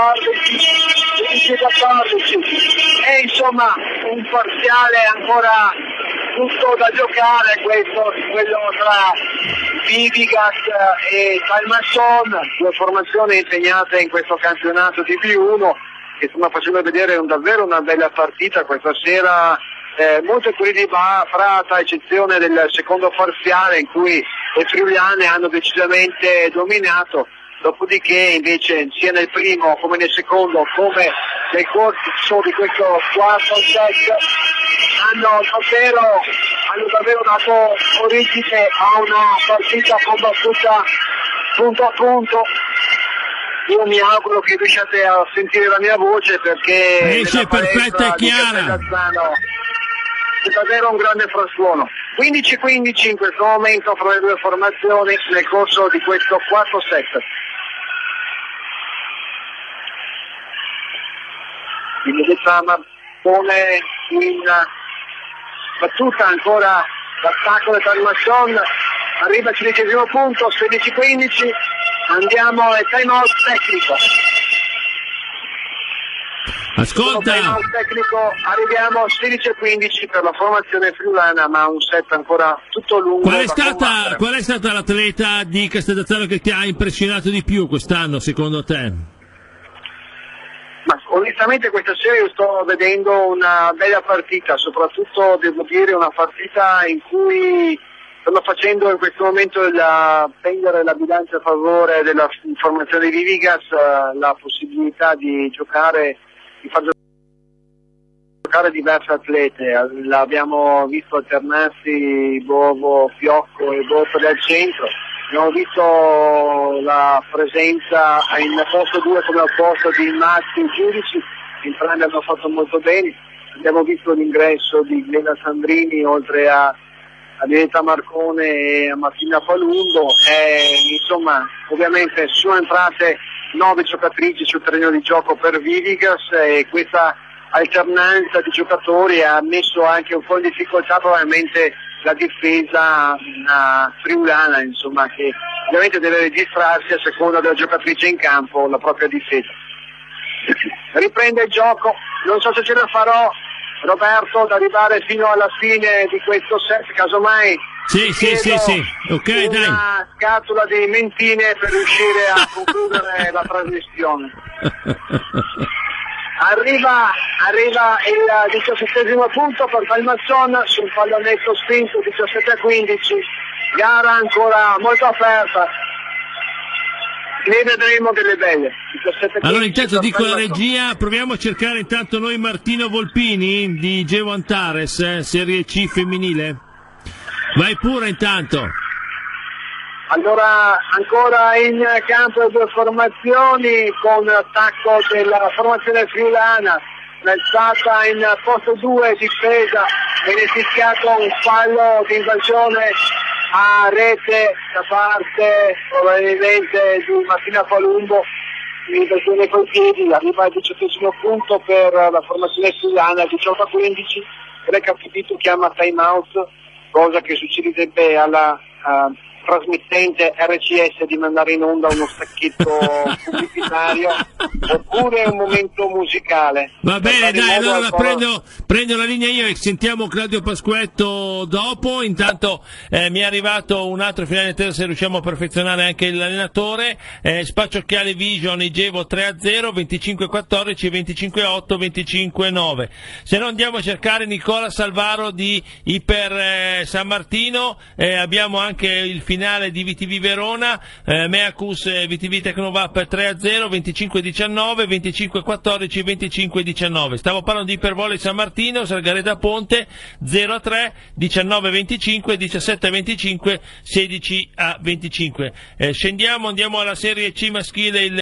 [SPEAKER 3] e insomma un parziale ancora tutto da giocare, questo quello tra Vivigas e Talmasson, due formazioni impegnate in questo campionato di B1 che stanno facendo vedere davvero una bella partita questa sera. molto equilibrata, a eccezione del secondo parziale in cui le friulane hanno decisamente dominato, dopodiché invece sia nel primo come nel secondo come nel corso di questo quarto set hanno davvero dato origine a una partita combattuta punto a punto. Io mi auguro che riusciate a sentire la mia voce perché
[SPEAKER 1] esce perfetta e chiara.
[SPEAKER 3] È davvero un grande frastuono. 15-15 in questo momento fra le due formazioni nel corso di questo quarto set. Quindi Marcone in battuta, ancora l'attacco del Talmasson, arriva al 16° punto, 16-15, andiamo al time out tecnico.
[SPEAKER 1] Ascolta,
[SPEAKER 3] tecnico, arriviamo a 16-15 per la formazione friulana, ma un set ancora tutto lungo.
[SPEAKER 1] Qual è stata l'atleta di Castellazzaro che ti ha impressionato di più quest'anno, secondo te?
[SPEAKER 3] Ma onestamente questa sera io sto vedendo una bella partita, soprattutto devo dire una partita in cui stanno facendo in questo momento pendere la bilancia a favore della formazione di Vivigas, la possibilità di far giocare diverse atlete. L'abbiamo visto alternarsi Bovo, Fiocco e Bortoli al centro, abbiamo visto la presenza in posto 2 come al posto di Mazzi e Giudici, entrambi hanno fatto molto bene, abbiamo visto l'ingresso di Glenda Sandrini oltre a Diletta Marcone e a Martina Palumbo, insomma ovviamente sono entrate 9 giocatrici sul terreno di gioco per Vivigas e questa alternanza di giocatori ha messo anche un po' in difficoltà probabilmente la difesa friulana, insomma, che ovviamente deve registrarsi a seconda della giocatrice in campo la propria difesa. Riprende il gioco, non so se ce la farò Roberto ad arrivare fino alla fine di questo set, casomai
[SPEAKER 1] sì, ok,
[SPEAKER 3] una
[SPEAKER 1] dai,
[SPEAKER 3] scatola di mentine per riuscire a concludere la trasmissione. Arriva il 17° punto per Palmazzon sul pallonetto spinto, 17-15, gara ancora molto aperta, ne vedremo delle belle. 17-15.
[SPEAKER 1] Allora intanto dico la regia, proviamo a cercare intanto noi Martino Volpini di Gevo Antares, Serie C femminile. Vai pure intanto.
[SPEAKER 3] Allora ancora in campo le due formazioni con l'attacco della formazione friulana, l'alzata in posto 2 difesa, viene fischiato un fallo di invasione a rete da parte probabilmente di Martina Palumbo, invasione coi piedi, arriva al 18° punto per la formazione friulana, 18-15, recapitito chiama time out, cosa che succederebbe alla trasmittente RCS di mandare in onda uno stacchetto pubblicitario oppure un momento musicale.
[SPEAKER 1] Va bene, dai, allora prendo la linea io e sentiamo Claudio Pasquetto dopo. Intanto mi è arrivato un altro finale intero, se riusciamo a perfezionare anche l'allenatore. Spaccio Occhiale Vision Igevo 3-0, 25-14, 25-8, 25-9. Se no andiamo a cercare Nicola Salvaro di Iper San Martino, abbiamo anche il finale di VTV Verona, Meacus VTV Tecnovap 3-0, 25-19, 25-14, 25-19. Stavo parlando di Ipervolley San Martino, Sargareda Ponte 0-3, 19-25, 17-25, 16-25. Scendiamo, andiamo alla Serie C maschile, il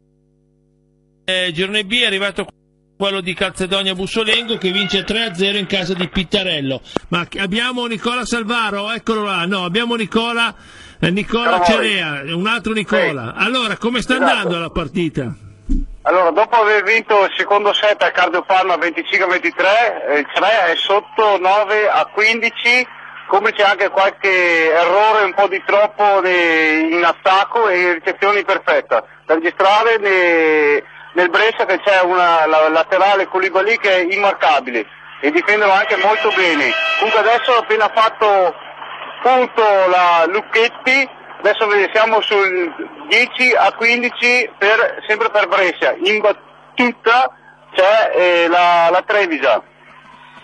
[SPEAKER 1] girone B, è arrivato quello di Calzedonia Bussolengo che vince 3-0 in casa di Pittarello. Ma abbiamo Nicola Salvaro, eccolo là, no, abbiamo Nicola Cerea, un altro Nicola. Allora, come sta andando la partita?
[SPEAKER 2] Allora, dopo aver vinto il secondo set a Cardio Palma 25-23, il 3 è sotto 9-15, complice anche qualche errore un po' di troppo in attacco e ricezioni perfetta. Da registrare nel Brescia che c'è la laterale Koulibaly che è immarcabile e difendono anche molto bene. Comunque adesso ha appena fatto punto la Lucchetti, adesso siamo sul 10-15 sempre per Brescia. In battuta c'è la Trevisa.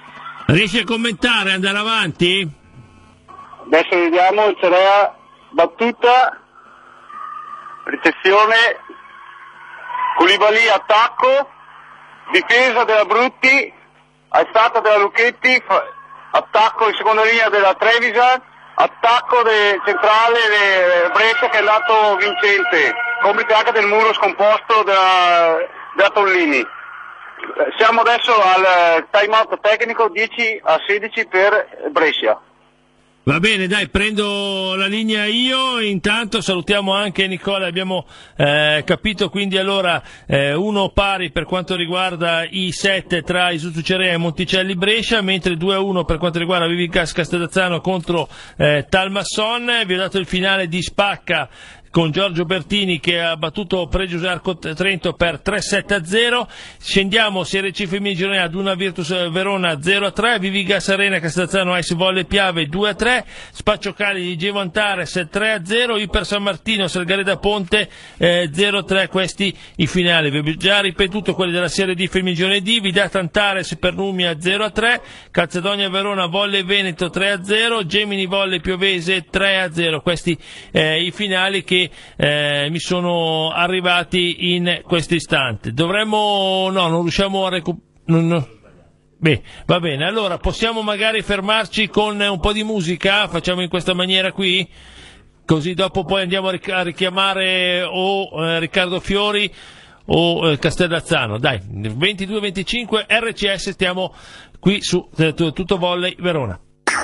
[SPEAKER 1] Riesci a commentare, andare avanti?
[SPEAKER 3] Adesso vediamo il Cerea, battuta, ricezione, Koulibaly attacco, difesa della Brutti, alzata della Lucchetti, attacco in seconda linea della Trevisan, attacco centrale del Brescia che è andato vincente, complice anche del muro scomposto della Tollini. Siamo adesso al time out tecnico 10-16 per Brescia.
[SPEAKER 1] Va bene, dai, prendo la linea io, intanto salutiamo anche Nicola, abbiamo capito quindi allora 1 pari per quanto riguarda i set tra Isuzu Cerea e Monticelli Brescia, mentre 2-1 per quanto riguarda Vivigas Castellazzano contro Talmasson. Vi ho dato il finale di Spacca con Giorgio Bertini che ha battuto Pregio Arco Trento per 3-7-0. Scendiamo Serie C femminile girone ad una Virtus Verona 0-3, Vivigas Arena Castellazzano Ice Volley Piave 2-3, Spacciocali di Gevantares 3-0, Iper San Martino Salgareda Ponte 0-3. Questi i finali, vi ho già ripetuto quelli della Serie D femminile girone D. Vidata Antares per Numia 0-3, Calzedonia Verona Volley Veneto 3-0, Gemini Volley Piovese 3-0. Questi i finali che mi sono arrivati in questo istante. Non riusciamo a recuperare. Beh, va bene, allora possiamo magari fermarci con un po' di musica, facciamo in questa maniera qui, così dopo poi andiamo a richiamare o Riccardo Fiori o Castellazzano. Dai, 22-25 RCS, stiamo qui su Tutto Volley Verona.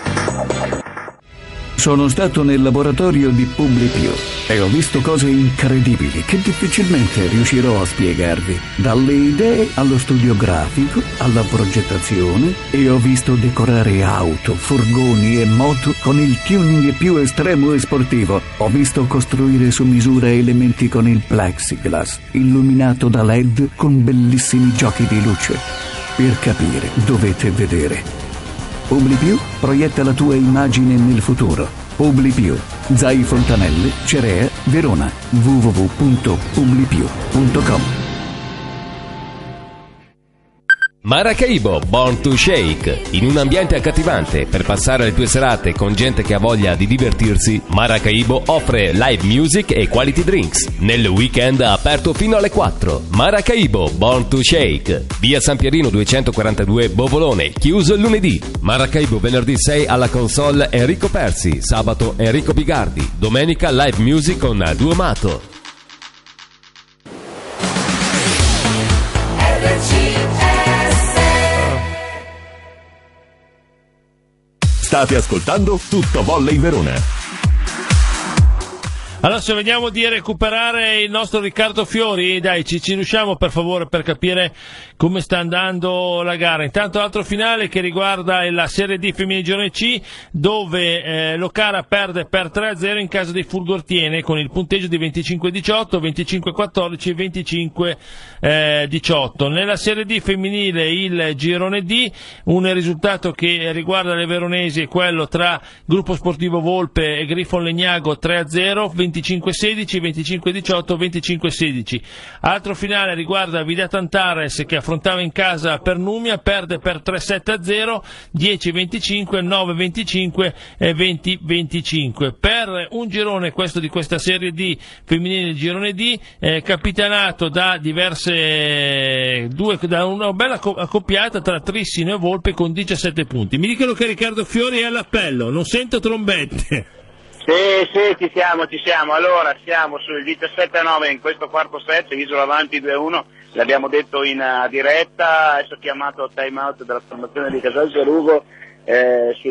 [SPEAKER 12] Sono stato nel laboratorio di Publipio e ho visto cose incredibili che difficilmente riuscirò a spiegarvi. Dalle idee allo studio grafico, alla progettazione, e ho visto decorare auto, furgoni e moto con il tuning più estremo e sportivo. Ho visto costruire su misura elementi con il plexiglass, illuminato da LED con bellissimi giochi di luce. Per capire, dovete vedere. Publipiù proietta la tua immagine nel futuro. Publipiù, Zai Fontanelle, Cerea, Verona. www.publipiù.com.
[SPEAKER 5] Maracaibo Born to Shake. In un ambiente accattivante per passare le tue serate con gente che ha voglia di divertirsi, Maracaibo offre live music e quality drinks. Nel weekend aperto fino alle 4. Maracaibo Born to Shake. Via San Pierino 242 Bovolone, chiuso il lunedì. Maracaibo venerdì 6 alla console Enrico Persi, sabato Enrico Bigardi, domenica live music con Duo Mato.
[SPEAKER 6] State ascoltando Tutto Volley Verona.
[SPEAKER 1] Allora, se vediamo di recuperare il nostro Riccardo Fiori, dai, ci riusciamo per favore per capire come sta andando la gara. Intanto altro finale che riguarda la Serie D femminile girone C, dove l'Ocara perde per 3-0 in casa dei Fulgortiene con il punteggio di 25-18, 25-14 e 25-18. Nella Serie D femminile il girone D, un risultato che riguarda le veronesi è quello tra Gruppo Sportivo Volpe e Grifon Legnago 3-0, 25-16, 25-18, 25-16. Altro finale riguarda Vidata Antares che affrontava in casa per Numia, perde per 3-7-0, 10-25, 9-25 e 20-25. Per un girone, questo di questa Serie D femminile girone D, capitanato da da una bella accoppiata tra Trissino e Volpe con 17 punti. Mi dicono che Riccardo Fiori è all'appello, non sento trombette.
[SPEAKER 2] Sì, ci siamo. Allora, siamo sul 17-9 in questo quarto set, Isola avanti 2-1, l'abbiamo detto in diretta, adesso chiamato time out della formazione di Casal Cerugo, sul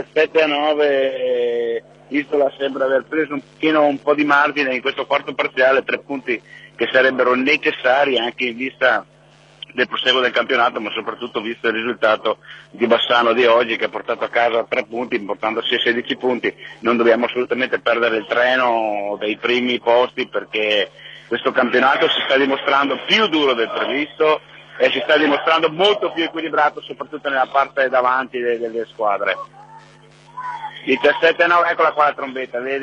[SPEAKER 2] 17-9 Isola sembra aver preso un po' di margine in questo quarto parziale, 3 punti che sarebbero necessari anche in vista del proseguo del campionato, ma soprattutto visto il risultato di Bassano di oggi che ha portato a casa 3 punti, portandosi a 16 punti. Non dobbiamo assolutamente perdere il treno dei primi posti, perché questo campionato si sta dimostrando più duro del previsto e si sta dimostrando molto più equilibrato, soprattutto nella parte davanti delle squadre. 17-9, eccola qua la trombetta, vedi?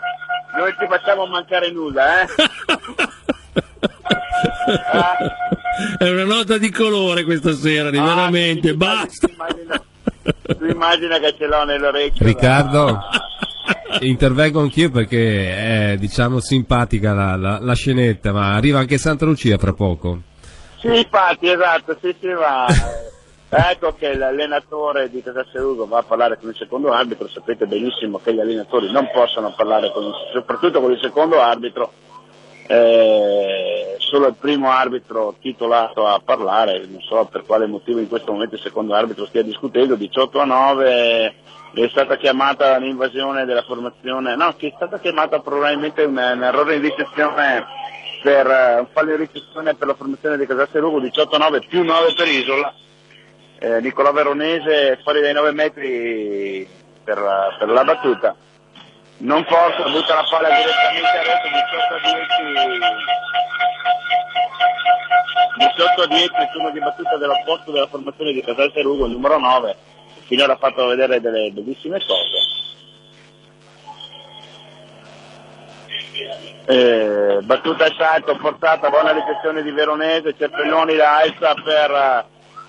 [SPEAKER 2] Non ci facciamo mancare nulla,
[SPEAKER 1] È una nota di colore questa sera, veramente, basta.
[SPEAKER 2] Tu immagina che ce l'ho nell'orecchio.
[SPEAKER 14] Riccardo, intervengo anch'io perché è, diciamo, simpatica la scenetta, ma arriva anche Santa Lucia fra poco.
[SPEAKER 2] Sì, infatti, esatto, sì, ma ecco che l'allenatore di Casalserugo va a parlare con il secondo arbitro. Sapete benissimo che gli allenatori non possono parlare soprattutto con il secondo arbitro, solo il primo arbitro titolato a parlare. Non so per quale motivo in questo momento il secondo arbitro stia discutendo. 18-9 è stata chiamata l'invasione della formazione, no, che è stata chiamata probabilmente un errore in ricezione per un fallo in ricezione per la formazione di Casalserugo. 18-9 più 9 per Isola. Nicolò Veronese fuori dai 9 metri per la battuta, non forza, butta la palla direttamente a rete. 18-10 il turno di battuta dell'opposto della formazione di Casalserugo, il numero 9, finora ha fatto vedere delle bellissime cose. Battuta e salto, forzata, buona ricezione di Veronese, Cerpelloni la alza per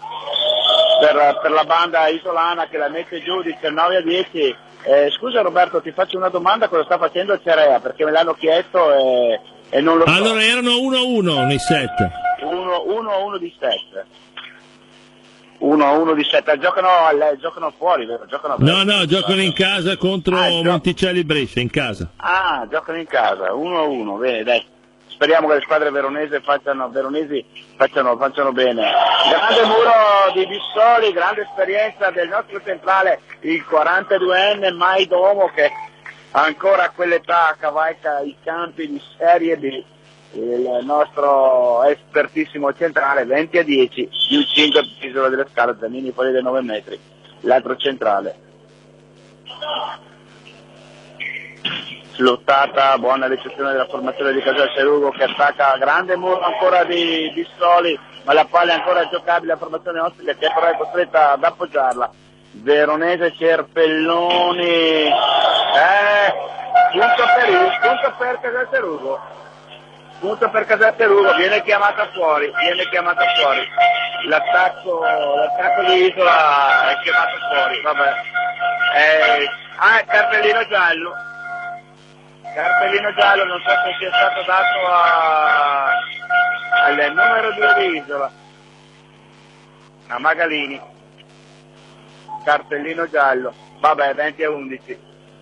[SPEAKER 2] la banda isolana che la mette giù, 19-10. Scusa Roberto, ti faccio una domanda: cosa sta facendo il Cerea? Perché me l'hanno chiesto e non lo so.
[SPEAKER 1] Allora erano 1-1 nei set.
[SPEAKER 2] 1-1 di set. 1-1 di set. Giocano fuori, vero? Giocano
[SPEAKER 1] giocano in casa contro Monticelli Brescia, in casa.
[SPEAKER 2] Ah, giocano in casa, 1-1, bene, dai. Speriamo che le squadre veronesi facciano bene. Grande muro di Bissoli, grande esperienza del nostro centrale, il 42enne Maidomo, che ancora a quell'età cavalca i campi di Serie B. Il nostro espertissimo centrale, 20-10, più 5 per Isola delle Scale, Zanini fuori dai 9 metri, l'altro centrale. Slottata, buona ricezione della formazione di Casalserugo che attacca, grande muro ancora di Bissoli, ma la palla è ancora giocabile, la formazione ospite che però è costretta ad appoggiarla. Veronese, Cerpelloni, punto per Casalserugo. Punto per Casalserugo, viene chiamata fuori. L'attacco di Isola è chiamato fuori, vabbè. Cartellino giallo, non so se sia stato dato al numero 2 di Isola, a Magalini. Cartellino giallo, vabbè, 20-11.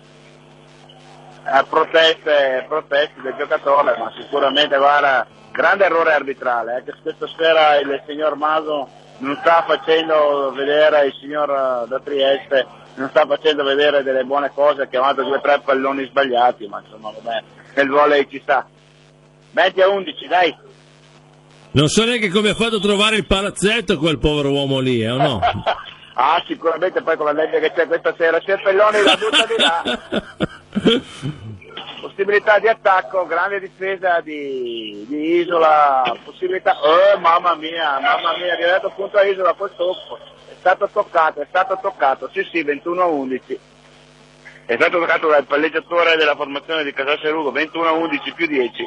[SPEAKER 2] Proteste del giocatore, ma sicuramente, guarda, grande errore arbitrale, che questa sera il signor Maso non sta facendo vedere, il signor da Trieste non sta facendo vedere delle buone cose, ha chiamato 2 o 3 palloni sbagliati, ma insomma vabbè, nel volley ci sta. 20-11, dai.
[SPEAKER 1] Non so neanche come ha fatto a trovare il palazzetto quel povero uomo lì, o no?
[SPEAKER 2] Sicuramente poi con la nebbia che c'è questa sera, Cerpelloni la butta di là. Possibilità di attacco, grande difesa di Isola, possibilità, mamma mia, gli ha dato punto a Isola col tocco, è stato toccato, sì, 21-11, è stato toccato dal palleggiatore della formazione di Casalserugo, 21-11 più 10,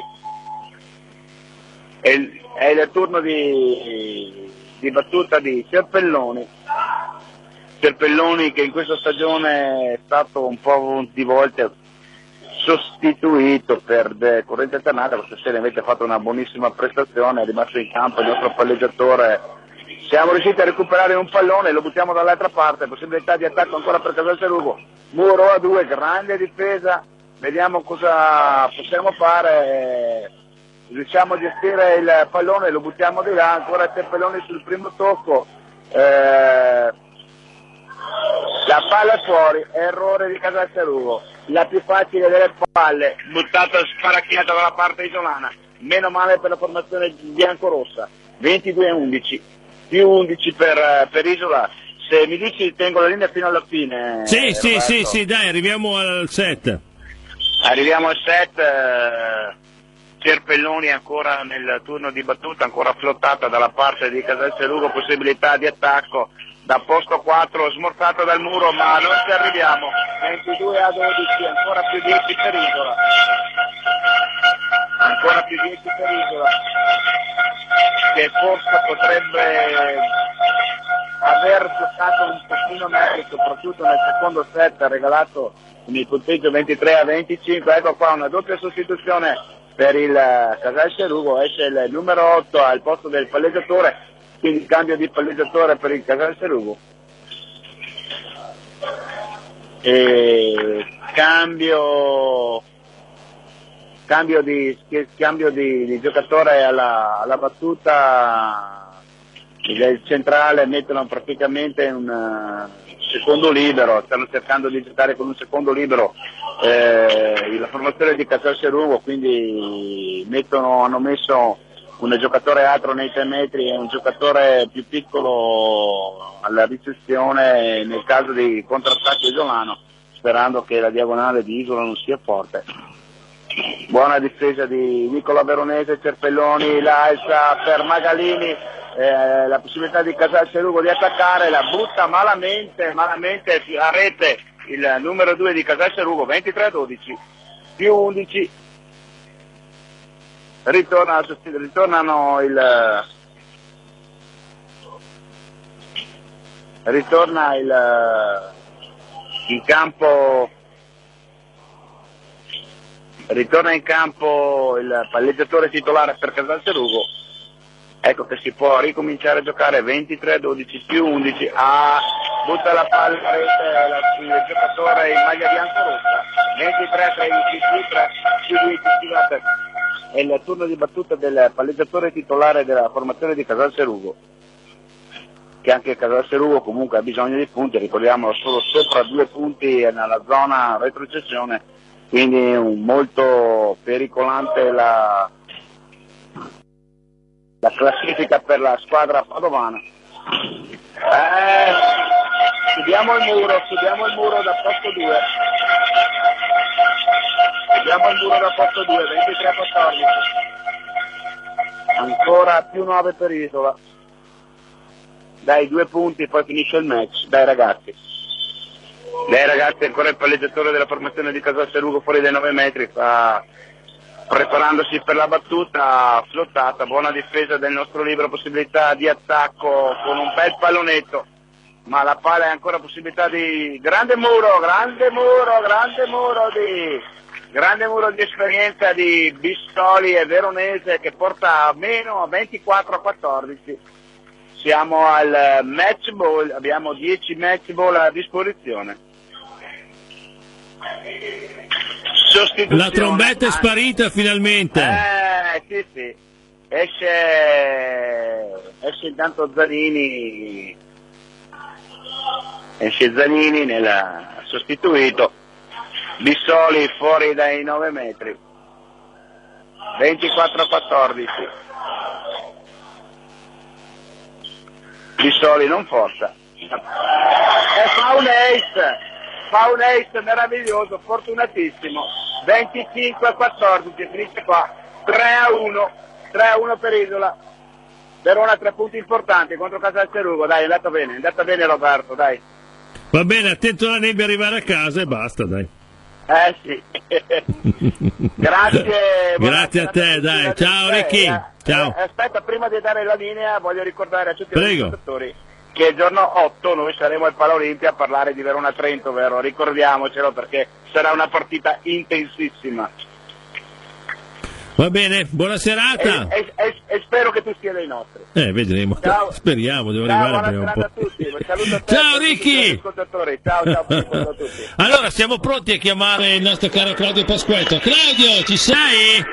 [SPEAKER 2] è il turno di battuta di Cerpelloni che in questa stagione è stato un po' di volte sostituito per corrente alternata. Questa sera invece ha fatto una buonissima prestazione, è rimasto in campo il nostro palleggiatore. Siamo riusciti a recuperare un pallone, lo buttiamo dall'altra parte, possibilità di attacco ancora per Casalserugo, muro a 2, grande difesa, vediamo cosa possiamo fare. Riusciamo a gestire il pallone, lo buttiamo di là, ancora Cerpelloni sul primo tocco, la palla è fuori, errore di Casalserugo, la più facile delle palle, buttata sparacchiata dalla parte isolana, meno male per la formazione biancorossa, 22-11, più 11 per Isola. Se mi dici tengo la linea fino alla fine.
[SPEAKER 1] Sì, dai, arriviamo al set.
[SPEAKER 2] Cerpelloni ancora nel turno di battuta, ancora flottata dalla parte di Casalserugo, possibilità di attacco da posto 4, smorzato dal muro, ma non ci arriviamo, 22-12, ancora più 10 per Isola. che forse potrebbe aver giocato un pochino meglio, soprattutto nel secondo set, ha regalato il punteggio 23-25. Ecco qua una doppia sostituzione per il Casal Cerugo, esce il numero 8 al posto del palleggiatore, quindi cambio di palleggiatore per il Casal Cerugo. E cambio di giocatore alla battuta del centrale, mettono praticamente un secondo libero, stanno cercando di giocare con un secondo libero la formazione di Casal Cerugo, quindi hanno messo un giocatore altro nei 3 metri e un giocatore più piccolo alla ricezione nel caso di contrattacco isolano, sperando che la diagonale di Isola non sia forte. Buona difesa di Nicola Veronese, Cerpelloni l'alza per Magalini, la possibilità di Casal Cerugo di attaccare, la butta malamente a rete il numero 2 di Casal Cerugo, 23-12, più 11, ritorna in campo il palleggiatore titolare per Casal Cerugo. Ecco che si può ricominciare a giocare, 23-12 più 11, butta la palla a rete il giocatore in maglia bianco-rossa, 23-13 più 10, scusate, è il turno di battuta del palleggiatore titolare della formazione di Casal Cerugo, che anche Casal Cerugo comunque ha bisogno di punti, ricordiamolo, solo sopra 2 punti nella zona retrocessione, quindi molto pericolante la classifica per la squadra padovana. Subiamo il muro da posto 2. Subiamo il muro da posto 2, 23-14. Ancora più 9 per Isola. Dai, 2 punti, poi finisce il match. Dai ragazzi, ancora il palleggiatore della formazione di Casal Cerugo fuori dai 9 metri, sta preparandosi per la battuta, flottata, buona difesa del nostro libero, possibilità di attacco con un bel pallonetto, ma la palla è ancora possibilità di grande muro di esperienza di Bistoli e Veronese, che porta a meno a 24-14. Siamo al match ball, abbiamo 10 match ball a disposizione.
[SPEAKER 1] La trombetta è sparita finalmente.
[SPEAKER 2] Sì. Esce intanto Zanini. Nel sostituito. Bissoli fuori dai 9 metri. 24-14. Bissoli non forza. Fa un ace meraviglioso, fortunatissimo. 25-14, finisce qua. 3-1 per Isola. Verona 3 punti importanti contro Casal Cerugo. Dai, è andata bene Roberto, dai.
[SPEAKER 1] Va bene, attento alla nebbia, arrivare a casa e basta, dai.
[SPEAKER 2] Sì. Grazie
[SPEAKER 1] a te, dai. Ciao Ricky. Ciao.
[SPEAKER 2] Aspetta, prima di dare la linea voglio ricordare a tutti gli ascoltatori che il giorno 8 noi saremo al Pala Olimpia a parlare di Verona Trento, vero? Ricordiamocelo, perché sarà una partita intensissima.
[SPEAKER 1] Va bene, buona serata.
[SPEAKER 2] E spero che tu sia dei nostri.
[SPEAKER 1] Vedremo. Ciao. Speriamo, devo arrivare prima un po'.
[SPEAKER 2] A tutti. Saluto a te,
[SPEAKER 1] ciao Ricky.
[SPEAKER 2] Ciao a tutti.
[SPEAKER 1] Allora, siamo pronti a chiamare il nostro caro Claudio Pasquetto. Claudio, ci sei?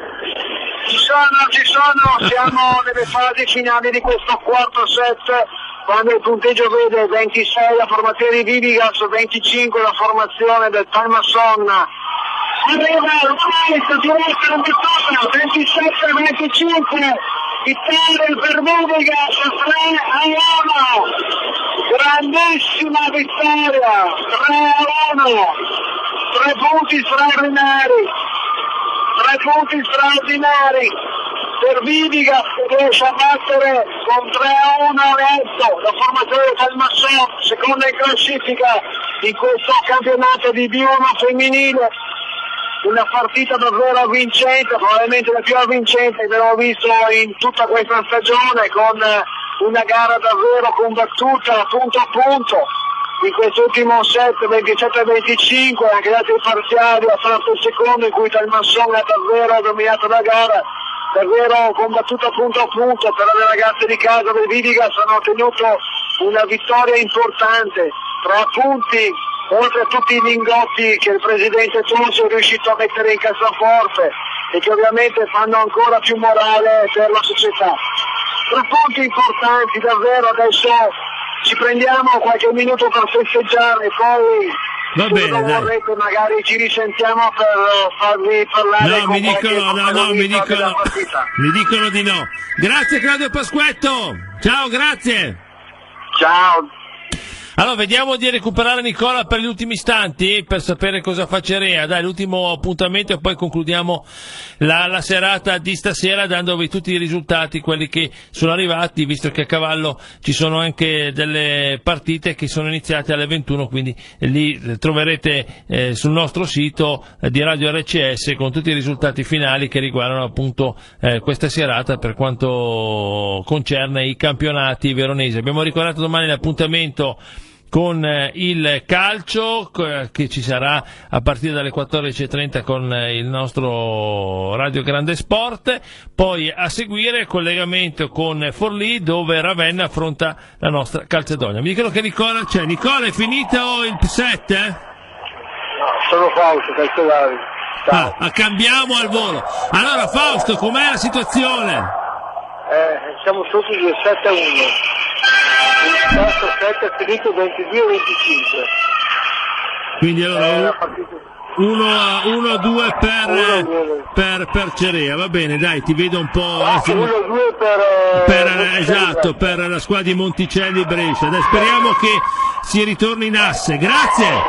[SPEAKER 3] Ci sono, siamo nelle fasi finali di questo quarto set, quando il punteggio vede 26 la formazione di Vidigas, 25 la formazione del Palmasson. Arriva Luis, diretta in vittoria, 27-25, vittoria per Vidigas, 3-1, grandissima vittoria, 3-1, 3 punti straordinari per Vidigas, che riesce a battere con 3-1 netto la formazione del Palmasson, seconda in classifica in questo campionato di B1 femminile. una partita davvero vincente, probabilmente la più avvincente che abbiamo visto in tutta questa stagione, con una gara davvero combattuta punto a punto. In quest'ultimo set 27-25, anche gli altri parziali a 30 secondi in cui Talmasson ha davvero dominato la gara, davvero combattuta punto a punto. Per le ragazze di casa del Vidigas hanno ottenuto una vittoria importante, 3 punti, oltre a tutti i lingotti che il presidente Tonsi è riuscito a mettere in cassaforte e che ovviamente fanno ancora più morale per la società. 3 punti importanti davvero. Adesso ci prendiamo qualche minuto per festeggiare, poi
[SPEAKER 1] va bene,
[SPEAKER 3] non vorrete magari ci risentiamo per farvi parlare.
[SPEAKER 1] No, mi dicono di no. Grazie Claudio Pasquetto, ciao, grazie.
[SPEAKER 3] Ciao.
[SPEAKER 1] Allora, vediamo di recuperare Nicola per gli ultimi istanti, per sapere cosa fa Cerea. Dai, l'ultimo appuntamento e poi concludiamo la serata di stasera dandovi tutti i risultati, quelli che sono arrivati, visto che a cavallo ci sono anche delle partite che sono iniziate alle 21, quindi lì troverete sul nostro sito di Radio RCS con tutti i risultati finali che riguardano appunto questa serata per quanto concerne i campionati veronesi. Abbiamo ricordato domani l'appuntamento con il calcio che ci sarà a partire dalle 14.30 con il nostro Radio Grande Sport, poi a seguire il collegamento con Forlì dove Ravenna affronta la nostra Calzedonia. Mi dicono che Nicola c'è. Nicola, è finito il set?
[SPEAKER 3] No, sono Fausto, Calzolari.
[SPEAKER 1] Cambiamo al volo. Allora Fausto, com'è la situazione?
[SPEAKER 3] Siamo sotto di 7-1. Il terzo set è finito 22-25.
[SPEAKER 1] Quindi allora 1-2 per Cerea, va bene, dai, ti vedo un po'.
[SPEAKER 3] 1-2
[SPEAKER 1] per la squadra di Monticelli Brescia. Dai, speriamo che si ritorni in asse. Grazie.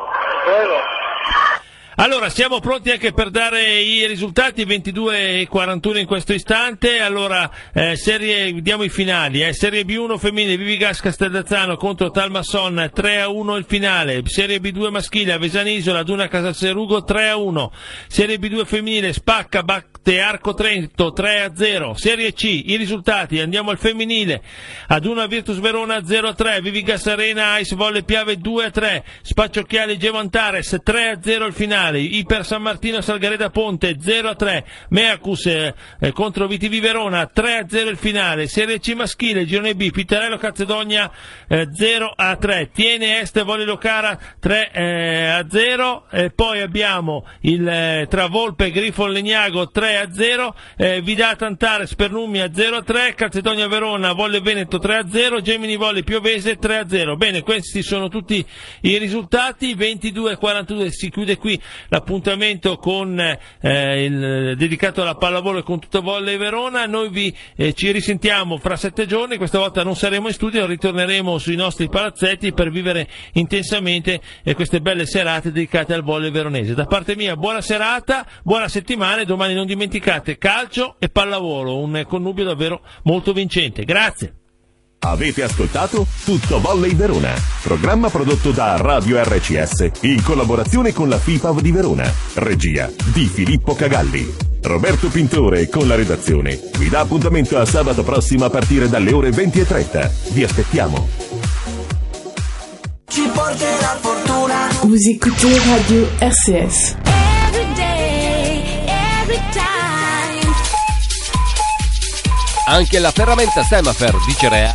[SPEAKER 1] Allora, siamo pronti anche per dare i risultati, 22:41 in questo istante. Allora, diamo i finali. Serie B1 femminile, Vivigas Castellazzano contro Talmasson, 3-1 il finale. Serie B2 maschile, Avesanisola, Duna Casalserugo, 3-1. Serie B2 femminile, Spacca batte Arco Trento, 3-0. Serie C, i risultati, andiamo al femminile. Aduna Virtus Verona, 0-3. Vivigas Arena Ice Volley Piave, 2-3. Spacciocchiali Gevantares, 3-0 il finale. Iper San Martino Salgareda Ponte 0-3, Meacus contro VTV Verona 3-0 il finale. Serie C maschile, girone B, Pittarello Calzedonia 0-3, Tiene Est Volley Locara 3-0, poi abbiamo il Travolpe Grifon Legnago 3-0, Vidata Antares Pernumia 0-3, Calzedonia Verona Volley Veneto 3-0, Gemini Volley Piovese 3-0. Bene, questi sono tutti i risultati. 22:42 si chiude qui l'appuntamento con dedicato alla pallavolo e con tutto Volley Verona. Noi ci risentiamo fra 7 giorni, questa volta non saremo in studio, ritorneremo sui nostri palazzetti per vivere intensamente queste belle serate dedicate al volley veronese. Da parte mia buona serata, buona settimana e domani non dimenticate calcio e pallavolo, un connubio davvero molto vincente. Grazie.
[SPEAKER 10] Avete ascoltato Tutto Volley Verona, programma prodotto da Radio RCS in collaborazione con la FIPAV di Verona, regia di Filippo Cagalli. Roberto Pintore con la redazione vi dà appuntamento a sabato prossimo a partire dalle ore 20:30. Vi aspettiamo.
[SPEAKER 13] Ci porterà fortuna.
[SPEAKER 15] Vous écoutez Radio RCS.
[SPEAKER 11] Every day, every time.
[SPEAKER 5] Anche la ferramenta Semafer di Cerea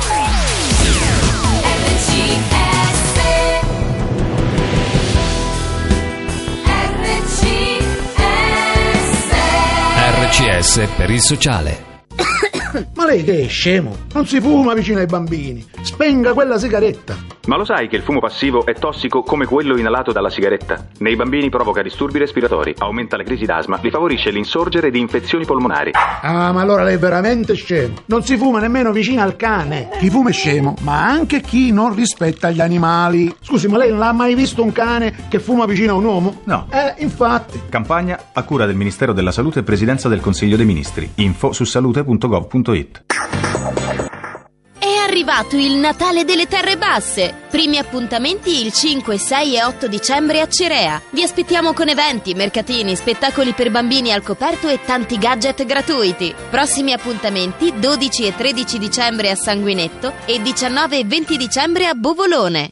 [SPEAKER 5] RCS per il sociale.
[SPEAKER 23] Ma lei che è scemo? Non si fuma vicino ai bambini. Spenga quella sigaretta.
[SPEAKER 24] Ma lo sai che il fumo passivo è tossico come quello inalato dalla sigaretta? Nei bambini provoca disturbi respiratori, aumenta le crisi d'asma, li favorisce l'insorgere di infezioni polmonari.
[SPEAKER 23] Ah, ma allora lei è veramente scemo. Non si fuma nemmeno vicino al cane. Chi fuma è scemo, ma anche chi non rispetta gli animali. Scusi, ma lei non ha mai visto un cane che fuma vicino a un uomo?
[SPEAKER 24] No.
[SPEAKER 23] Infatti.
[SPEAKER 24] Campagna a cura del Ministero della Salute e Presidenza del Consiglio dei Ministri. Info su salute.gov.it.
[SPEAKER 8] arrivato il Natale delle Terre Basse. Primi appuntamenti il 5, 6 e 8 dicembre a Cirea. Vi aspettiamo con eventi, mercatini, spettacoli per bambini al coperto e tanti gadget gratuiti. Prossimi appuntamenti 12 e 13 dicembre a Sanguinetto e 19 e 20 dicembre a Bovolone.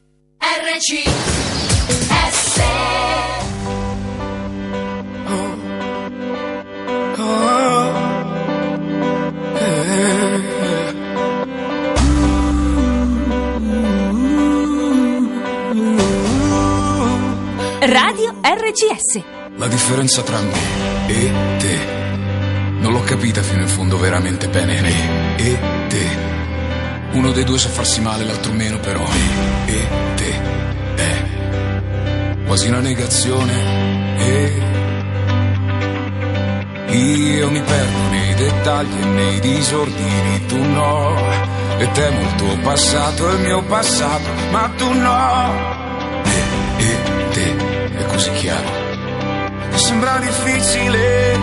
[SPEAKER 13] RCS.
[SPEAKER 8] Radio RCS.
[SPEAKER 9] La differenza tra me e te non l'ho capita fino in fondo veramente bene. Me e te, uno dei due sa farsi male, l'altro meno, però me e te è quasi una negazione. E io mi perdo nei dettagli e nei disordini, tu no. E temo il tuo passato e il mio passato, ma tu no. E te è così chiaro che sembra difficile.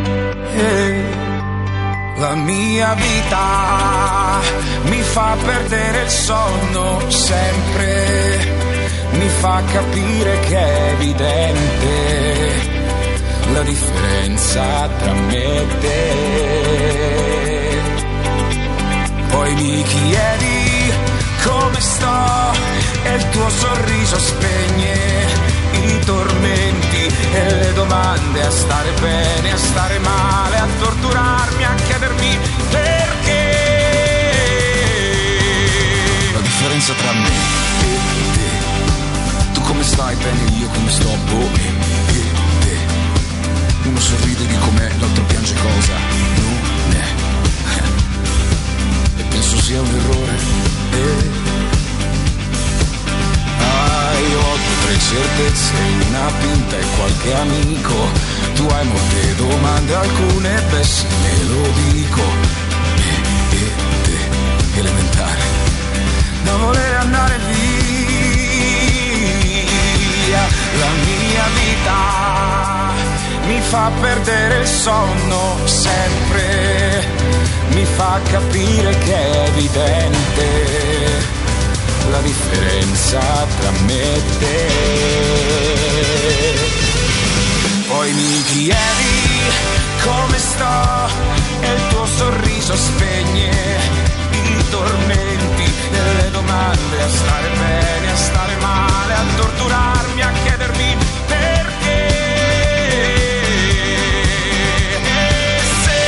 [SPEAKER 9] La mia vita mi fa perdere il sonno sempre, mi fa capire che è evidente la differenza tra me e te. Poi mi chiedi come sto e il tuo sorriso spegne i tormenti e le domande, a stare bene, a stare male, a torturarmi, a chiedermi perché. La differenza tra me e te, tu come stai bene, io come sto, boh, e te. Uno sorride di com'è, l'altro piange cosa non è. E penso sia un errore. Io ho 2 certezze, una pinta e qualche amico. Tu hai molte domande, alcune pessime, lo dico. E te, elementare, da voler andare via. La mia vita mi fa perdere il sonno sempre, mi fa capire che è evidente la differenza tra me e te. Poi mi chiedi come sto e il tuo sorriso spegne i tormenti e le domande, a stare bene, a stare male, a torturarmi, a chiedermi perché. E se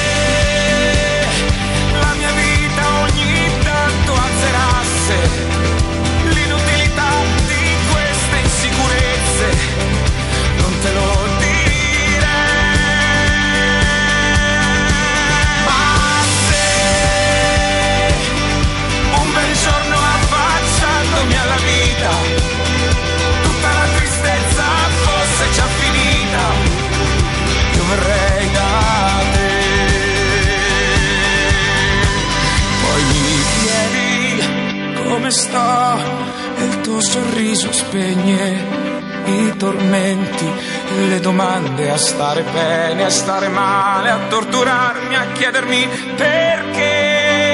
[SPEAKER 9] la mia vita ogni tanto azzerasse l'inutilità di queste insicurezze, non te lo direi. Ma se un bel giorno affacciandomi alla vita tutta la tristezza fosse già finita, io verrei da te. Poi mi chiedi come sto e il tuo sorriso spegne i tormenti e le domande, a stare bene, a stare male, a torturarmi, a chiedermi perché.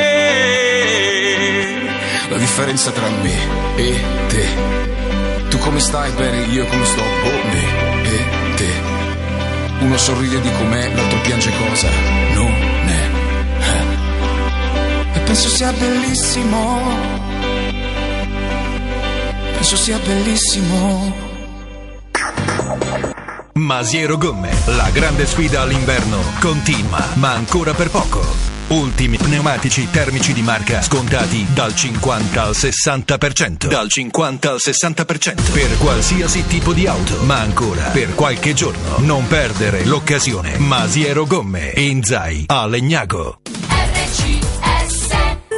[SPEAKER 9] La differenza tra me e te, tu come stai bene, io come sto, boh, me e te. Uno sorride di com'è, l'altro piange cosa non è. E penso sia bellissimo, penso sia bellissimo.
[SPEAKER 16] Masiero Gomme, la grande sfida all'inverno continua, ma ancora per poco. Ultimi pneumatici termici di marca scontati dal 50 al 60%. Dal 50 al 60%. Per qualsiasi tipo di auto, ma ancora per qualche giorno. Non perdere l'occasione. Masiero Gomme, in Zai, a Legnago.
[SPEAKER 13] RCS.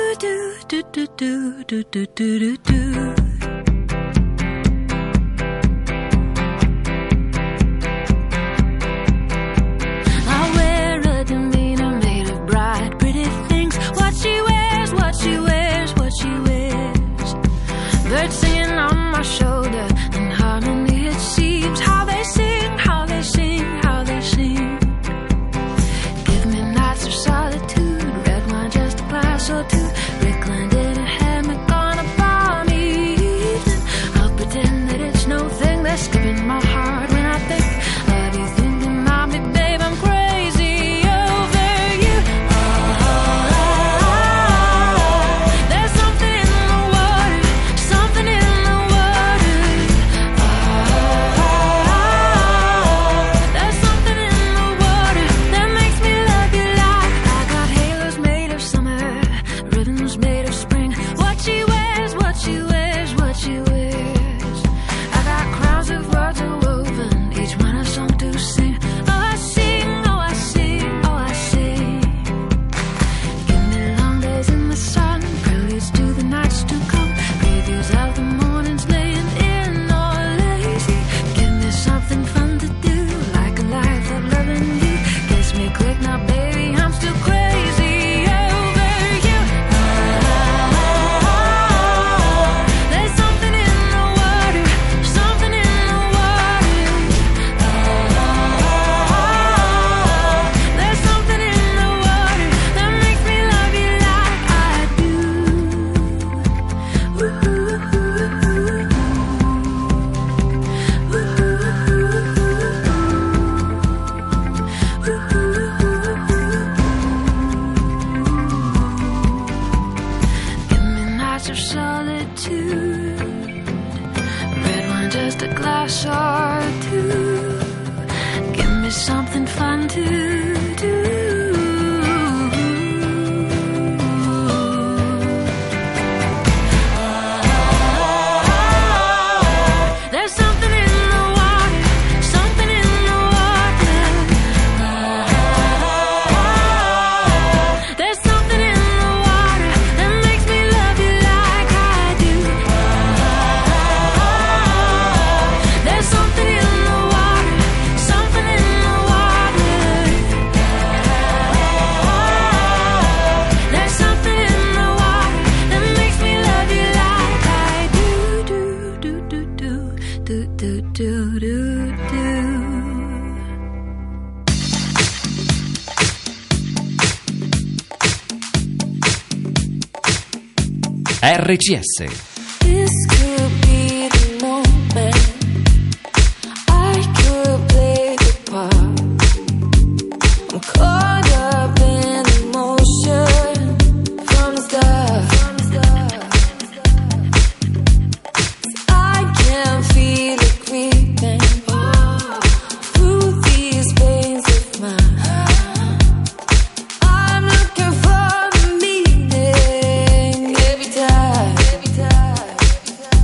[SPEAKER 11] Birds singing on my shoulder, in harmony it seems. How they sing, how they sing, how they sing. Give me nights of solitude, red wine just a glass or two, reclined in glass or two. Give me something fun to do. There's something in the water, something in the water. There's something in the water that makes me love you like I do. There's something in the water, something in the water. There's something in the water that makes me love you like I do, do, do, do, do, do, do, do, do.
[SPEAKER 5] RCS.
[SPEAKER 11] This could be the moment I could play the part. I'm caught up in emotion from the start. I can feel it creeping through these veins of mine. I'm looking for the meaning every time.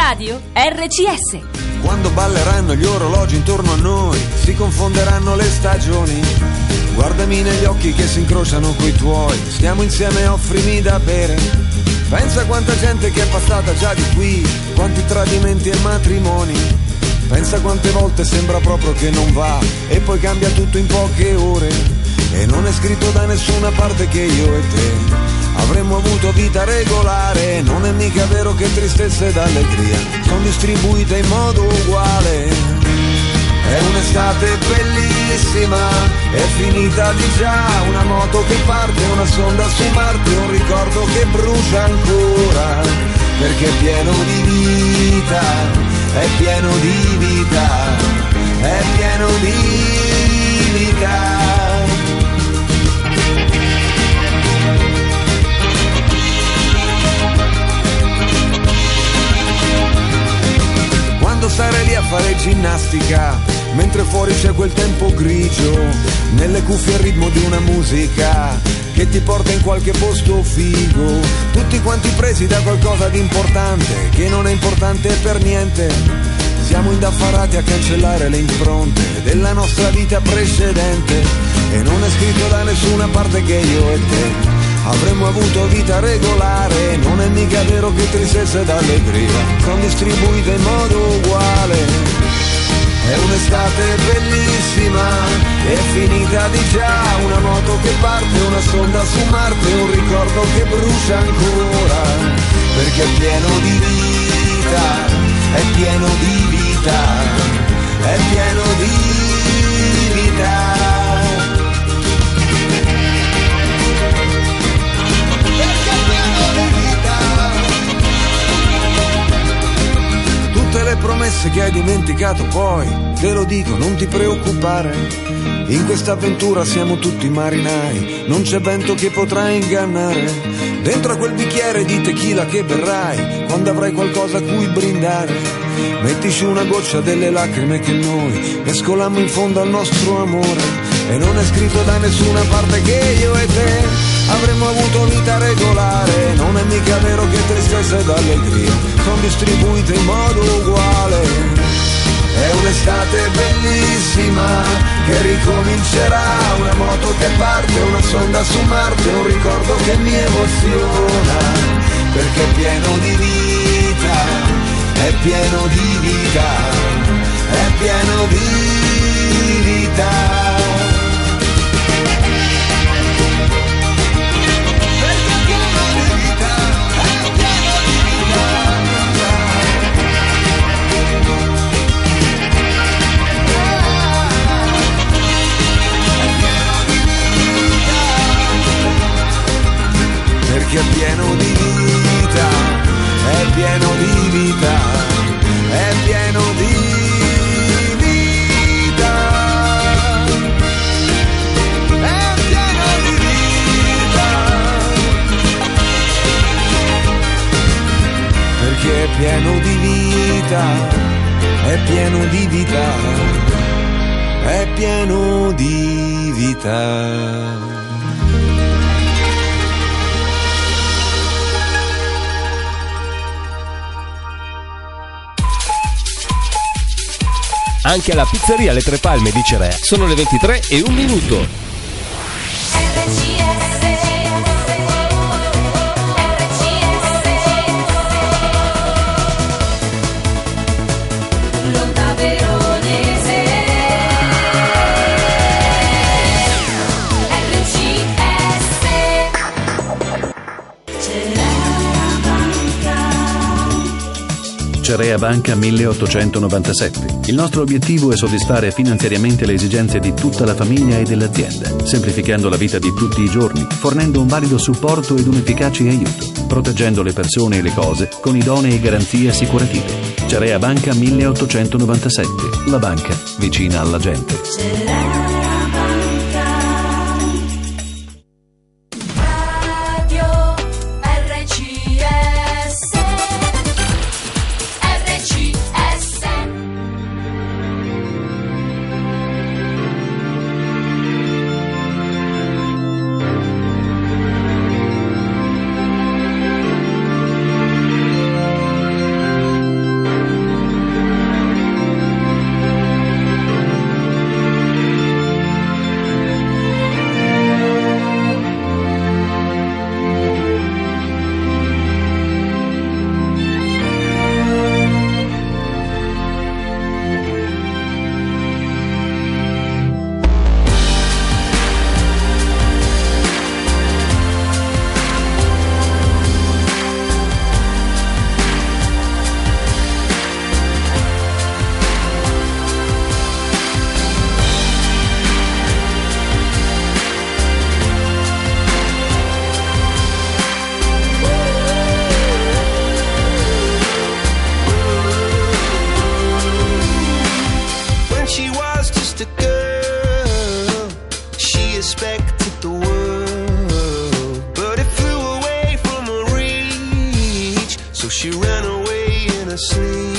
[SPEAKER 11] Radio RCS.
[SPEAKER 17] Quando balleranno gli orologi intorno a noi, si confonderanno le stagioni. Guardami negli occhi che si incrociano coi tuoi, stiamo insieme, offrimi da bere. Pensa quanta gente che è passata già di qui, quanti tradimenti e matrimoni. Pensa quante volte sembra proprio che non va, e poi cambia tutto in poche ore. E non è scritto da nessuna parte che io e te avremmo avuto vita regolare. Non è mica vero che tristezza ed allegria sono distribuite in modo uguale. È un'estate bellissima, è finita di già, una moto che parte, una sonda su Marte, un ricordo che brucia ancora, perché è pieno di vita, è pieno di vita, è pieno di vita. Quando stare lì a fare ginnastica, mentre fuori c'è quel tempo grigio, nelle cuffie il ritmo di una musica che ti porta in qualche posto figo, tutti quanti presi da qualcosa di importante, che non è importante per niente. Siamo indaffarati a cancellare le impronte della nostra vita precedente, e non è scritto da nessuna parte che io e te avremmo avuto vita regolare. Non è mica vero che tristezza ed allegria sono distribuite in modo uguale. È un'estate bellissima, è finita di già, una moto che parte, una sonda su Marte, un ricordo che brucia ancora, perché è pieno di vita, è pieno di vita, è pieno di vita. Tutte le promesse che hai dimenticato poi, te lo dico, non ti preoccupare. In questa avventura siamo tutti marinai, non c'è vento che potrà ingannare. Dentro a quel bicchiere di tequila che berrai, quando avrai qualcosa a cui brindare, mettici una goccia delle lacrime che noi mescolammo in fondo al nostro amore. E non è scritto da nessuna parte che io e te avremmo avuto vita regolare. Non è mica vero che tristezza ed allegria sono distribuite in modo uguale. È un'estate bellissima che ricomincerà, una moto che parte, una sonda su Marte, un ricordo che mi emoziona, perché è pieno di vita, è pieno di vita, è pieno di vita. Perché è pieno di vita, è pieno di vita, è pieno di vita, è pieno di vita, perché è pieno di vita, è pieno di vita, è pieno di vita.
[SPEAKER 5] Anche alla pizzeria Le Tre Palme di Cerea sono le 23:01.
[SPEAKER 11] L'onda veronese RCS.
[SPEAKER 7] Cerea Banca 1897. Il nostro obiettivo è soddisfare finanziariamente le esigenze di tutta la famiglia e dell'azienda, semplificando la vita di tutti i giorni, fornendo un valido supporto ed un efficace aiuto, proteggendo le persone e le cose con idonee garanzie assicurative. Cerea Banca 1897. La banca vicina alla gente.
[SPEAKER 18] she ran away in her sleep.